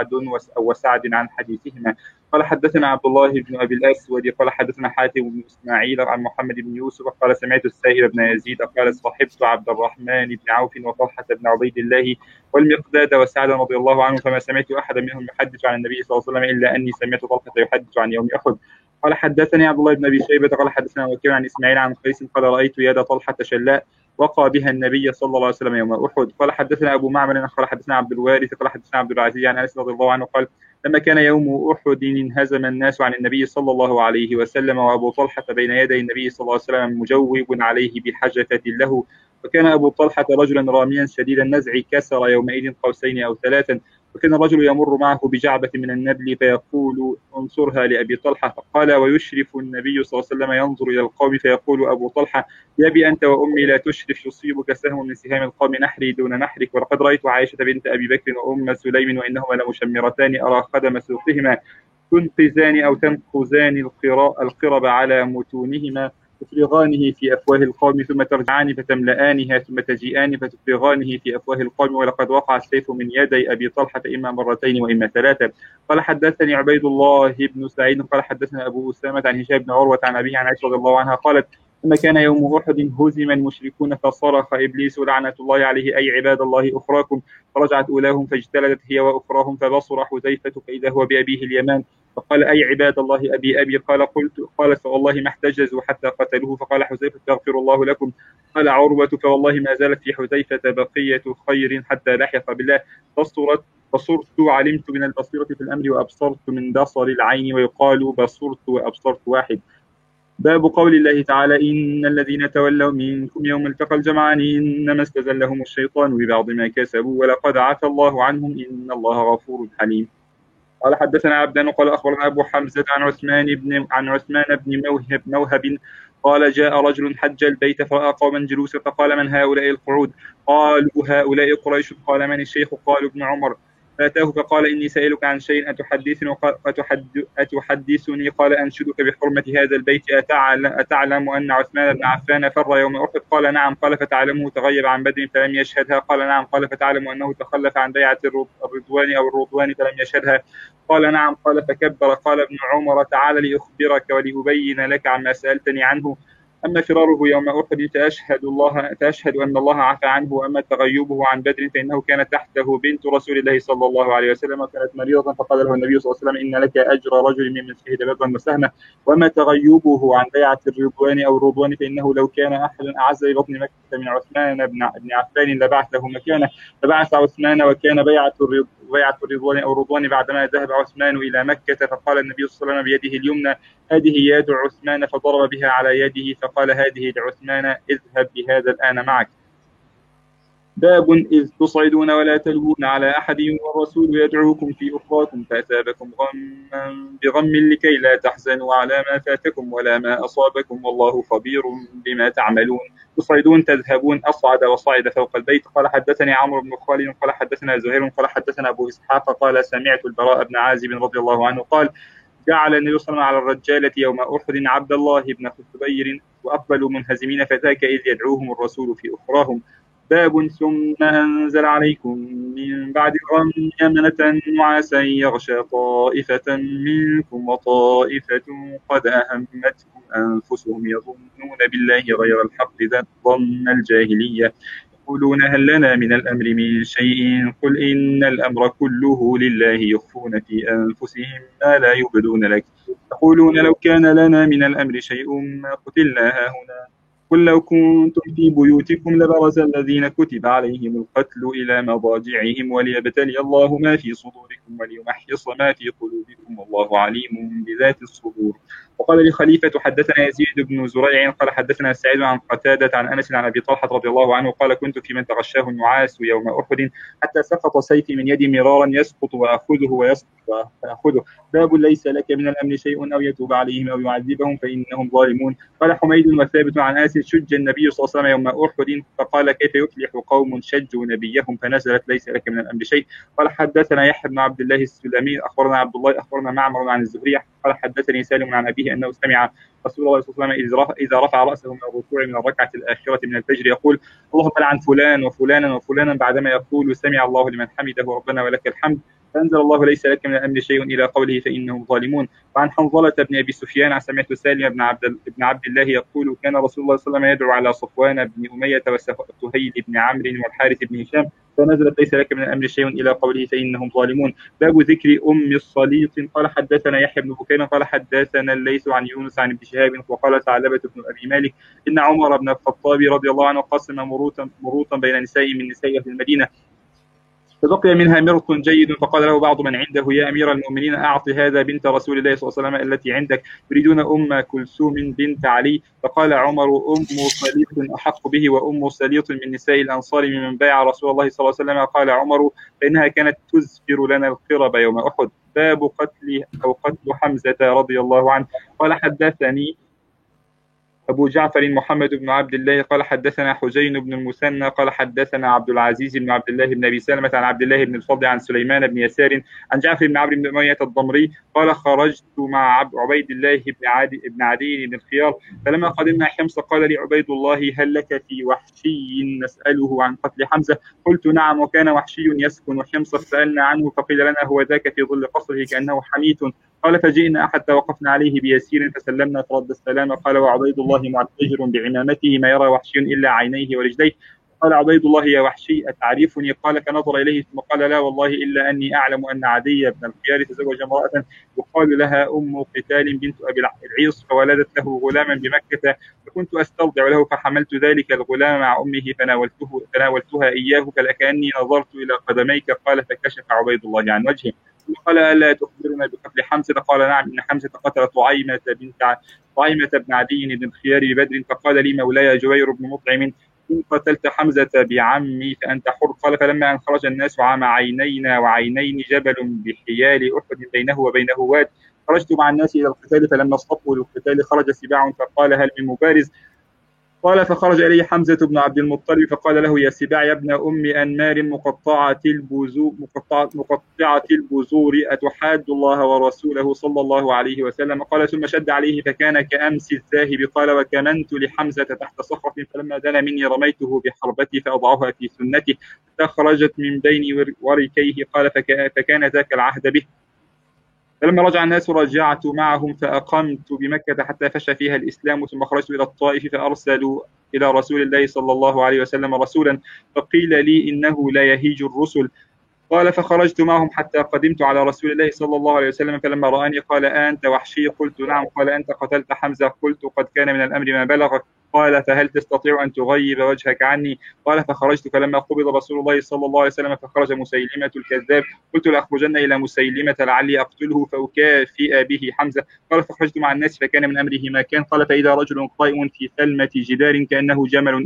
وسعد عن حديثهما. قال حدثنا عبد الله بن أبي الأسود قال حدثنا حاتم بن إسماعيل عن محمد بن يوسف قال سمعت السائب بن يزيد قال صحبت عبد الرحمن بن عوف وطلحة بن عبيد الله والمقداد وسعد رضي الله عنه فما سمعت أحدا منهم يحدث عن النبي صلى الله عليه وسلم إلا أني سمعت طلحة يحدث عن يوم أحد. قال حدثني عبد الله بن أبي شيبة قال حدثنا وكيع عن إسماعيل عن قيس قال رأيت يد طلحة شلاء وقى بها النبي صلى الله عليه وسلم يوم أحد. قال حدثنا أبو معمر قال حدثنا عبد الوارث قال حدثنا عبد العزيز عن أنس رضي الله عنه قال لما كان يوم أحد انهزم الناس عن النبي صلى الله عليه وسلم وأبو طلحة بين يدي النبي صلى الله عليه وسلم مجوب عليه بحجة له. وكان أبو طلحة رجلا راميا شديد النزع كسر يومئذ قوسين أو 3. وكان الرجل يمر معه بجعبة من النبل فيقول انصرها لأبي طلحة. فقال ويشرف النبي صلى الله عليه وسلم ينظر إلى القوم فيقول أبو طلحة يا أبي أنت وأمي لا تشرف يصيبك سهم من سهام القوم نحري دون نحرك. ولقد رأيت عائشة بنت أبي بكر وأم سليم وإنهما لمشمرتان أرى خدم سوقهما تنقزان أو تنقزان القرب على متونهما تفرغانه في أفواه القوم ثم ترجعان فتملآنها ثم تجيئان فتفرغانه في أفواه القوم. ولقد وقع السيف من يدي أبي طلحة إما 2 وإما 3. قال حدثني عبيد الله بن سعيد قال حدثنا أبو أسامة عن هشام بن عروة عن أبيه عن عائشة رضي الله عنها قالت لما كان يوم أحد هزم المشركون فصرخ إبليس لعنة الله عليه أي عباد الله أخراكم. فرجعت أولاهم فاجتلدت هي وأخراهم فبصر حذيفة فإذا هو بأبيه اليمان فقال أي عباد الله أبي قال فوالله ما احتجزوا حتى قتلوه. فقال حذيفة يغفر الله لكم. قال عروة فوالله ما زالت في حذيفة بقية خير حتى لحق بالله. بصرت علمت من البصيرة في الأمر وأبصرت من بصر العين ويقال بصرت وأبصرت واحد. باب قول الله تعالى إن الذين تولوا منكم يوم التقى الجمعان إنما استزلهم الشيطان ببعض ما كسبوا ولقد عفى الله عنهم إن الله غفور حليم. قال حدثنا عبدان قال أخبرنا أبو حمزة عن عثمان بن موهب قال جاء رجل حج البيت فرأى قوما جلوسا فقال من هؤلاء القعود؟ قالوا هؤلاء قريش. قال من الشيخ؟ قالوا ابن عمر. فأتاه فقال إني سائلك عن شيء أتحدثني؟ قال أنشدك بحرمة هذا البيت أتعلم أن عثمان بن عفان فر يوم أحد؟ قال نعم. قال فتعلمه تغيب عن بدر فلم يشهدها؟ قال نعم. قال فتعلم أنه تخلف عن بيعة الرضوان فلم يشهدها؟ قال نعم. قال فكبر. قال ابن عمر تعال لأخبرك ولأبين لك عما سألتني عنه. أما فراره يوم أحد فأشهد أن الله عفى عنه، وأما تغيبه عن بدر فإنه كان تحته بنت رسول الله صلى الله عليه وسلم وكانت مريضة، فقال له النبي صلى الله عليه وسلم إن لك أجر رجل ممن شهد بدرا وسهما. وأما تغيبه عن بيعة الرضوان أو الرضوان فإنه لو كان أحد أعز ببطن مكة من عثمان بن عفان لبعث له مكانه، فبعث عثمان وكان بيعة الرضوان أو الرضوان بعدما ذهب عثمان إلى مكة. فقال النبي صلى الله عليه وسلم بيده اليمنى هذه يد عثمان، فضرب بها على يده فقال هذه لعثمان اذهب بهذا الآن معك. باب إذ تصعدون ولا تلوون على أحد والرسول يدعوكم في أخراكم فأثابكم غما بغم لكي لا تحزنوا على ما فاتكم ولا ما أصابكم والله خبير بما تعملون. تصعدون تذهبون، أصعد وصعد فوق البيت. قال حدثني عمرو بن خالد قال حدثنا زهير قال حدثنا أبو إسحاق قال سمعت البراء بن عازب رضي الله عنه قال جعل النبي صلى الله عليه وسلم على الرجالة يوم أحد عبد الله بن خبير وأقبلوا منهزمين فذاك إذ يدعوهم الرسول في أخراهم. باب ثم أنزل عليكم من بعد الغم أمنة نعاسا يغشى طائفة منكم وطائفة قد أهمتهم أنفسهم يظنون بالله غير الحق ظن الجاهلية يقولون هل لنا من الأمر من شيء قل إن الأمر كله لله يخفون في أنفسهم ما لا يبدون لك يقولون لو كان لنا من الأمر شيء ما قتلنا هاهنا قل لو كنتم في بيوتكم لبرز الذين كتب عليهم القتل إلى مضاجعهم وليبتلي الله ما في صدوركم وليمحص ما في قلوبكم والله عليم بذات الصدور. وقال لخليفة حدثنا يزيد بن زريع قال حدثنا سعيد عن قتادة عن أنس عن أبي طلحة رضي الله عنه قال كنت في من تغشاه النعاس يوم أحد حتى سقط سيفي من يدي مرارا يسقط وأخذه ويسقط وأخذه. باب ليس لك من الأمن شيء أو يتوب عليهم أو يعذبهم فإنهم ظالمون. قال حميد وثابت عن أنس شج النبي صلى الله عليه وسلم يوم أحد فقال كيف يفلح قوم شجوا نبيهم فنزلت ليس لك من الأمر شيء. قال حدثنا يحيى بن عبد الله السلمي أخبرنا عبد الله أخبرنا معمر عن الزهري قال حدثني سالم عن أبيه أنه سمع رسول الله صلى الله عليه وسلم إذا رفع رأسه من الركوع من الركعة الآخرة من الفجر يقول اللهم لعن فلان وفلانا وفلانا بعدما يقول سمع الله لمن حمده ربنا ولك الحمد. فأنزل الله ليس لك من الأمر شيء إلى قوله فإنهم ظالمون. وعن حنظلة بن أبي سفيان سمعت سالم بن عبد الله يقول كان رسول الله صلى الله عليه وسلم يدعو على صفوان بن أمية وسهيل بن عمرو والحارث بن هشام فنزلت ليس لك من الأمر شيء إلى قوله فإنهم ظالمون. باب ذكر أم الصليط. قال حدثنا يحيى بن بكير قال حدثنا الليث عن يونس عن ابن شهاب وقال ثعلبة بن أبي مالك إن عمر بن الخطاب رضي الله عنه قسم مروطا بين نساء من نساء أهل المدينة فبقي منها مرط جيد فقال له بعض من عنده يا أمير المؤمنين أعط هذا بنت رسول الله صلى الله عليه وسلم التي عندك يريدون أم كلثوم بنت علي. فقال عمر أم صليط أحق به وأم صليط من نساء الأنصار ممن بايع رسول الله صلى الله عليه وسلم. قال عمر فإنها كانت تزفر لنا القرب يوم أحد. باب قتل حمزة رضي الله عنه. قال حدثني أبو جعفر محمد بن عبد الله قال حدثنا حجين بن المثنى قال حدثنا عبد العزيز بن عبد الله بن أبي سلمة عن عبد الله بن الفضل عن سليمان بن يسار عن جعفر بن عمرو بن أمية الضمري قال خرجت مع عبيد الله بن عدي بن الخيار فلما قدمنا حمص قال لي عبيد الله هل لك في وحشي نسأله عن قتل حمزة؟ قلت نعم وكان وحشي يسكن حمص فسألنا عنه فقيل لنا هو ذاك في ظل قصره كأنه حميت. قال فجئنا حتى وقفنا عليه بيسير فسلمنا فرد السلام. قال وعبيد الله معتجر بعمامته ما يرى وحشي إلا عينيه ورجليه. قال عبيد الله يا وحشي أتعرفني؟ قال فنظر إليه ثم قال لا والله إلا أني أعلم أن عدي بن الخيار تزوج امرأة يقال لها أم قتال بنت أبي العيص فولدت له غلاما بمكة فكنت أسترضع له فحملت ذلك الغلام مع أمه فناولتها إياه فلكأني نظرت إلى قدميك. قال فكشف عبيد الله عن وجهه قال ألا تخبرنا بقتل حمزة؟ قال نعم إن حمزة قتل طعيمة بن عدي بن الخيار ببدر فقال لي مولاي جبير بن مطعم إن قتلت حمزة بعمي فأنت حر. قال فلما أن خرج الناس عام عينينا وعينين جبل بحيال أحد بينه وبينه واد خرجت مع الناس إلى القتال فلما اصطفوا للقتال خرج سباع فقال هل من مبارز؟ قال فخرج إليه حمزة بن عبد المطلب فقال له يا سباع يا ابن أم أنمار مقطعة البزور أتحاد الله ورسوله صلى الله عليه وسلم؟ قال ثم شد عليه فكان كأمس الذاهب. قال وكمنت لحمزة تحت صخرة فلما دنا مني رميته بحربتي فأضعها في سنته فخرجت من بين وركيه. قال فكان ذاك العهد به. فلما رجع الناس رجعت معهم فأقمت بمكة حتى فشى فيها الإسلام، ثم خرجت إلى الطائف فأرسلوا إلى رسول الله صلى الله عليه وسلم رسولا فقيل لي إنه لا يهيج الرسل. قال فخرجت معهم حتى قدمت على رسول الله صلى الله عليه وسلم، فلما رآني قال أنت وحشي؟ قلت نعم. قال أنت قتلت حمزة؟ قلت قد كان من الأمر ما بلغك. قال فهل تستطيع أن تغيب وجهك عني؟ قال فخرجت، فلما قبض رسول الله صلى الله عليه وسلم فخرج مسيلمة الكذاب، قلت لأخرجن إلى مسيلمة لعلي أقتله فأكافئ به حمزة. قال فخرجت مع الناس فكان من أمره ما كان. قال فإذا رجل قائم في ثلمة جدار كأنه جمل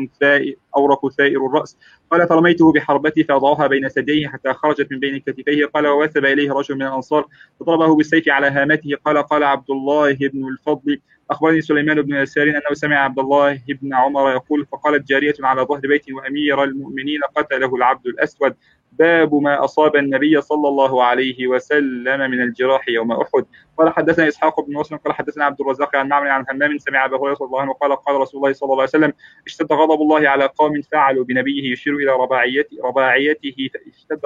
أورق ثائر الرأس. قال فرميته بحربتي فأضعها بين ثدييه حتى خرجت من بين كتفيه. قال ووثب إليه رجل من الأنصار فضربه بالسيف على هامته. قال عبد الله بن الفضل أخبرني سليمان بن يسار أنه سمع عبد الله بن عمر يقول فقالت جارية على ظهر بيت وأمير المؤمنين قتله العبد الأسود. باب ما أصاب النبي صلى الله عليه وسلم من الجراح يوم أحد. قال حدثنا إسحاق بن مسلم قال حدثنا عبد الرزاق عن معمر عن همام سمع أبا هريرة رضي الله عنه قال رسول الله صلى الله عليه وسلم اشتد غضب الله على قوم فعلوا بنبيه يشير إلى رباعيته اشتد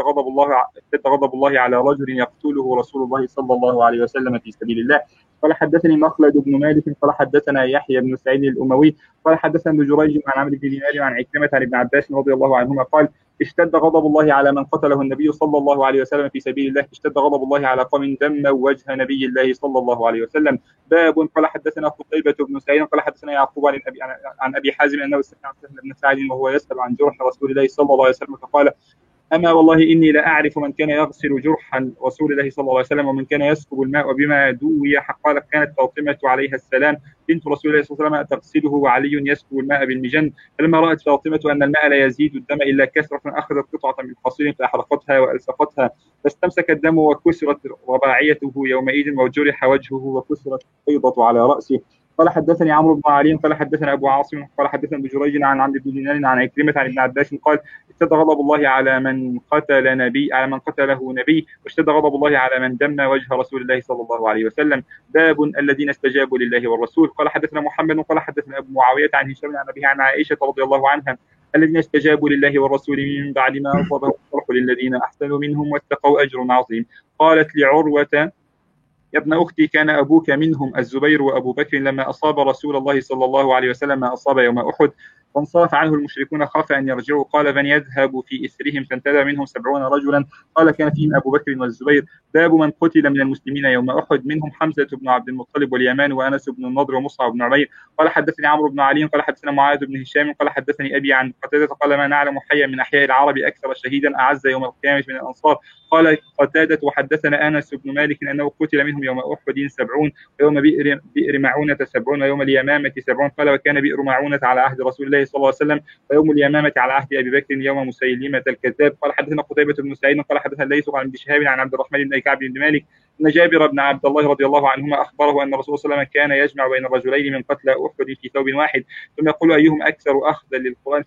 غضب الله على رجل يقتله رسول الله صلى الله عليه وسلم في سبيل الله. قال حدثني مخلد بن مالك قال حدثنا يحيى بن سعيد الأموي قال حدثنا ابن جريج عن عمرو بن دينار عن عكرمة عن ابن عباس رضي الله عنهما قال اشتد غضب الله على من قتله النبي صلى الله عليه وسلم في سبيل الله. اشتد غضب الله على قوم دموا وجه نبي الله صلى الله عليه وسلم. باب قال حدثنا قتيبة بن سعيد قال حدثنا يعقوب عن أبي حازم أنه سمع سهل بن سعد وهو يسأل عن جرح رسول الله صلى الله عليه وسلم فقال أما والله إني لا أعرف من كان يغسل جرحا رسول الله صلى الله عليه وسلم ومن كان يسكب الماء بما دوي. قال كانت فاطمة عليها السلام بنت رسول الله صلى الله عليه وسلم تغسله وعلي يسكب الماء بالمجن. فلما رأت فاطمة أن الماء لا يزيد الدم إلا كثرة أخذت قطعة من حصير فأحرقتها وألصقتها فاستمسك الدم وكسرت رباعيته يومئذ وجرح وجهه وكسرت البيضة على رأسه. قال حدثني عمرو بن علي قال حدثنا أبو عاصم قال حدثنا ابن جريج عن عمرو بن دينار عن عكرمة عن ابن عباس قال اشتد غضب الله على من قتله نبي واشتد غضب الله على من دم وجه رسول الله صلى الله عليه وسلم. باب الذين استجابوا لله والرسول. قال حدثنا محمد قال حدثنا أبو معاوية عن هشام عن أبيه عن عائشة رضي الله عنها الذين استجابوا لله والرسول من بعد ما أصابهم القرح للذين أحسنوا منهم واتقوا أجر عظيم. قالت لعروة يا ابن أختي كان أبوك منهم الزبير وأبو بكر لما أصاب رسول الله صلى الله عليه وسلم ما أصاب يوم أحد فانصرف عنه المشركون خاف أن يرجعوا. قال من يذهب في إثرهم فانتدى منهم 70 رجلا. قال كان فيهم أبو بكر والزبير. باب من قتل من المسلمين يوم أحد منهم حمزة بن عبد المطلب واليمان وأنس بن النضر ومصعب بن عمير. قال حدثني عمرو بن علي قال حدثنا معاذ بن هشام قال حدثني أبي عن قتادة قال ما نعلم حيا من أحياء العرب أكثر شهيدا أعز يوم القيامة من الأنصار. قال قتادة وحدثنا أنس بن مالك أنه قتل منهم يوم أحد 70 ويوم بئر معونة 70 ويوم اليمامة 70. قال وكان بئر معونة على عهد رسول الله صلى الله عليه وسلم ويوم اليمامة على عهد أبي بكر يوم مسيلمة الكذاب. قال حدثنا قتيبة بن سعيد قال حدثنا الليث عن ابن شهاب عن عبد الرحمن بن كعب بن مالك أن جابر بن عبد الله رضي الله عنهما أخبره أن الرسول صلى الله عليه وسلم كان يجمع بين الرجلين من قتلى أحد في ثوب واحد ثم يقول أيهم أكثر أخذا للقرآن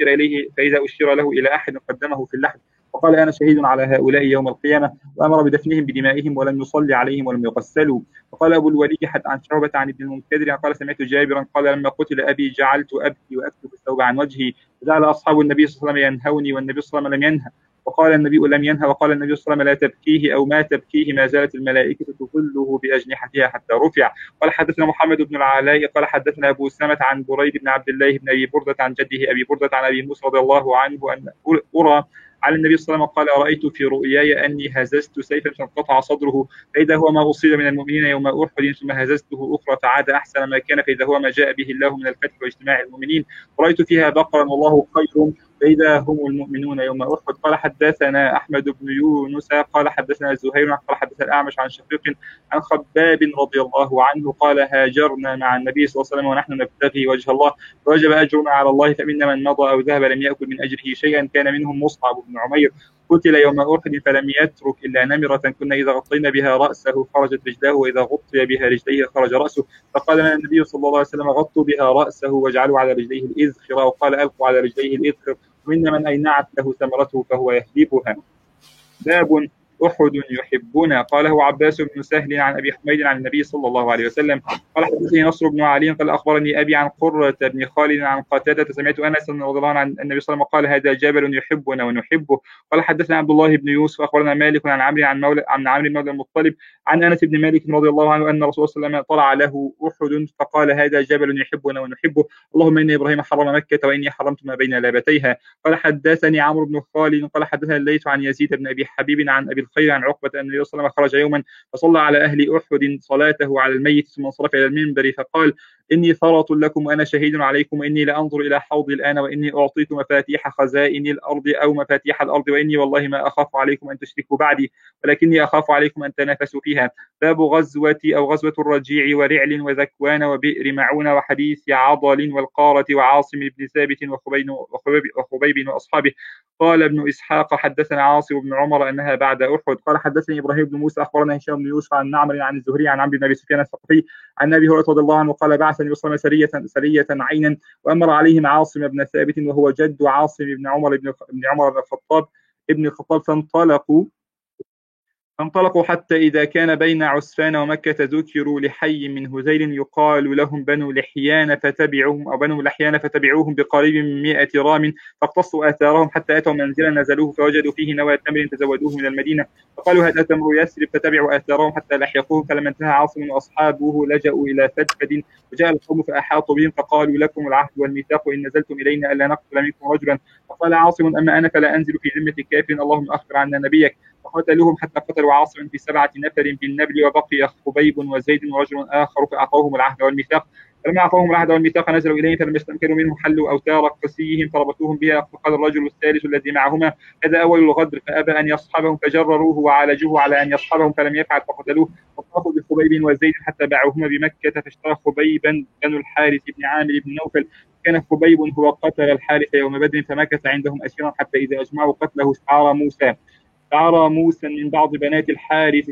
فإذا أشير له إلى أحد قدمه في اللحد وقال أنا شهيد على هؤلاء يوم القيامة وأمر بدفنهم بدمائهم ولم يصلي عليهم ولم يغسلوا. وقال أبو الوليد عن شعبة عن ابن المنكدر قال سمعت جابرا قال لما قتل أبي جعلت أبكي وأكتب الثوب عن وجهي فجعل أصحاب النبي صلى الله عليه وسلم ينهوني والنبي صلى الله عليه وسلم لم ينهى وقال النبي لم ينهى وقال النبي صلى الله عليه وسلم لا تبكيه أو ما تبكيه ما زالت الملائكة تظله بأجنحتها حتى رفع. قال حدثنا محمد بن العلاء قال حدثنا أبو سامة عن بريد بن عبد الله بن أبي بردة عن جده أبي بردة عن أبي موسى رضي الله عنه أن أرى على النبي صلى الله عليه وسلم قال رأيت في رؤياي أني هززت سيفا فانقطع صدره فإذا هو ما أصيب من المؤمنين يوم أحد ثم هززته أخرى فعاد أحسن ما كان فإذا هو ما جاء به الله من الفتح واجتماع المؤمنين. رأيت فيها بقرا والله خير فإذا هم المؤمنون يوم أحد. قال حدثنا أحمد بن يونس قال حدثنا زهير قال حدثنا الأعمش عن شقيق عن خباب رضي الله عنه قال هاجرنا مع النبي صلى الله عليه وسلم ونحن نبتغي وجه الله فوجب أجرنا على الله فمنا من مضى أو ذهب لم يأكل من أجره شيئا كان منهم مصعب بن عمير قتل يوم أحد فلم يترك إلا نمرة كنا إذا غطينا بها رأسه خرجت رجلاه وإذا غطي بها رجليه خرج رأسه. فقال لنا النبي صلى الله عليه وسلم غطوا بها رأسه واجعلوا على رجليه الإذخر وقال ألقوا على رجليه الإذخر ومن من أينعت له ثمرته فهو يهدبها. باب أحد يحبنا. قاله عباس بن سهل عن أبي حميد عن النبي صلى الله عليه وسلم. قال حدثني نصر بن علي قال أخبرني أبي عن قرة بن خالد عن قتادة سمعت أنس رضي الله عنه عن النبي صلى الله عليه وسلم قال هذا جبل يحبنا ونحبه. قال حدثنا عبد الله بن يوسف أخبرنا مالك عن عمرو عن عمرو مولى المطلب عن أنس بن مالك رضي الله عنه أن رسول الله صلى الله عليه وسلم طلع له أحد فقال هذا جبل يحبنا ونحبه اللهم إن إبراهيم حرم مكة وإني حرمت ما بين لابتيها. قال حدثني عمرو بن خالد قال حدثنا الليث عن يزيد بن أبي حبيب عن أبي الخير عن عقبة أن النبي صلى الله عليه وسلم خرج يوما فصلى على أهل أحد صلاته على الميت ثم انصرف إلى المنبر فقال إني ثرة لكم وأنا شهيد عليكم وإني لأنظر إلى حوضي الآن وإني أعطيت مفاتيح خزائن الأرض أو مفاتيح الأرض وإني والله ما أخاف عليكم أن تشركوا بعدي ولكني أخاف عليكم أن تنافسوا فيها. باب غزوة أو غزوة الرجيع ورعل وذكوان وبئر معونة وحديث عضل والقارة وعاصم بن ثابت وخبيب وأصحابه. قال ابن إسحاق حدثنا عاصم بن عمر أنها بعد أحد. قال حدثني إبراهيم بن موسى أخبرنا هشام بن يوسف عن معمر عن الزهري عن عمرو بن أبي سفيان الثقفي عن أبي هريرة رضي الله عنه قال بعث النبي صلى الله عليه وسلم سرية عينا وأمر عليهم عاصم بن ثابت وهو جد عاصم بن عمر بن الخطاب فانطلقوا حتى إذا كان بين عسفان ومكة ذكروا لحي من هذيل يقال لهم بنو لحيان فتبعوهم بقريب من 100 رام فاقتصوا آثارهم حتى أتوا منزلا نزلوه فوجدوا فيه نوى تمر تزودوه من المدينة فقالوا هذا تمر يثرب فتبعوا آثارهم حتى لحقوه فلما انتهى عاصم وأصحابه لجأوا إلى فدفد وجاء القوم فأحاطوا بهم فقالوا لكم العهد والميثاق إن نزلتم إلينا ألا نقتل منكم رجلا. فقال عاصم أما أنا فلا أنزل في ذمة كافر اللهم أخبر عنا نبيك. فقتلوهم حتى قتلوا عاصما في 7 نفر بالنبل وبقي خبيب وزيد ورجل آخر فأعطوهم العهد والميثاق. فلما أعطوهم العهد والميثاق نزلوا إليه فلما استمكنوا منه حلوا أوتار قسيهم فربطوهم بها. فقال الرجل الثالث الذي معهما هذا أول الغدر فأبى أن يصحبهم فجرروه وعالجوه على أن يصحبهم فلم يفعل فقتلوه. فطافوا بخبيب وزيد حتى باعوهما بمكة فاشترى خبيبا بنو الحارث بن عامر بن نوفل. كان خبيب هو قتل الحارث يوم بدر فمكث عندهم أسيرا حتى إذا أجمعوا قتله استعار موسى من بعض بنات الحارث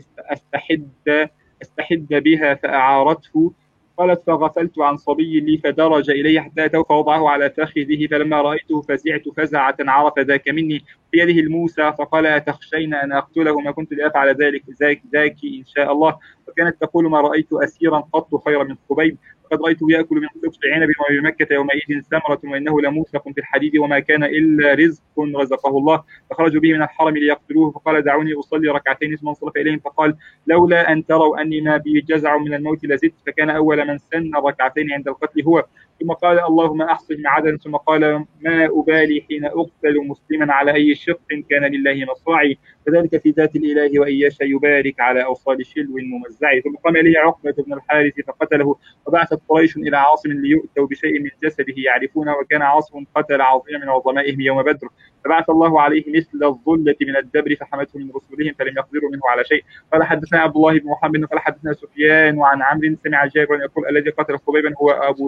استحد بها فأعارته. قالت فغفلت عن صبي لي فدرج إلي حتى أتوا فوضعه على فخذه فلما رأيته فزعت فزعة عرف ذاك مني في يده الموسى فقال أتخشين أن أقتله ما كنت لأفعل ذاك إن شاء الله. وكانت تقول ما رأيت أسيرا قط خيرا من خبيب فقد رأيته يأكل من قطف عنب بمكة يومئذ ثمرة وإنه لموثق في الحديد وما كان إلا رزق رزقه الله. فخرجوا به من الحرم ليقتلوه فقال دعوني أصلي ركعتين ثم انصرف إليهم فقال لولا أن تروا أني ما بي جزع من الموت لزدت. فكان أول من سن ركعتين عند القتل هو. ثم قال اللهم أحصهم عددا ثم قال ما أبالي حين أقتل مسلما على أي شق كان لله مصرعي فذلك في ذات الإله وإن يشاء يبارك على أوصال شلو ممزع. ثم قام إليه عقبة بن الحارث فقتله وبعثت قريش إلى عاصم ليؤتوا بشيء من جسده يعرفونه وكان عاصم قتل عظيما من عظمائهم يوم بدر فبعث الله عليه مثل الظلة من الدبر فحمته من رسولهم فلم يقدروا منه على شيء. قال حدثنا عبد الله بن محمد قال حدثنا سفيان وعن عمرو سمع جابر يقول الذي قتل خبيبا هو أبو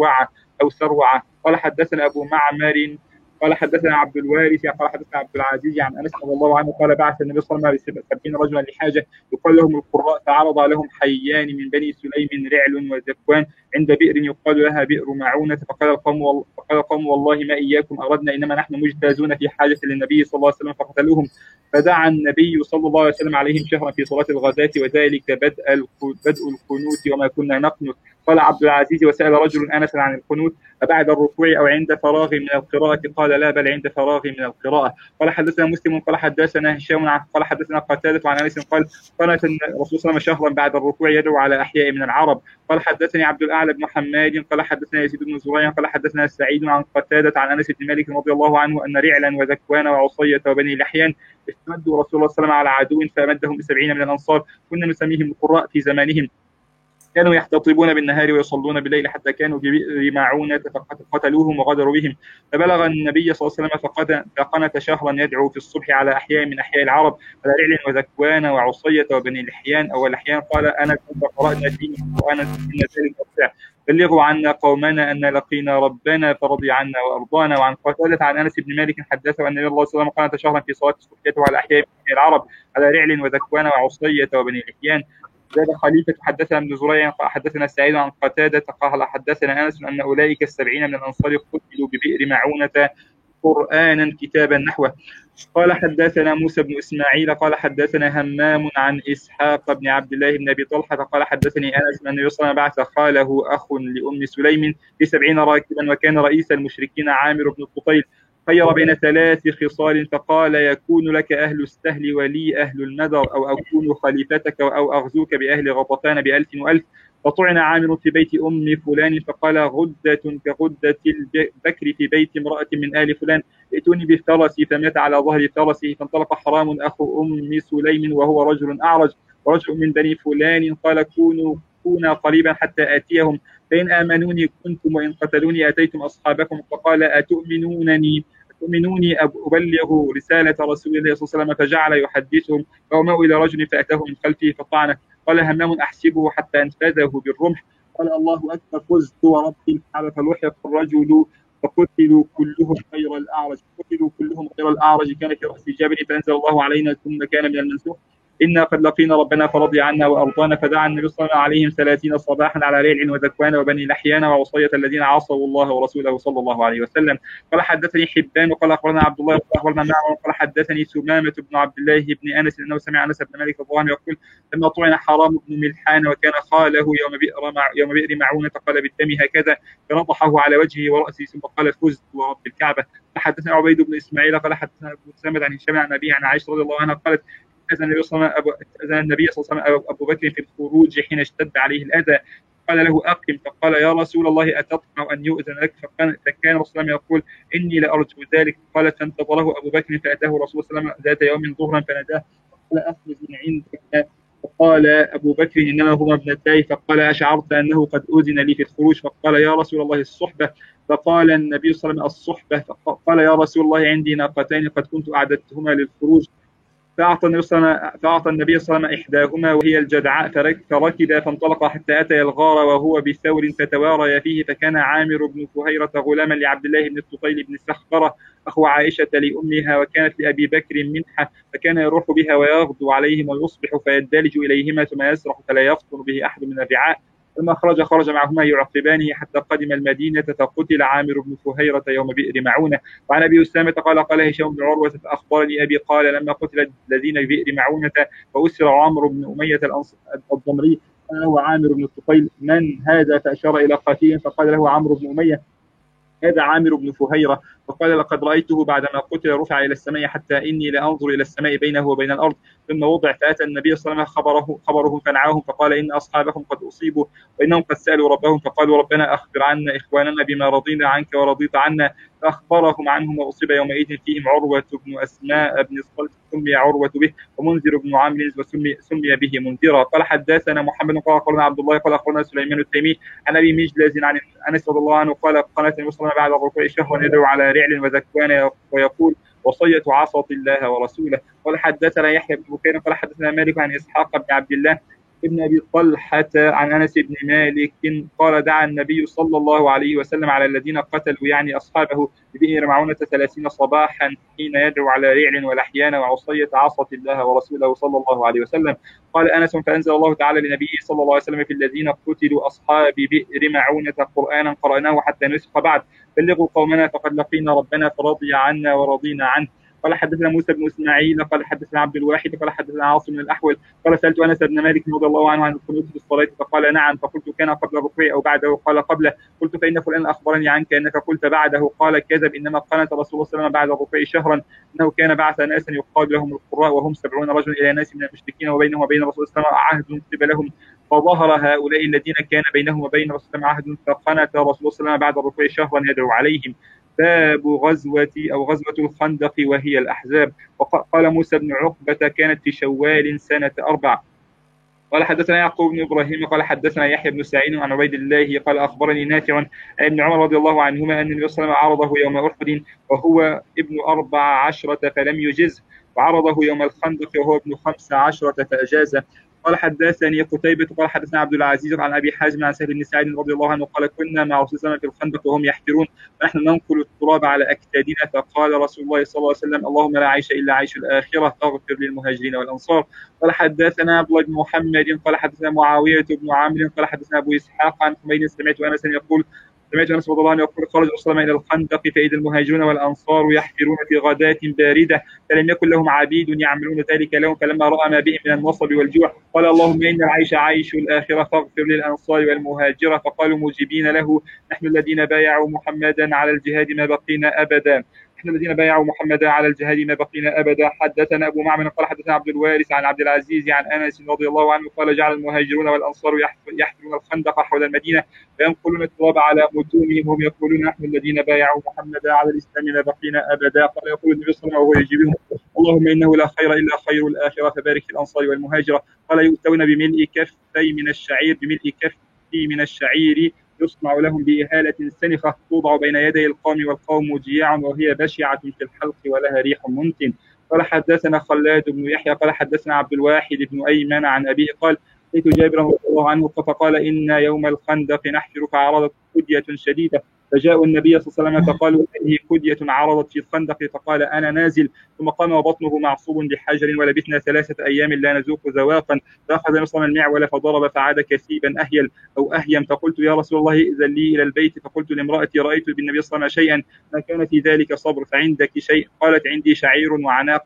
سروعة. قال حدثنا أبو معمر قال حدثنا عبد الوارث قال حدثنا عبد العزيز عن أنس رضي الله عنه قال بعث النبي صلى الله عليه وسلم 70 رجلا لحاجة يقال لهم القراء فعرض لهم حيان من بني سليم رعل وذكوان عند بئر يقال لها بئر معونة. فقال القوم والله ما إياكم أردنا إنما نحن مجتازون في حاجة للنبي صلى الله عليه وسلم فقتلوهم. فدعا النبي صلى الله عليه وسلم عليهم شهرا في صلاة الغزاة وذلك بدء القنوت وما كنا نقنت. قال عبد العزيز وسأل رجل أنس عن القنوت أبعد الركوع أو عند فراغ من القراءة قال لا بل عند فراغ من القراءة. قال حدثنا مسلم قال حدثنا هشام قال حدثنا قتادة عن أنس قال قالت الرسول صلى الله عليه وسلم شهرا بعد الركوع يدعو على أحياء من العرب. قال حدثني عبد الأعلى بن حماد قال حدثنا يزيد بن زريع قال حدثنا سعيد عن قتادة عن أنس بن مالك رضي الله عنه أن رعلا وذكوان وعصية وبني لحيان استمدوا رسول الله صلى الله عليه وسلم على عدو فأمدهم ب70 من الأنصار كنا نسميهم القراء في زمانهم كانوا يحتطبون بالنهار ويصلون بالليل حتى كانوا ببئر معونة فقتلوهم وغدروا بهم. فبلغ النبي صلى الله عليه وسلم فقنت شهرا يدعو في الصبح على أحياء من أحياء العرب على رعل وذكوان وعصية وبني لحيان أو لحيان. قال أنا كنت قرأنا فيه وأنا إن ذلك أرجع بلغوا عنا قومنا أن لقينا ربنا فرضي عنا وأرضانا. وعن قتادة عن أنس بن مالك حدثه أن النبي صلى الله عليه وسلم قنت شهرا في صلاة الصبح على أحياء من العرب على رعل وذكوان وعصية وبني لحيان. زاد خليفة حدثنا ابن زريع حدثنا سعيد عن قتادة قال حدثنا أنس أن أولئك 70 من الأنصار قتلوا ببئر معونة قرآنا كتابا نحوه. قال حدثنا موسى بن إسماعيل قال حدثنا همام عن إسحاق بن عبد الله بن أبي طلحة قال حدثني أنس أن النبي صلى الله عليه وسلم بعث خاله أخ لأم سليم ب70 راكبا، وكان رئيس المشركين عامر بن الطفيل، خير بين 3 خصال فقال: يكون لك أهل السهل ولي أهل النذر، أو أكون خليفتك أو أغزوك بأهل غطفان ب1000 و1000. فطعن عامر في بيت أم فلان فقال: غدة كغدة البكر في بيت امرأة من آل فلان، ائتوني بفرسي. فمات على ظهر فرسه. فانطلق حرام أخو أم سليم وهو رجل أعرج ورجل من بني فلان، قال: كونا قريبا حتى آتيهم، فإن آمنوني كنتم وإن قتلوني أتيتم أصحابكم. فقال: أتؤمنوني أبلغ رسالة رسول الله صلى الله عليه وسلم؟ فجعل يحدثهم، فومأوا إلى رجل فأتاه من خلفه فطعنه. قال همام: أحسبه حتى أنفذه بالرمح. قال: الله أكبر، فزت ورب الكعبة. فلحق الرجل فقتلوا كلهم غير الأعرج كان في رأس جبل. فأنزل الله علينا ثم كان من المنسوخ: إنا قد لقينا ربنا فرضي عنا وأرضانا. فدعا النبي صلى الله عليه وسلم عليهم 30 صباحا على ريع وذكوان وبني لحيان وعصية الذين عصوا الله ورسوله صلى الله عليه وسلم. قال حدثني حبان قال أخبرنا عبد الله قال أخبرنا معمر قال حدثني سمامة بن عبد الله بن أنس أنه سمع أنس بن مالك رضي الله عنه يقول: لما طعن حرام بن ملحان وكان خاله يوم بئر معونة قال بالدم هكذا، فنطحه على وجهه ورأسه ثم قال: فزت ورب الكعبة. حدثنا عبيد بن إسماعيل قال حدثنا أبو سامد عن هشام عن أبيه عن عائشة رضي الله عنها قالت: أذن النبي صلى الله عليه وسلم أبو بكر في الخروج حين اشتد عليه الأذى، قال له: أقم. فقال: يا رسول الله أتطمع أن يؤذن لك؟ فكان رسول الله يقول: إني لأرجو ذلك. قالت: فانتظره أبو بكر فأتاه رسول الله صلى الله عليه وسلم ذات يوم ظهرا فناداه فقال: أخرج من عندك. فقال أبو بكر: إنما هما ابنتاي. فقال: أشعرت أنه قد أذن لي في الخروج؟ فقال: يا رسول الله الصحبة. فقال النبي صلى الله عليه وسلم: الصحبة. فقال: يا رسول الله عندي ناقتين قد كنت أعددتهما للخروج. فأعطى النبي صلى الله عليه وسلم إحداهما وهي الجدعاء فركب فانطلق حتى أتى الغار وهو بثور فتواري فيه. فكان عامر بن فهيرة غلاما لعبد الله بن الطفيل بن سخبرة أخو عائشة لأمها، وكانت لأبي بكر منحة، فكان يروح بها ويغدو عليهم ويصبح فيدلج إليهما ثم يسرح فلا يفطن به أحد من الرعاء. لما خرج معهما يعقبانه حتى قدم المدينة، فقتل عامر بن فهيرة يوم بئر معونة. وعن أبي أسامة قال هشام بن عروة: أخبرني أبي قال: لما قتل الذين ببئر معونة فأسر عمرو بن أمية الضمري قال له عامر بن الطفيل: من هذا؟ فأشار إلى قتيل فقال له عمرو بن أمية: هذا عامر بن فهيرة. فقال: لقد رأيته بعدما قتل رفع إلى السماء حتى إني لأنظر إلى السماء بينه وبين الأرض. ثم وضع فأتى النبي صلى الله عليه وسلم خبرهم فنعاهم فقال: إن أصحابكم قد أصيبوا وإنهم قد سألوا ربهم فقالوا: ربنا أخبر عنا إخواننا بما رضينا عنك ورضيت عنا. فأخبرهم عنهم، وأصيب يومئذ فيهم عروة بن أسماء بن الصلت سمي عروة به، ومنذر بن عمرو وسمي به منذرا. قال حدثنا محمد قال أخبرنا عبد الله قال أخبرنا سليمان التيمي عن أبي مجلز عن أنس رضي الله عنه قال: قناة المسلمين بعد الركوع شهرا يدعو على رعل وذكوان ويقول: وصية عصت الله ورسوله. قال حدثنا يحيى بن بكير قال حدثنا مالك عن إسحاق بن عبد الله ابن أبي طلحة عن أنس بن مالك قال: دعا النبي صلى الله عليه وسلم على الذين قتلوا يعني أصحابه ببئر معونة 30 صباحا حين يدعو على رعل ولحيان وعصية عصت الله ورسوله صلى الله عليه وسلم. قال أنس: فأنزل الله تعالى لنبيه صلى الله عليه وسلم في الذين قتلوا أصحاب بئر معونة قرآنا قرأناه حتى نسخ بعد، بلغوا قومنا فقد لقينا ربنا فرضي عنا ورضينا عنه. قال حدثنا موسى بن إسماعيل قال حدثنا عبد الواحد قال حدثنا عاصم بن الأحول قال: سألت أنس بن مالك رضي الله عنه عن القنوت في الصلاة فقال: نعم. فقلت: كان قبل الركوع أو بعده؟ قال: قبله. قلت: فإن فلان أخبرني عنك أنك قلت بعده. قال: كذب، إنما قنت رسول الله صلى الله عليه وسلم بعد الركوع شهرا أنه كان بعث ناسا يقال لهم القراء وهم 70 رجلا إلى ناس من المشركين وبينهم وبين رسول الله صلى الله عليه وسلم عهد قبلهم، فظهر هؤلاء الذين كان بينهم وبين رسول الله عهد فقنت رسول الله صلى الله عليه وسلم بعد الركوع شهرا يدعو عليهم. باب غزوة الخندق وهي الأحزاب. وقال موسى بن عقبة: كانت في شوال سنة 4. قال حدثنا يعقوب بن إبراهيم قال حدثنا يحيى بن سعيد عن عبيد الله قال: أخبرني نافع عن ابن عمر رضي الله عنهما أن النبي صلى الله عليه وسلم عرضه يوم أحد وهو ابن 14 فلم يجز، وعرضه يوم الخندق وهو ابن 15 فأجازه. قال حدثني قتيبة قال حدثنا عبد العزيز عن أبي حازم عن سهل بن سعيد رضي الله عنه قال: كنا مع رسول الله في الخندق وهم يحفرون ونحن ننقل التراب على أكتادنا، فقال رسول الله صلى الله عليه وسلم: اللهم لا عيش إلا عيش الآخرة فاغفر للمهاجرين والأنصار. قال حدثنا عبد الله بن محمد قال حدثنا معاوية بن عامر قال حدثنا أبو إسحاق عن حميد سمعت أنس يقول: سمعت انس رضي الله عنه يقول خرج الرسول صلى الله عليه وسلم الى الخندق فاذا المهاجرون والانصار يحفرون في غداة بارده فلم يكن لهم عبيد يعملون ذلك لهم فلما راى ما بهم من النصب والجوع قال اللهم ان العيش عيش الاخره فاغفر للانصار والمهاجره فقالوا مجيبين له نحن الذين بايعوا محمدا على الجهاد ما بقينا ابدا الذين بايعوا محمدا على الجهاد ما بقينا ابدا. حدثنا ابو معمر قال حدثنا عبد الوارث عن عبد العزيز عن انس رضي الله عنه قال جعل المهاجرون والانصار يحفرون الخندق حول المدينه فينقلون التراب على متونهم وهم يقولون نحن الذين بايعوا محمدا على الاسلام ما بقينا ابدا. قال يقول النبي صلى الله عليه وسلم وهو يجيبهم اللهم انه لا خير الا خير الاخره فبارك في الانصار والمهاجره. قال يؤتون بملء كفي من الشعير من الشعير يصنع لهم بإهالة سنخة توضع بين يدي القوم والقوم جياع وهي بشعة في الحلق ولها ريح منتن. قال حدثنا خلاد بن يحيى قال حدثنا عبد الواحد بن أيمن عن أبيه قال أتيت جابر رضي الله عنه فقال إن يوم الخندق نحفر فعرضت كدية شديدة فجاءوا النبي صلى الله عليه وسلم فقالوا هذه كدية عرضت في الخندق فقال أنا نازل ثم قام وبطنه معصوب بحجر ولبثنا 3 أيام لا نذوق ذواقا فأخذ مصرا المعول فضرب فعاد كثيبا أهيل أو أهيم فقلت يا رسول الله إذن لي إلى البيت فقلت لامرأتي رأيت بالنبي صلى الله عليه وسلم شيئا ما كان في ذلك صبر فعندك شيء قالت عندي شعير وعناق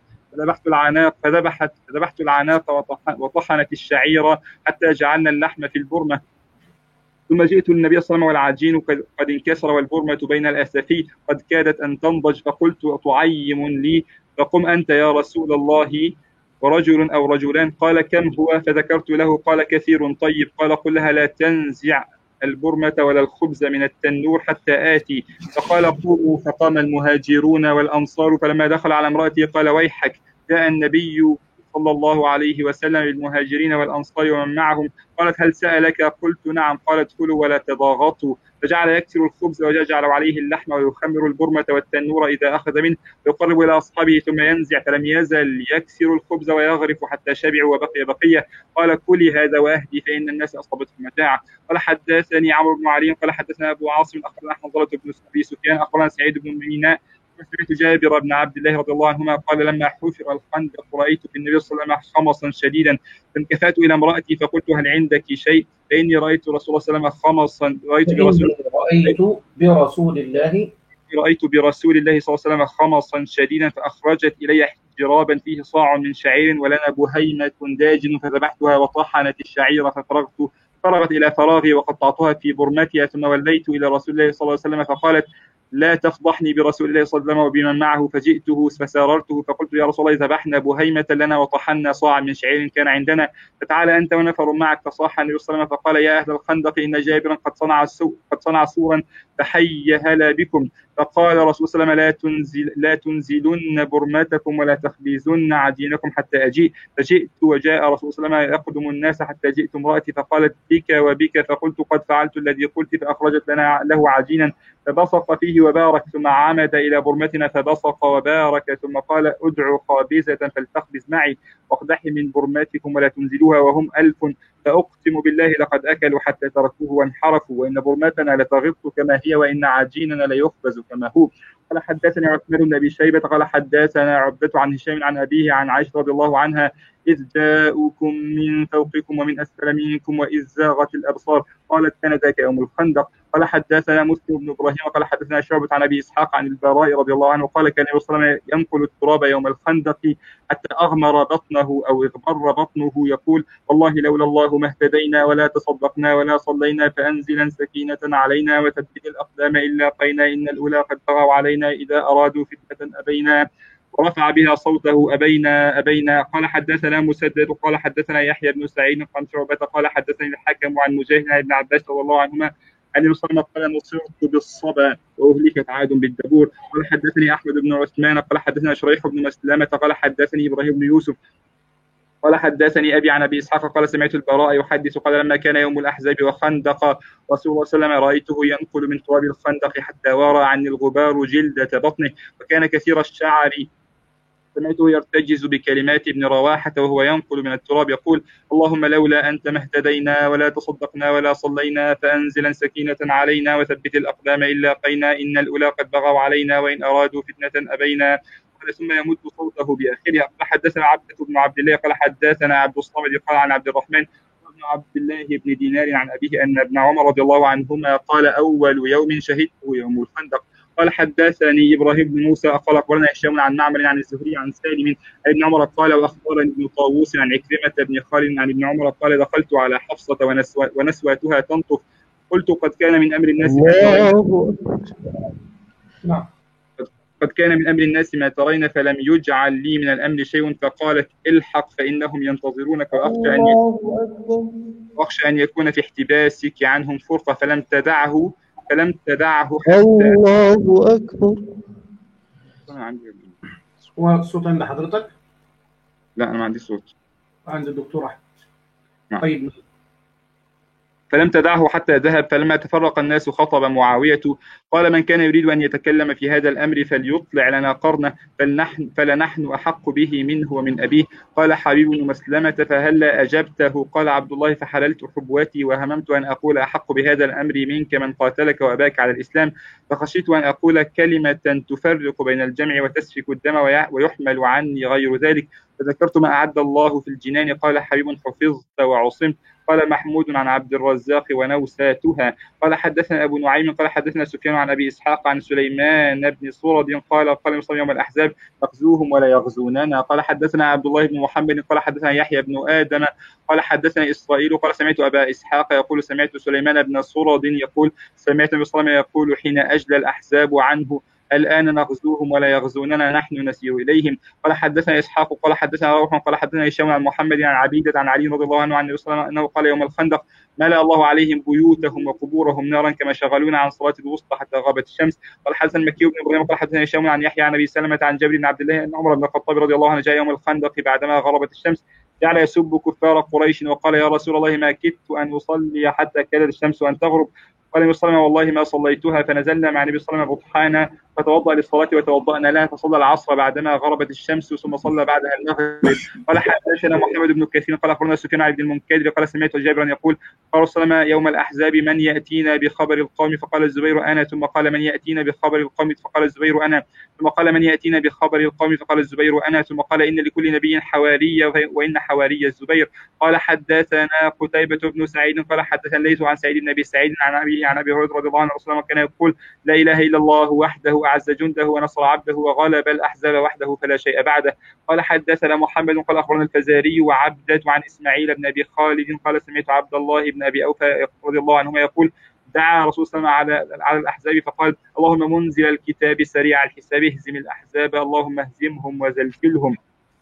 فذبحت العناق وطحنت الشعير حتى جعلنا اللحم في البرمة ثم جئت للنبي صلى الله عليه وسلم والعجين قد انكسر والبرمة بين الأسفي قد كادت أن تنضج فقلت تعيم لي فقم أنت يا رسول الله ورجل أو رجلان قال كم هو فذكرت له قال كثير طيب قال قل لها لا تنزع البرمة ولا الخبز من التنور حتى آتي فقال قوموا فقام المهاجرون والأنصار فلما دخل على امرأتي قال ويحك جاء النبي صلى الله عليه وسلم للمهاجرين والأنصار ومن معهم قالت هل سألك قلت نعم قال ادخلوا ولا تضاغطوا فجعل يكسر الخبز ويجعل عليه اللحم ويخمر البرمة والتنور إذا أخذ منه ويقرب إلى أصحابه ثم ينزع فلم يزل يكسر الخبز ويغرف حتى شبعوا وبقي بقية قال كلي هذا وأهدي فإن الناس أصابتهم متاعة. قال حدثني عمرو بن علي قال حدثنا أبو عاصم أخبرنا حنظلة بن أبي سفيان أخبرنا سعيد بن ميناء سمعت جابر بن عبد الله رضي الله عنهما قال لما حفر الخندق رأيت في النبي صلى الله عليه وسلم خمصا شديدا فانكفأت إلى امرأتي فقلت هل عندك شيء فإني رأيت رسول الله صلى الله عليه وسلم خمصا رأيت برسول الله صلى الله عليه وسلم خمصا شديدا فأخرجت إلي جرابا فيه صاع من شعير ولنا بهيمة داجن فذبحتها وطحنت الشعير فرغت إلى فراغي وقطعتها في برمتها ثم وليت إلى رسول الله صلى الله عليه وسلم فقالت لا تفضحني برسول الله صلى الله عليه وسلم وبمن معه فجئته فساررته فقلت يا رسول الله ذبحنا بهيمة لنا وطحنا صاع من شعير كان عندنا فتعالى أنت ونفر معك فصاح النبي صلى الله عليه وسلم فقال يا أهل الخندق إن جابرا قد صنع سورا فحي هلا بكم فقال رسول الله صلى الله عليه وسلم لا تنزلن برمتكم ولا تخبزن عجينكم حتى أجيء فجئت وجاء رسول الله صلى الله عليه وسلم يقدم الناس حتى جئت امرأتي فقالت بك وبك فقلت قد فعلت الذي قلت فأخرجت لنا له عجينا فبصق فيه وبارك ثم عمد إلى برمتنا فبصق وبارك ثم قال ادعوا خابزة فلتخبز معي واقدحي من برمتكم ولا تنزلوها وهم 1000 فأقسم بالله لقد أكلوا حتى تركوه وانحرفوا وإن برمتنا لتغط كما هي وإن عجيننا ليخبز كما هو. قال حدثني عثمان بن أبي شيبة قال حدثنا عبدة عن هشام عن أبيه عن عائشة رضي الله عنها إذ جاءوكم من فوقكم ومن أسفل منكم وإذ زاغت الأبصار قالت كان ذاك يوم الخندق. قال حدثنا مسلم بن إبراهيم قال حدثنا شعبة عن أبي إسحاق عن البراء رضي الله عنه قال كان النبي صلى الله عليه وسلم ينقل التراب يوم الخندق حتى أغمر بطنه أو اغمر بطنه يقول والله لولا الله ما اهتدينا ولا تصدقنا ولا صلينا فأنزلا سكينة علينا وثبت الأقدام إلا قينا إن الأولى قد طغوا علينا إذا أرادوا فتنة أبينا ورفع بها صوته أبينا. قال حدثنا مسدد قال حدثنا يحيى بن سعيد عن شعبة قال حدثني الحكم عن مجاهد عن ابن عباس رضي الله عنهما أن النبي صلى الله عليه وسلم قال نصرت بالصبا وأهلكت عاد بالدبور. قال حدثني أحمد بن عثمان قال حدثنا شريح بن مسلمة قال حدثني إبراهيم بن يوسف قال حدثني أبي عن أبي إسحاق قال سمعت البراء يحدث قال لما كان يوم الأحزاب وخندق رسول الله صلى الله عليه وسلم رأيته ينقل من تراب الخندق حتى وارى عن الغبار جلدة بطنه وكان كثير الشعر سمعته يرتجز بكلمات ابن رواحة وهو ينقل من التراب يقول اللهم لولا أنت ما اهتدينا ولا تصدقنا ولا صلينا فأنزلا سكينة علينا وثبت الأقدام إلا قينا إن الأولى قد بغوا علينا وإن أرادوا فتنة أبينا. ثم يمد صوته بآخرها. قال حدثنا عبدة بن عبد الله قال حدثنا عبد الصمد قال عن عبد الرحمن بن عبد الله بن دينار عن أبيه أن ابن عمر رضي الله عنهما قال أول يوم شهدته يوم الخندق. قال حدثني إبراهيم بن موسى قال أخبرنا هشام عن معمر عن الزهري عن سالم عن ابن عمر قال وأخبرني ابن طاووس عن عكرمة بن خالد عن ابن عمر قال دخلت على حفصة ونسواتها تنطف قلت قد كان من أمر الناس قد كان من أمر الناس ما ترين فلم يجعل لي من الأمر شيء فقالت الحق فإنهم ينتظرونك وأخشى أن يكون في احتباسك عنهم فرقة فلم تدعه حتى الله أكبر. هو الصوت عند حضرتك؟ لا أنا ما عندي صوت. عند الدكتور أحمد. نعم. طيب. فلم تدعه حتى ذهب. فلما تفرق الناس خطب معاوية قال من كان يريد أن يتكلم في هذا الأمر فليطلع لنا قرنه فلنحن أحق به منه ومن أبيه. قال حبيب بن مسلمة فهلا أجبته؟ قال عبد الله فحللت حبوتي وهممت أن أقول أحق بهذا الأمر منك من قاتلك وأباك على الإسلام فخشيت أن أقول كلمة تفرق بين الجمع وتسفك الدم ويحمل عني غير ذلك فذكرت ما أعد الله في الجنان. قال حبيب حفظت وعصمت. قال محمود عن عبد الرزاق ونوساتها. قال حدثنا أبو نعيم قال حدثنا سفيان عن أبي إسحاق عن سليمان بن صرد قال صلى يوم الأحزاب نغزوهم ولا يغزوننا. قال حدثنا عبد الله بن محمد قال حدثنا يحيى بن آدم قال حدثنا إسرائيل قال سمعت أبا إسحاق يقول سمعت سليمان بن صرد يقول سمعت النبي صلى الله عليه وسلم يقول حين أجلى الأحزاب عنه الآن نغزوهم ولا يغزوننا نحن نسير إليهم. قال حدثنا إسحاق قال حدثنا روح قال حدثنا هشام عن محمد عن عبيدة عن علي رضي الله عنه عن النبي صلى الله عليه وسلم أنه قال يوم الخندق ملأ الله عليهم بيوتهم وقبورهم نارا كما شغلونا عن صلاة الوسطى حتى غابت الشمس. قال حدثنا مكي بن إبراهيم قال حدثنا هشام عن يحيى عن أبي سلمة عن جابر بن عبد الله أن عمر بن الخطاب رضي الله عنه جاء يوم الخندق بعدما غربت الشمس جعل يسب كفار قريش وقال يا رسول الله ما كدت أن أصلي حتى كادت الشمس أن تغرب. قال النبي صلى الله عليه وسلم والله ما صليتها. فنزلنا مع النبي صلى الله عليه وسلم بطحانا فتوضأ للصلاة وتوضأنا لها فصلى العصر بعدما غربت الشمس ثم صلى بعدها المغرب. قال حدثنا محمد بن كثير قال أخبرنا سفيان بن المنكدر قال سمعت جابرا يقول قال صلى الله عليه وسلم يوم الأحزاب من يأتينا بخبر القوم فقال الزبير أنا ثم قال من يأتينا بخبر القوم فقال الزبير أنا ثم قال من يأتينا بخبر القوم فقال الزبير أنا ثم قال إن لكل نبي حواري وإن حواري الزبير. قال حدثنا قتيبة بن سعيد قال حدثنا ليث عن سعيد بن أبي سعيد عن أبي هريرة رضي الله عنه رسول الله كان يقول لا إله إلا الله وحده أعز جنده ونصر عبده وغلب الأحزاب وحده فلا شيء بعده. قال حدثنا محمد قال أخبرنا الفزاري وعبدة عن إسماعيل بن أبي خالد قال سمعت عبد الله بن أبي أوفى رضي الله عنهما يقول دعا رسول الله على الأحزاب فقال اللهم منزل الكتاب سريع الحساب اهزم الأحزاب اللهم اهزمهم وزلزلهم.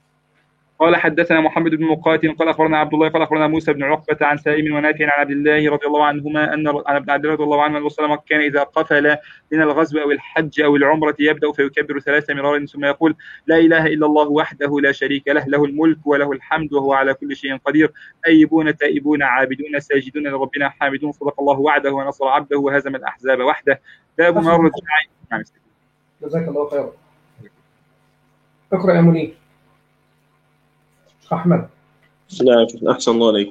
قال حدثنا محمد بن مقاتل قال أخبرنا عبد الله قال أخبرنا موسى بن عقبة عن سالم ونافع عن عبد الله رضي الله عنهما أن عبد الله رضي الله عنه وسلم كان إذا قفل من الغزو أو الحج أو العمرة يبدأ فيكبر 3 مرارا ثم يقول لا إله إلا الله وحده لا شريك له له الملك وله الحمد وهو على كل شيء قدير أيبون تائبون عابدون ساجدون لربنا حامدون صدق الله وعده ونصر عبده وهزم الأحزاب وحده. باب ما رجع. جزاك الله خيرا. اقرأ يا منير. أحمد. نعم أحسن الله عليك.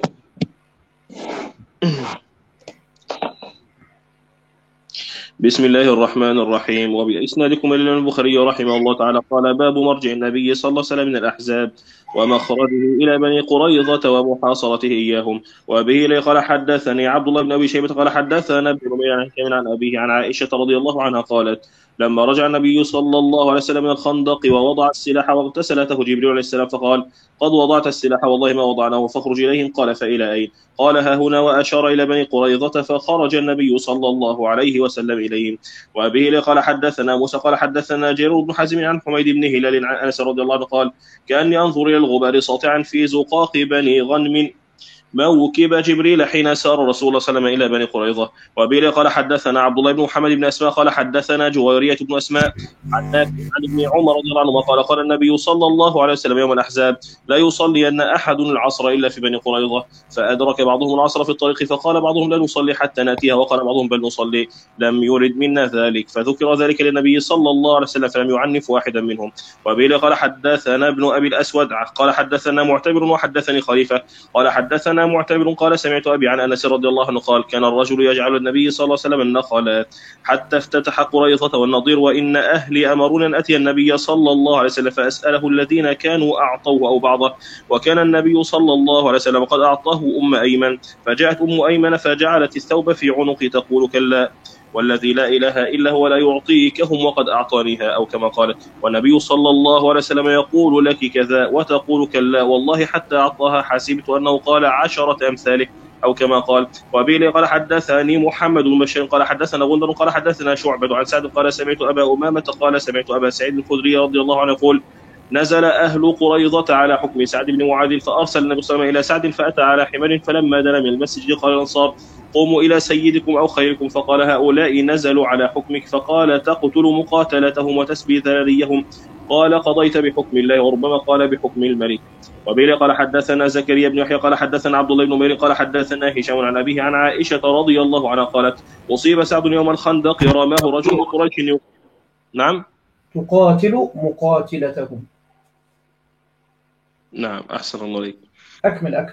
بسم الله الرحمن الرحيم. وبإسنادكم إلى البخاري رحمه الله تعالى قال باب مرجع النبي صلى الله عليه وسلم من الأحزاب ومخرجه إلى بني قريظة ومحاصرته إياهم. وبه قال حدثني عبد الله بن أبي شيبة قال حدثنا ابن ربيع عن أبيه عن عائشة رضي الله عنها قالت لما رجع النبي صلى الله عليه وسلم من الخندق ووضع السلاح واغتسلته جبريل عليه السلام فقال قد وضعت السلاح والله ما وضعناه فاخرج إليهم. قال فإلى أين؟ قال ها هنا وأشار إلى بني قريظة فخرج النبي صلى الله عليه وسلم إليهم. وأبيه قال حدثنا موسى قال حدثنا جرير بن حازم عن حميد بن هلال عن أنس رضي الله عنه قال كأني أنظر إلى الغبار ساطعا في زقاق بني غنم موكب جبريل حين سار رسول الله صلى الله عليه وسلم إلى بني قريظة. وبه قال حدثنا عبد الله بن محمد بن أسماء قال حدثنا جويرية بن أسماء عن ابن عمر رضي الله عنهما قال قال النبي صلى الله عليه وسلم يوم الأحزاب لا يصلين أحد العصر إلا في بني قريظة. فأدرك بعضهم العصر في الطريق فقال بعضهم لا نصلي حتى نأتيها وقال بعضهم بل نصلي لم يرد منا ذلك فذكر ذلك للنبي صلى الله عليه وسلم فلم يعنف واحدا منهم. وبه قال حدثنا ابن أبي الأسود قال حدثنا معتبر وحدثني خليفة قال حدثنا حدثنا معتمر قال سمعت أبي عن أنس رضي الله عنه قال كان الرجل يجعل النبي صلى الله عليه وسلم النخلات حتى افتتح قريظة والنضير وإن أهلي أمرون أن أتي النبي صلى الله عليه وسلم فأسأله الذين كانوا أعطوه أو بعضه، وكان النبي صلى الله عليه وسلم قد أعطاه أم أيمن، فجاءت أم أيمن فجعلت الثوب في عنقي تقول كلا والذي لا إله إلا هو لا يعطيكهم وقد أعطانيها، أو كما قالت، والنبي صلى الله عليه وسلم يقول لك كذا وتقول كلا والله حتى أعطاها حسبت أنه قال 10 أمثاله، أو كما قال. وبه قال حدثني محمد بن بشير قال حدثنا غندر قال حدثنا شعبة عن سعد قال سمعت أبا أمامة قال سمعت أبا سعيد الخدري رضي الله عنه يقول نزل أهل قريظة على حكم سعد بن معاذ فأرسل النبي صلى الله عليه وسلم إلى سعد فأتى على حمار، فلما دنا من المسجد قال الأنصار قوموا إلى سيدكم أو خيركم، فقال هؤلاء نزلوا على حكمك، فقال تقتل مقاتلتهم وتسبي ذراريهم، قال قضيت بحكم الله، وربما قال بحكم الملك. وبه قال حدثنا زكريا بن يحيى قال حدثنا عبد الله بن نمير قال حدثنا هشام عن أبيه عن عائشة رضي الله عنها قالت أصيب سعد يوم الخندق رماه رجل قريش. نعم تقاتل مقاتلتهم. نعم أحسن الله عليك. أكمل.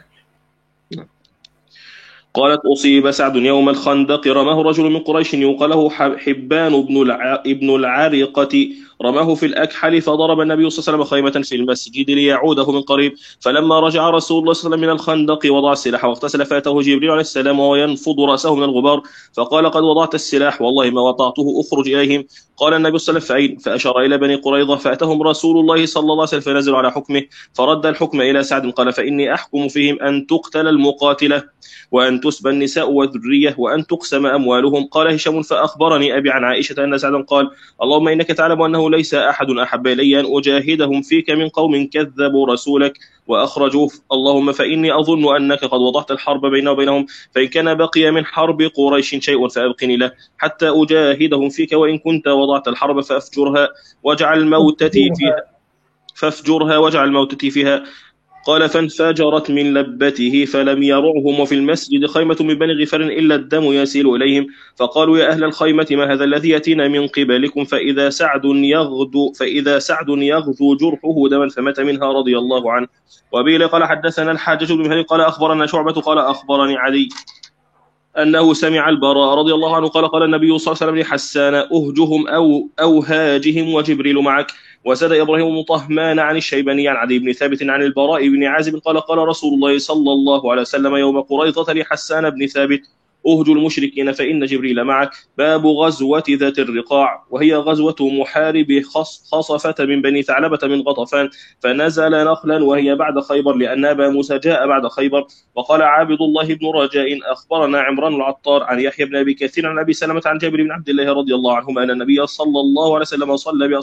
قالت أصيب سعد يوم الخندق رماه رجل من قريش يقال له حبان ابن العارقة، رماه في الأكحل فضرب النبي صلى الله عليه وسلم خيمة في المسجد ليعوده من قريب، فلما رجع رسول الله صلى الله عليه وسلم من الخندق وضع السلاح واغتسل فاته جبريل عليه السلام وهو ينفض رأسه من الغبار فقال قد وضعت السلاح والله ما وضعته أخرج إليهم. قال النبي صلى الله عليه وسلم فأين؟ فأشار إلى بني قريظة فأتهم رسول الله صلى الله عليه وسلم فنزلوا على حكمه فرد الحكم إلى سعد قال فإني أحكم فيهم أن تقتل المقاتلة وأن تسبى النساء والذرية وأن تقسم أموالهم. قال هشام فأخبرني أبي عن عائشة أن سعدا قال اللهم إنك تعلم أنه ليس أحد أحب إلي أن أجاهدهم فيك من قوم كذبوا رسولك وأخرجوه، اللهم فإني أظن أنك قد وضعت الحرب بيننا وبينهم، فإن كان بقي من حرب قريش شيء فأبقني له حتى أجاهدهم فيك، وإن كنت وضعت الحرب فأفجرها واجعل موتتي فيها. قال فانفجرت من لبته فلم يرعهم، وفي المسجد خيمة من بني غفار إلا الدم يسيل إليهم، فقالوا يا أهل الخيمة ما هذا الذي يأتينا من قبلكم، فإذا سعد يغدو جرحه دما فمات منها رضي الله عنه. وبه قال حدثنا الحاجج بن مهدي قال أخبرنا شعبة قال أخبرني علي أنه سمع البراء رضي الله عنه قال النبي صلى الله عليه وسلم لحسان أهجهم أو هاجهم وجبريل معك. وزاد إبراهيم بن طهمان عن الشيباني عن عدي بن ثابت عن البراء بن عازب قال رسول الله صلى الله عليه وسلم يوم قريظة لحسان بن ثابت أهجوا المشركين فإن جبريل معك. باب غزوة ذات الرقاع، وهي غزوة محارب خصفة من بني ثعلبة من غطفان، فنزل نخلا وهي بعد خيبر لأن أبا موسى جاء بعد خيبر. وقال عابد الله بن رجاء أخبرنا عمران العطار عن يحيى بن أبي كثير عن أبي سلمة عن جابر بن عبد الله رضي الله عنهما أن النبي صلى الله عليه وسلم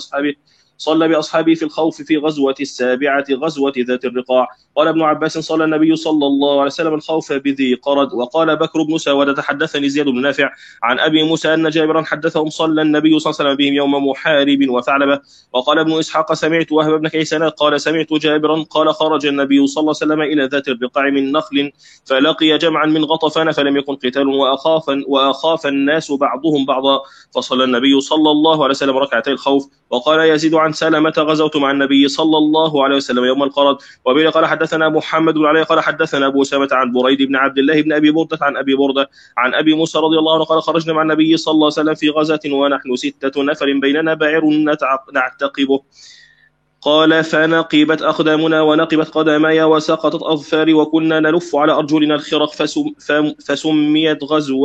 صلى بأصحابه في الخوف في غزوة السابعة غزوة ذات الرقاع. قال ابن عباس صلى النبي صلى الله عليه وسلم الخوف بذي قرد. وقال بكر بن سوادة حدثني زياد بن نافع عن أبي موسى أن جابرا حدثهم صلى النبي صلى الله عليه وسلم بهم يوم محارب وثعلبة. وقال ابن إسحاق سمعت وهب بن كيسان قال سمعت جابرا قال خرج النبي صلى الله عليه وسلم إلى ذات الرقاع من نخل فلقي جمعا من غطفان فلم يكن قتال وأخاف الناس بعضهم بعضا، فصلى النبي صلى الله عليه وسلم ركعتي الخوف. وقال يزيد عن سلمة غزوت مع النبي صلى الله عليه وسلم يوم القرد. وبه قال حدثنا محمد بن علي قال حدثنا أبو أسامة عن بريد بن عبد الله بن أبي بردة عن أبي بردة عن أبي موسى رضي الله عنه قال خرجنا مع النبي صلى الله عليه وسلم في غزاة ونحن 6 نفر بيننا بعير نعتقبه. قال فنقبت أقدامنا ونقبت قدمايا وسقطت أظفاري وكنا نلف على أرجلنا الخرق فسميت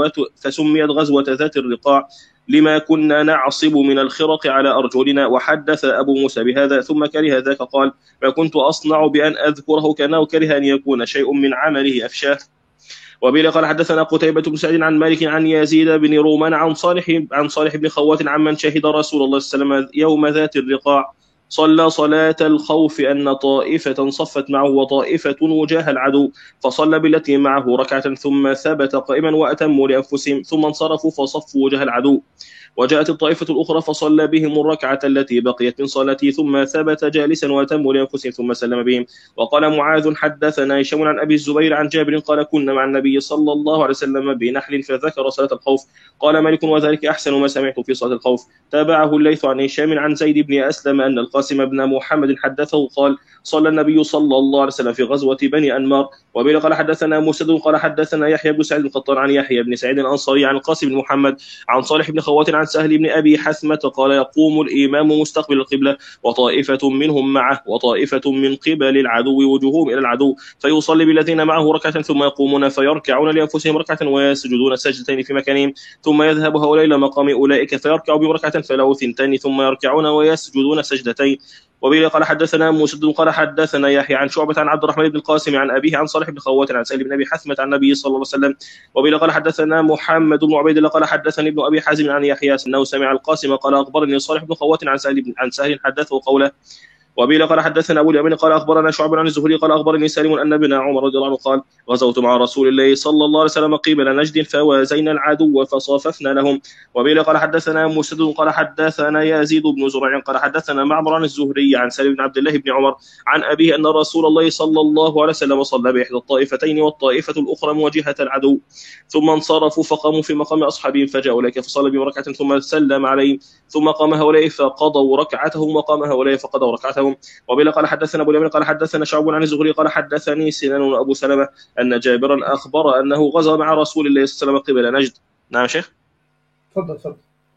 غزوة ذات الرقاع لما كنا نعصب من الخرق على أرجلنا. وحدث أبو موسى بهذا ثم كره ذاك قال ما كنت أصنع بأن أذكره كأنه كره أن يكون شيء من عمله أفشاه. وبه قال حدثنا قتيبة بن سعيد عن مالك عن يزيد بن رومان عن صالح بن خوات عمن شهد رسول الله صلى الله عليه وسلم يوم ذات الرقاع صلى صلاة الخوف أن طائفة صفت معه وطائفة وجاه العدو، فصلى بالتي معه ركعة ثم ثبت قائما وأتموا لأنفسهم ثم انصرفوا فصفوا وجه العدو. وجاءت الطائفة الأخرى فصلى بهم الركعة التي بقيت من صلاته ثم ثبت جالسا وأتموا لأنفسهم ثم سلم بهم. وقال معاذ حدثنا هشام عن أبي الزبير عن جابر قال كنا مع النبي صلى الله عليه وسلم بنحل فذكر صلاة الخوف. قال مالك وذلك أحسن ما سمعت في صلاة الخوف. تابعه الليث عن هشام عن زيد بن أسلم أن القاسم القاسم بن محمد حدثه قال صلى النبي صلى الله عليه وسلم في غزوة بني أنمار. وبه قال حدثنا مسدد قال حدثنا يحيى بن سعيد القطان عن يحيى بن سعيد الأنصاري عن القاسم بن محمد عن صالح بن خوات عن سهل بن أبي حثمة قال يقوم الإمام مستقبل القبلة وطائفة منهم معه وطائفة من قبل العدو وجوههم إلى العدو فيصلي بالذين معه ركعة ثم يقومون فيركعون لأنفسهم ركعة ويسجدون سجدتين في مكانهم ثم يذهب هؤلاء إلى مقام أولئك فيركعوا بهم ركعة فله ثنتين ثم يركعون ويسجدون سجدتين. وبه قال حدثنا مسدد قال حدثنا يحيى عن شعبة عن عبد الرحمن بن القاسم عن أبيه عن صالح بن خوات عن سهل بن أبي حثمة عن النبي صلى الله عليه وسلم. وبه قال حدثنا محمد بن عبيد الله قال حدثني ابن أبي حازم عن يحيى أنه سمع القاسم قال أخبرني صالح بن خوات عن سهل حدثه قوله. وبه قال حدثنا أبو اليمين قال أخبرنا شعب عن الزهري قال أخبرني سالم أن ابن عمر رضي الله عنه قال غزوت مع رسول الله صلى الله عليه وسلم قبل نجد فوازينا العدو فصاففنا لهم. وبه قال حدثنا مسدد قال حدثنا يزيد بن زرع قال حدثنا معمر عن الزهري عن سالم بن عبد الله بن عمر عن أبيه أن رسول الله صلى الله عليه وسلم صلى بإحدى الطائفتين والطائفة الأخرى مواجهة العدو ثم انصرفوا فقاموا في مقام أصحابهم فجاءوا إليك فصلى بهم ركعة ثم سلم عليهم ثم قام هؤلاء فقضوا ركعتهم وقام هؤلاء فقضوا ركعتهم. وبه قال حدثنا ابو اليمين قال حدثنا شعب عن الزهري قال حدثني سنان ابو سلمة ان جابرا اخبر انه غزا مع رسول الله صلى الله عليه وسلم قبل نجد. نعم شيخ. تفضل.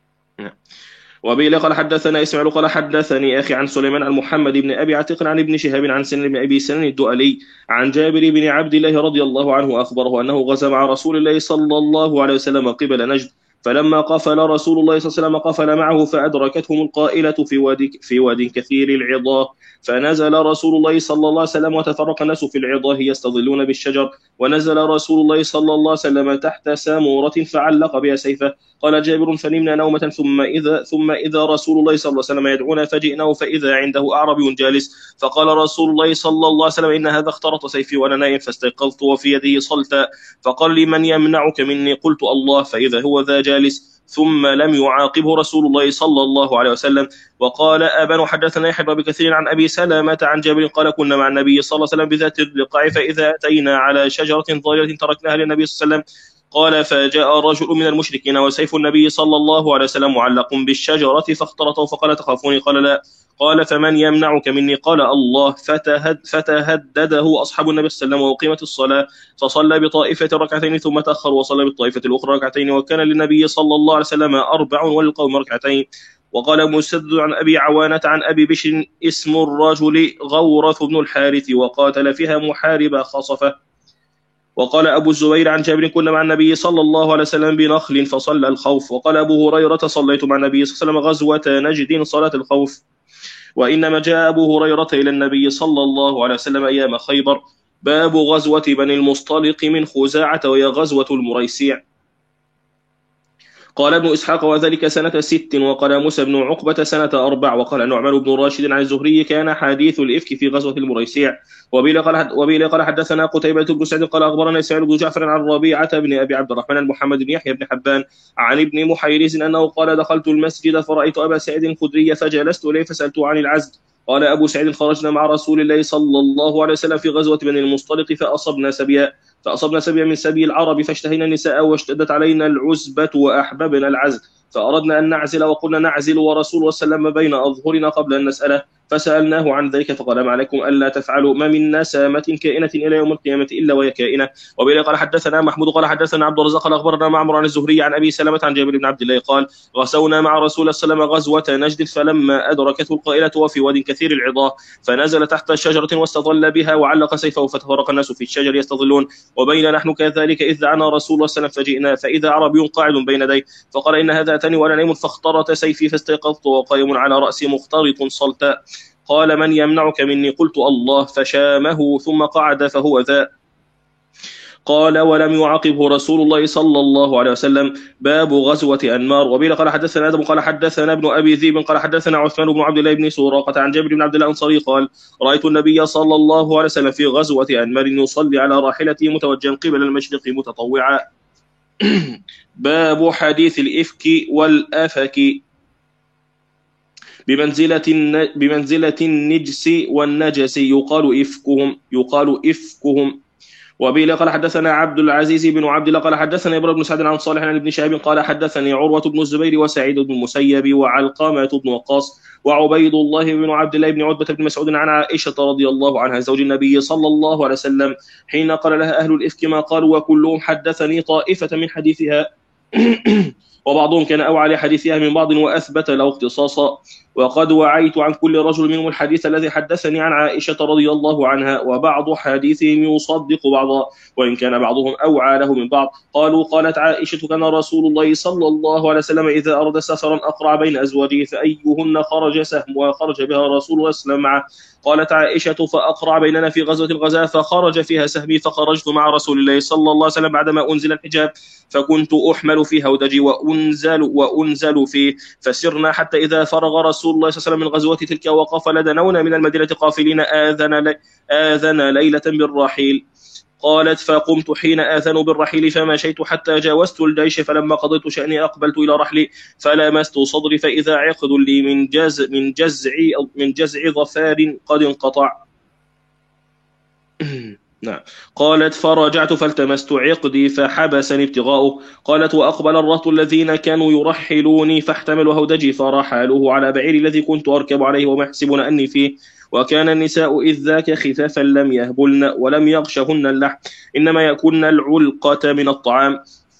وبه قال حدثنا اسماعيل قال حدثني اخي عن سليمان عن محمد بن ابي عتيق عن ابن شهاب عن سنان بن ابي سنان الدؤلي عن جابر بن عبد الله رضي الله عنه اخبره انه غزا مع رسول الله صلى الله عليه وسلم قبل نجد فلما قفل رسول الله صلى الله عليه وسلم قفل معه فأدركتهم القائلة في واد كثير العضاه فنزل رسول الله صلى الله عليه وسلم وتفرق الناس في العضاه يستظلون بالشجر ونزل رسول الله صلى الله عليه وسلم تحت سامورة فعلق بها سيفه. قال جابر فنمنا نومة ثم إذا رسول الله صلى الله عليه وسلم يدعونا فجئناه فإذا عنده أعربي جالس فقال رسول الله صلى الله عليه وسلم إن هذا اخترط سيفي وأنا نائم فاستيقظت وفي يده صلتا فقال لي من يمنعك مني قلت الله فإذا هو ذا جالس ثم لم يعاقبه رسول الله صلى الله عليه وسلم. وقال أبان حدثنا يحيى بن كثير عن أبي سلمة عن جابر قال كنا مع النبي صلى الله عليه وسلم بذات الرقاع فإذا أتينا على شجرة ظاللة تركناها للنبي صلى الله عليه وسلم قال فجاء رجل من المشركين وسيف النبي صلى الله عليه وسلم معلق بالشجرة فاخترطه فقال تخافوني قال لا قال فمن يمنعك مني قال الله فتهدده أصحاب النبي صلى الله عليه وسلم وقيمت الصلاة فصلى بطائفة ركعتين ثم تأخر وصلى بالطائفة الأخرى ركعتين وكان للنبي صلى الله عليه وسلم 4 وللقوم ركعتين. وقال مسدد عن أبي عوانة عن أبي بشر اسم الرجل غورث بن الحارث وقاتل فيها محارب خصفه. وقال أبو الزبير عن جابر كنا مع النبي صلى الله عليه وسلم بنخل فصلى الخوف. وقال أبو هريرة صليت مع النبي صلى الله عليه وسلم غزوة نجد صلاة الخوف. وإنما جاء أبو هريرة إلى النبي صلى الله عليه وسلم أيام خيبر. باب غزوة بني المصطلق من خزاعة وهي غزوة المريسيع. قال ابن إسحاق وذلك سنة 6 وقال موسى بن عقبة سنة 4 وقال نعمان بن راشد عن الزهري كان حديث الإفك في غزوة المريسيع. وبه قال حدثنا قتيبة بن سعيد قال أخبرنا إسماعيل بن جعفر عن ربيعة بن أبي عبد الرحمن محمد بن يحيى بن حبان عن ابن محيرز أنه قال دخلت المسجد فرأيت أبا سعيد الخدري فجلست إليه فسألته عن العزل. قال أبو سعيد خرجنا مع رسول الله صلى الله عليه وسلم في غزوة بني المصطلق فأصبنا سبيا من سبي العرب فاشتهينا النساء واشتدت علينا العزبة وأحببنا العزل فأردنا أن نعزل وقلنا نعزل ورسول الله صلى الله عليه وسلم بين أظهرنا قبل أن نسأله فسألناه عن ذلك فقال ما عليكم ألا تفعلوا ما من نسامة كائنة إلى يوم القيامة إلا وهي كائنة. وبه قال حدثنا محمود قال حدثنا عبد الرزاق قال أخبرنا معمر عن الزهري عن أبي سلمة عن جابر بن عبد الله قال غزونا مع رسول الله صلى الله عليه وسلم غزوة نجد فلما أدركته القائلة وفي واد كثير العضاه فنزل تحت شجرة واستظل بها وعلق سيفه فتفرق الناس في الشجر يستظلون وبين نحن كذلك إذ دعانا رسول الله صلى الله عليه وسلم فجئنا فإذا عربي قاعد بين يدي فقال إن هذا أتاني وأنا نائم فاخترت سيفي فاستيقظت وقائم على رأسي مخترط صلتا قال من يمنعك مني قلت الله فشامه ثم قعد فهو ذا. قال ولم يعاقبه رسول الله صلى الله عليه وسلم. باب غزوة أنمار. وبه قال حدثنا آدم قال حدثنا ابن أبي ذئب قال حدثنا عثمان بن عبد الله بن سراقة عن جابر بن عبد الله الأنصاري قال رأيت النبي صلى الله عليه وسلم في غزوة أنمار يصلي على راحلته متوجها قبل المشرق متطوعا. باب حديث الإفك والأفك. بمنزلة النجس والنجس يقال إفكهم وبه قال حدثنا عبد العزيز بن عبد الله قال حدثنا ابراهيم بن سعد عن صالح عن ابن شهاب قال حدثني عروة بن الزبير وسعيد بن المسيب وعلقمة بن وقاص وعبيد الله بن عبد الله بن عتبة بن مسعود عن عائشة رضي الله عنها زوج النبي صلى الله عليه وسلم حين قال لها أهل الإفك ما قالوا وكلهم حدثني طائفة من حديثها وبعضهم كان أوعى لحديثها من بعض وأثبت له اختصاصا وقد وعيت عن كل رجل منهم الحديث الذي حدثني عن عائشة رضي الله عنها وبعض حديثهم يصدق بعضا وإن كان بعضهم أوعى له من بعض قالت عائشة كان رسول الله صلى الله عليه وسلم إذا أراد سفرا أقرع بين أزواجه فأيهن خرج سهم وخرج بها رسول الله صلى الله عليه وسلم معه قالت عائشة فأقرع بيننا في غزوة الغزاة فخرج فيها سهمي فخرجت مع رسول الله صلى الله عليه وسلم بعدما أنزل الحجاب فكنت أحمل في هودجي وأنزل فيه فسرنا حتى إذا فرغ رسول الله صلى الله عليه وسلم من غزوة تلك وقف لدنونا من المدينة قافلين آذن ليلة بالرحيل قالت فقمت حين آذنوا بالرحيل فمشيت حتى جاوزت الجيش فلما قضيت شأني أقبلت إلى رحلي فلمست صدري فإذا عقد لي من جزع ظفار قد انقطع. نعم. قالت فرجعت فالتمست عقدي فحبسني ابتغاؤه. قالت وأقبل الرهط الذين كانوا يرحلوني فاحتملوا هودجي فرحلوه على بعيري الذي كنت أركب عليه وما يحسبون أني فيه وكان النساء إذ ذاك خفافا لم يهبلن ولم يغشهن اللحم إنما يأكلن العلقة من الطعام.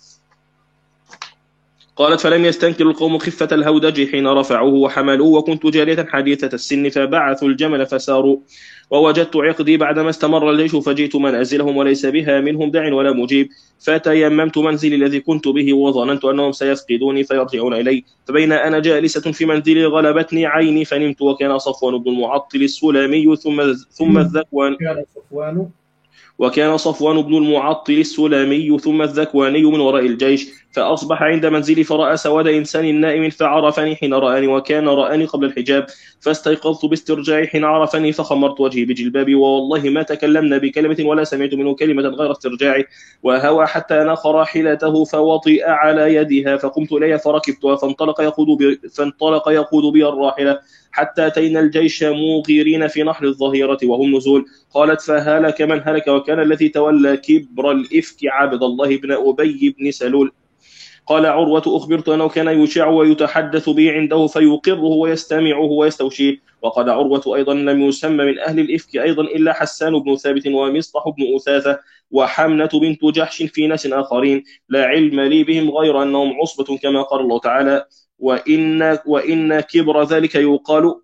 قالت فلم يستنكر القوم خفة الهودج حين رفعوه وحملوه وكنت جارية حديثة السن فبعثوا الجمل فساروا ووجدت عقدي بعدما استمر الجيش فجئت منازلهم وليس بها منهم داع ولا مجيب فتيممت منزلي الذي كنت به وظننت أنهم سيفقدوني فيرجعون إلي فبين أنا جالسة في منزلي غلبتني عيني فنمت وكان صفوان بن المعطل السلمي ثم الذكوان وكان صفوان بن المعطل السلمي ثم الذكواني من وراء الجيش فأصبح عند منزلي فرأى سواد إنسان نائم فعرفني حين رآني وكان رآني قبل الحجاب فاستيقظت باسترجاعي حين عرفني فخمرت وجهي بجلبابي ووالله ما تكلمنا بكلمة ولا سمعت منه كلمة غير استرجاعي وهوى حتى نخ راحلته فوطئ على يدها فقمت إليها فركبتها فانطلق يقود بي الراحلة حتى أتينا الجيش موغرين في نحر الظهيرة وهم نزول. قالت فهلك من هلك وكان الذي تولى كبر الإفك عبد الله بن أبي بن سلول. قال عروة أخبرت أنه كان يشاع ويتحدث به عنده فيقره ويستمعه ويستوشيه. وقال عروة أيضا لم يسمى من أهل الإفك أيضا إلا حسان بن ثابت ومصطح بن أثاثة وحمنة بنت جحش في ناس آخرين لا علم لي بهم غير أنهم عصبة كما قال الله تعالى وإن كبر ذلك يقال.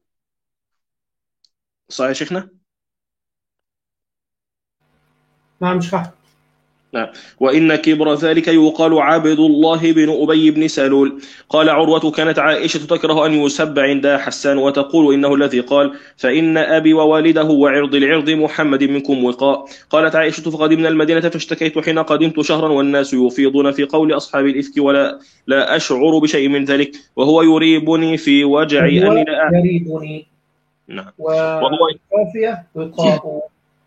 صحيح شيخنا؟ نعم شرح. نعم. وإن كبر ذلك يقال عبد الله بن أبي بن سلول. قال عروة كانت عائشة تكره أن يسب عندها حسان وتقول إنه الذي قال فإن أبي ووالده وعرض العرض محمد منكم وقاء. قالت عائشة فقدمنا المدينة فاشتكيت حين قدمت شهرا والناس يفيضون في قول أصحاب الإفك ولا أشعر بشيء من ذلك وهو يريبني في وجعي أني لا يريبني. نعم. وهو كافية وقاء.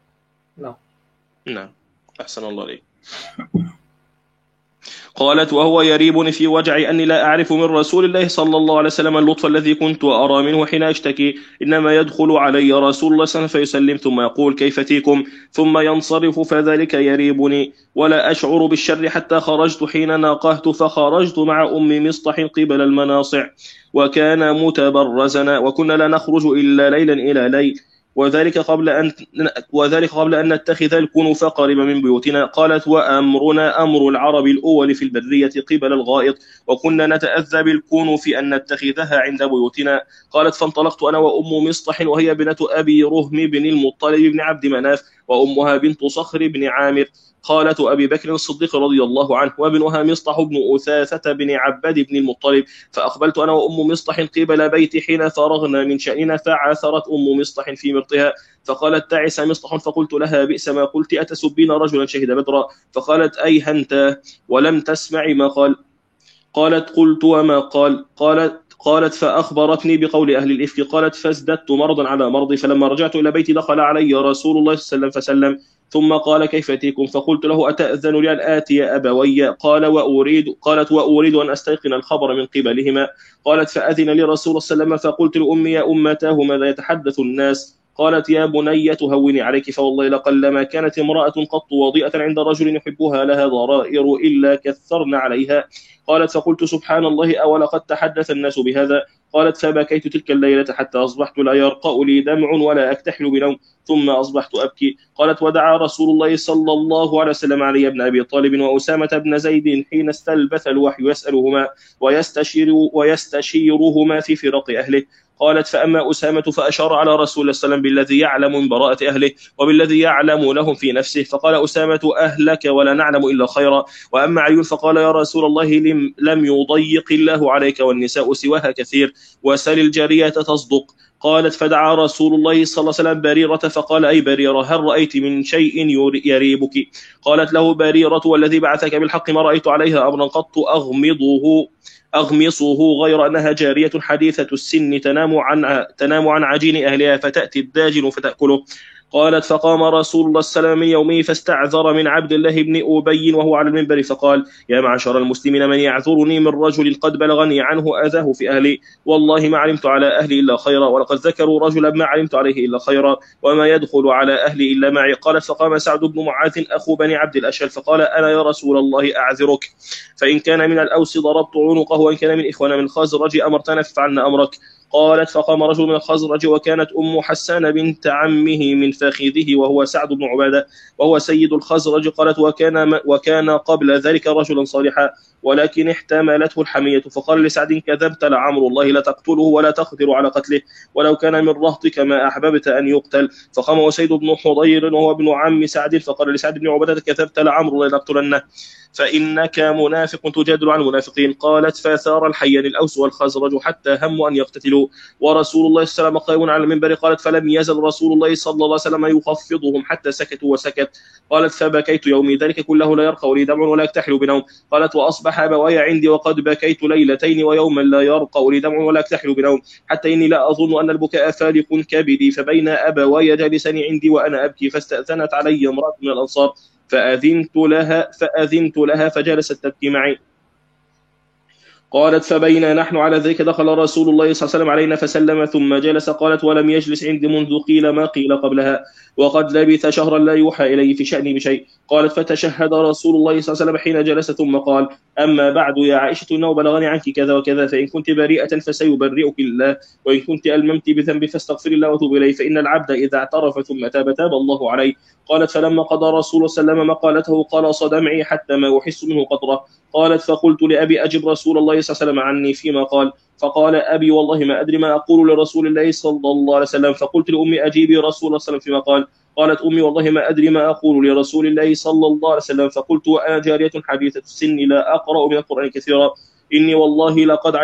نعم. أحسن الله عليك. قالت وهو يريبني في وجعي أني لا أعرف من رسول الله صلى الله عليه وسلم اللطف الذي كنت أرى منه حين أشتكي إنما يدخل علي رسول الله صلى الله عليه وسلم فيسلم ثم يقول كيف تيكم ثم ينصرف فذلك يريبني ولا أشعر بالشر حتى خرجت حين ناقهت فخرجت مع أم مصطح قبل المناصع وكان متبرزنا وكنا لا نخرج إلا ليلا إلى ليل وذلك قبل أن نتخذ الكنوف قريبا من بيوتنا. قالت وأمرنا أمر العرب الأول في البرية قبل الغائط وكنا نتأذى بالكنوف أن نتخذها عند بيوتنا. قالت فانطلقت أنا وأم مصطح وهي ابنة أبي رهم بن المطلب بن عبد مناف وأمها بنت صخر بن عامر خالة أبي بكر الصديق رضي الله عنه وابنها مصطح بن أثاثة بن عباد بن المطلب فأقبلت أنا وأم مصطح قبل بيتي حين فرغنا من شأننا فعثرت أم مصطح في مرطها فقالت تعس مصطح فقلت لها بئس ما قلت أتسبين رجلا شهد بدرا فقالت أيهنت ولم تسمعي ما قال. قالت قلت وما قال. قالت فأخبرتني بقول أهل الإفك. قالت فازددت مرضا على مرضي فلما رجعت إلى بيتي دخل علي رسول الله صلى الله عليه وسلم فسلم ثم قال كيف تيكم فقلت له أتأذن لي أن آتي أبوي قالت وأريد أن أستيقن الخبر من قبلهما. قالت فأذن لي رسول الله صلى الله عليه وسلم فقلت لأمي يا أمتاه ماذا يتحدث الناس قالت يا بنية هوني عليك فوالله لقلما كانت امرأة قط وضيئة عند رجل يحبها لها ضرائر إلا كثرن عليها. قالت فقلت سبحان الله أولقد تحدث الناس بهذا. قالت فبكيت تلك الليلة حتى أصبحت لا يرقأ لي دمع ولا أكتحل بنوم ثم أصبحت أبكي. قالت ودعا رسول الله صلى الله عليه وسلم علي بن أبي طالب وأسامة بن زيد حين استلبث الوحي يسألهما ويستشيرهما في فراق أهله. قالت فأما أسامة فأشار على رسول الله صلى الله عليه وسلم بالذي يعلم من براءة أهله وبالذي يعلم لهم في نفسه، فقال أسامة أهلك ولا نعلم إلا خيرا. وأما علي فقال يا رسول الله لم يضيق الله عليك والنساء سواها كثير وسل الجارية تصدق. قالت فدعا رسول الله صلى الله عليه وسلم بريرة فقال أي بريرة هل رأيت من شيء يريبك؟ قالت له بريرة والذي بعثك بالحق ما رأيت عليها أمرا قط أغمصه غير أنها جارية حديثة السن تنام عن عجين أهلها فتأتي الداجن فتأكله. قالت فقام رسول الله صلى الله عليه وسلم من يومه فاستعذر من عبد الله بن أبي وهو على المنبر فقال يا معشر المسلمين من يعذرني من رجل قد بلغني عنه أذاه في أهلي والله ما علمت على أهلي إلا خيرا ولقد ذكروا رجلا ما علمت عليه إلا خيرا وما يدخل على أهلي إلا معي. قالت فقام سعد بن معاذ أخو بني عبد الأشهل فقال أنا يا رسول الله أعذرك فإن كان من الأوس ضربت عنقه وإن كان من إخوانا من الخزرج أمرتنا ففعلنا أمرك. قالت فقام رجل من الخزرج وكانت أم حسان بنت عمه من فخذه وهو سعد بن عبادة وهو سيد الخزرج. قالت وكان قبل ذلك رجلا صالحا ولكن احتملته الحمية فقال لسعد كذبت لعمر الله لا تقتله ولا تقدر على قتله ولو كان من رهطك ما أحببت أن يقتل. فقام وسيد بن حضير وهو ابن عم سعد فقال لسعد بن عبادة كذبت لعمر الله لا تقتلنه فإنك منافق تجادل عن المنافقين. قالت فثار الحيان الأوس والخزرج حتى هموا أن يقتتلوا ورسول الله صلى الله عليه وسلم قائم على المنبر. قالت فلم يزل رسول الله صلى الله عليه وسلم يخفضهم حتى سكتوا وسكت. قالت فبكيت يومي ذلك كله لا يرقى لي دمع ولا يكتحل بنوم. قالت وأصبح أبواي عندي وقد بكيت ليلتين ويوما لا يرقى لي دمع ولا يكتحل بنوم حتى إني لا أظن أن البكاء فالق كبدي فبين أبواي جالسان عندي وأنا أبكي فاستأذنت علي امرأة من الأنصار فأذنت لها فجلست تبكي معي. قالت فبينا نحن على ذلك دخل رسول الله صلى الله عليه وسلم علينا فسلم ثم جلس. قالت ولم يجلس عندي منذ قيل ما قيل قبلها وقد لبث شهرا لا يوحى إليه في شأني بشيء. قالت فتشهد رسول الله صلى الله عليه وسلم حين جلس ثم قال أما بعد يا عائشة إنه بلغني عنك كذا وكذا فإن كنت بريئة فسيبرئك الله وإن كنت ألممت بذنب فاستغفر الله وتوب إليه فإن العبد إذا اعترف ثم تاب الله عليه. قالت فلما قضى رسول الله صلى الله عليه وسلم مقالته قلص دمعي حتى ما أحس منه قطرة. قالت فقلت لأبي أجب رسول الله صلى الله عليه وسلم عني فيما قال. فقال أبي والله ما أدري ما أقول لرسول الله صلى الله عليه وسلم. فقلت لأمي أجيبي رسول الله صلى الله عليه وسلم فيما قال. قالت أمي والله ما أدري ما أقول لرسول الله صلى الله عليه وسلم. فقلت وأنا جارية حديثة السن لا أقرأ من القرآن كثيرا إني والله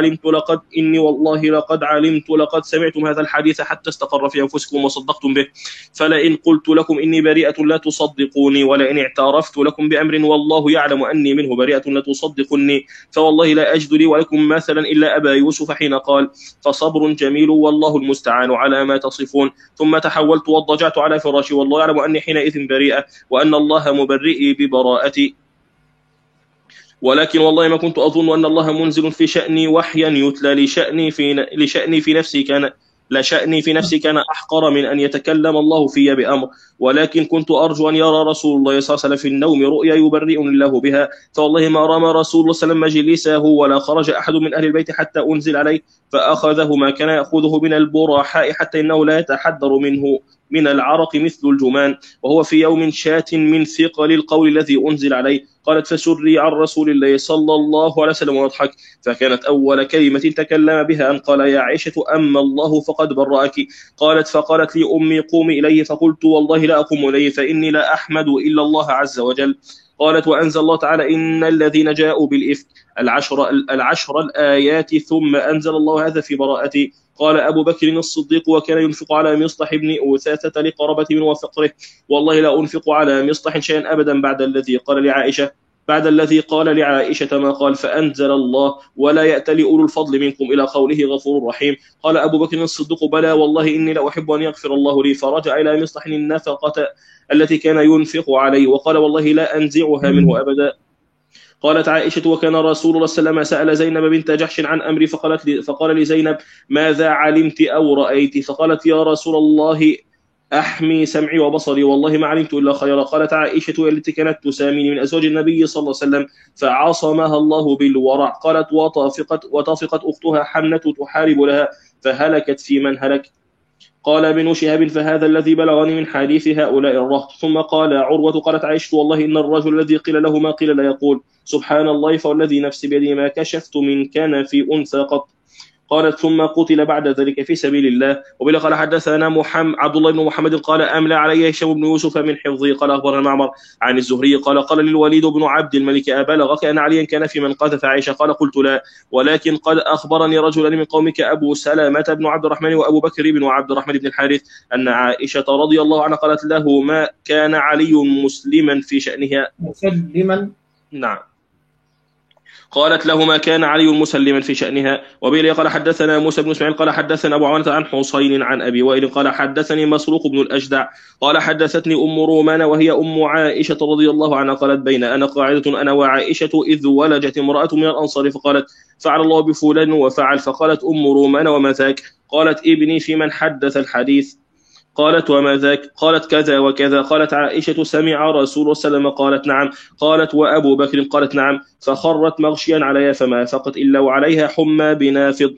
لقد علمت لقد سمعتم هذا الحديث حتى استقر في أنفسكم وصدقتم به فلئن قلت لكم إني بريئة لا تصدقوني ولئن اعترفت لكم بأمر والله يعلم أني منه بريئة لا تصدقني فوالله لا أجد لي ولكم مثلا إلا أبا يوسف حين قال فصبر جميل والله المستعان على ما تصفون. ثم تحولت واضطجعت على فراشي والله يعلم أني حينئذ بريئة وأن الله مبرئي ببراءتي ولكن والله ما كنت أظن أن الله منزل في شأني وحيا يتلى لشأني في نفسي كان أحقر من أن يتكلم الله في بأمر ولكن كنت أرجو أن يرى رسول الله صلى الله عليه وسلم في النوم رؤيا يبرئني الله بها فوالله ما رمى رسول الله صلى الله عليه وسلم مجلسه ولا خرج أحد من أهل البيت حتى أنزل عليه فأخذه ما كان يأخذه من البراحاء حتى إنه لا يتحدر منه من العرق مثل الجمان وهو في يوم شات من ثقل القول الذي أنزل عليه. قالت فسري عن رسول الله صلى الله عليه وسلم ويضحك فكانت أول كلمة تكلم بها أن قال يا عائشة أما الله فقد برأك. فقالت لي أمي قومي إليه فقلت والله لا أقوم إليه فإني لا أحمد إلا الله عز وجل. قالت وأنزل الله تعالى إن الذين جاءوا بالإفك العشر الآيات ثم أنزل الله هذا في براءتي. قال أبو بكر الصديق وكان ينفق على مصطح بن أوثاثة لقرابة من وفقره والله لا أنفق على مصطح شيئا أبدا بعد الذي قال لعائشة ما قال فأنزل الله ولا يأتل أولو الفضل منكم إلى قوله غفور رحيم. قال أبو بكر الصديق بلى والله إني لا أحب أن يغفر الله لي فرجع إلى مصطح النفقة التي كان ينفق عليه وقال والله لا أنزعها منه أبدا. قالت عائشة وكان رسول الله صلى الله عليه وسلم سأل زينب بنت جحش عن أمري فقال لزينب ماذا علمت أو رأيت؟ فقالت يا رسول الله أحمي سمعي وبصري والله ما علمت إلا خيرا. قالت عائشة التي كانت تساميني من أزواج النبي صلى الله عليه وسلم فعصمها الله بالورع. قالت وطفقت أختها حمنة تحارب لها فهلكت في من هلك. قال ابن شهاب فهذا الذي بلغني من حديث هؤلاء الرهط. ثم قال عروة قالت عائشة والله إن الرجل الذي قيل له ما قيل لا يقول سبحان الله فوالذي نفسي بيده ما كشفت من كان في أنثى قط. قالت ثم قتل بعد ذلك في سبيل الله. وبلا قال حدثنا عبد الله بن محمد قال أملى علي هشام بن يوسف من حفظه. قال أخبرنا معمر عن الزهري قال للوليد بن عبد الملك أبلغك أن عليا كان في من قذف عائشة؟ قال قلت لا ولكن قد أخبرني رجلان من قومك أبو سلامة بن عبد الرحمن وأبو بكر بن عبد الرحمن بن الحارث أن عائشة رضي الله عنها قالت له ما كان علي مسلما في شأنها. مسلما. نعم. قالت له ما كان علي مسلما في شأنها. وبه قال حدثنا موسى بن اسماعيل قال حدثنا أبو عوانة عن حسين عن أبي وائل قال حدثني مسروق بن الأجدع قال حدثتني أم رومان وهي أم عائشة رضي الله عنها قالت بين أنا قاعدة أنا وعائشة إذ ولجت امرأة من الأنصار فقالت فعل الله بفلان وفعل. فقالت أم رومان وما ذاك؟ قالت ابني في من حدث الحديث. قالت وما ذاك؟ قالت كذا وكذا. قالت عائشة سمع رسول الله صلى الله عليه وسلم؟ قالت نعم. قالت وأبو بكر؟ قالت نعم. فخرت مغشيا عليها فما فقت إلا وعليها حمى بنافض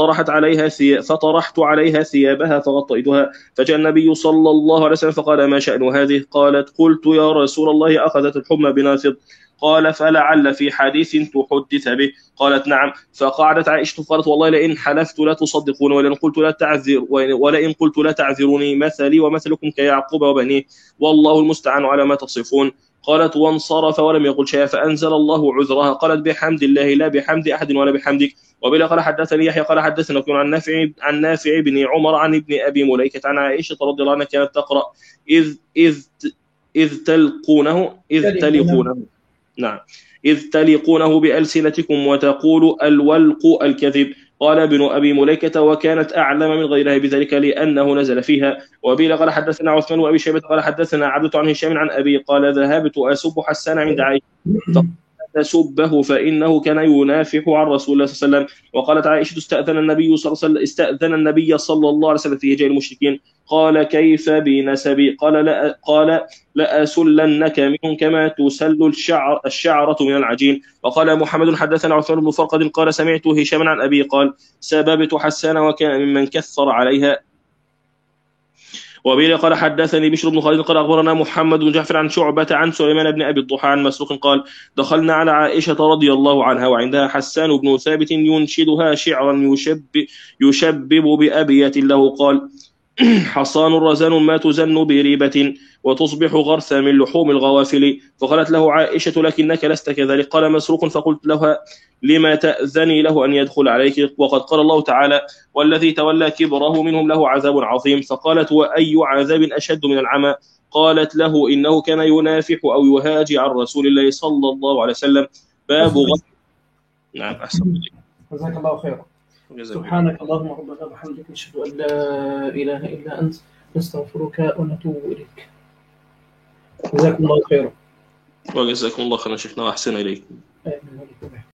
فطرحت عليها ثيابها فغطيتها. فجاء النبي صلى الله عليه وسلم فقال ما شأن هذه؟ قالت قلت يا رسول الله أخذت الحمى بنافض. قال فلعل في حديث تحدث به. قالت نعم. فقعدت عائشة قالت والله لئن حلفت لا تصدقون ولئن قلت لا تعذروني مثلي ومثلكم كيعقوب وبنيه والله المستعان على ما تصفون. قالت وانصرف ولم يقل شيئا فأنزل الله عذرها. قالت بحمد الله لا بحمد أحد ولا بحمدك. وبلا قال حدثني يحيى قال حدثنا عن نافع بن عمر عن ابن أبي مليكة عن عائشة رضي الله عنها كانت تقرأ إذ تلقونه نعم إذ تلقونه بألسنتكم وتقول الولق الكذب. قال ابن أبي مليكة وكانت أعلم من غيرها بذلك لأنه نزل فيها. وبيل قال حدثنا عثمان وأبي شيبة قال حدثنا عبد عن هشام عن أبي قال ذهبت أسب حسان عند عائشة تسبه فإنه كان ينافح عن رسول الله صلى الله عليه وسلم. وقالت عائشة استأذن النبي صلى الله عليه وسلم في هجاء المشركين. قال كيف بنسبي؟ قال لأسلنك منهم كما تسل الشعرة من العجين. وقال محمد حدثنا عثمان بن فرقد قال سمعت هشام عن أبي قال سببت حسان وكان ممن كثر عليها. وبه قال حدثني بشر بن خالد قال أخبرنا محمد بن جعفر عن شعبة عن سليمان بن أبي الضحى عن مسروق قال دخلنا على عائشة رضي الله عنها وعندها حسان بن ثابت ينشدها شعرا يشبب بأبيات له قال حصان رزان ما تزن بريبة وتصبح غرثا من لحوم الغوافل. فقالت له عائشة لكنك لست كذلك. قال مسروق فقلت لها لما تأذني له أن يدخل عليك وقد قال الله تعالى والذي تولى كبره منهم له عذاب عظيم. فقالت وأي عذاب أشد من العمى؟ قالت له إنه كان ينافح أو يهاجي عن رسول الله صلى الله عليه وسلم. باب نعم أحسن. جزاك الله خيرا. سبحانك اللهم ربنا وبحمدك نشهد أن لا إله إلا أنت نستغفرك ونتوب إليك. جزاكم الله خيرا. وجزاكم الله خيرا شيخنا وأحسن إليك. آمين.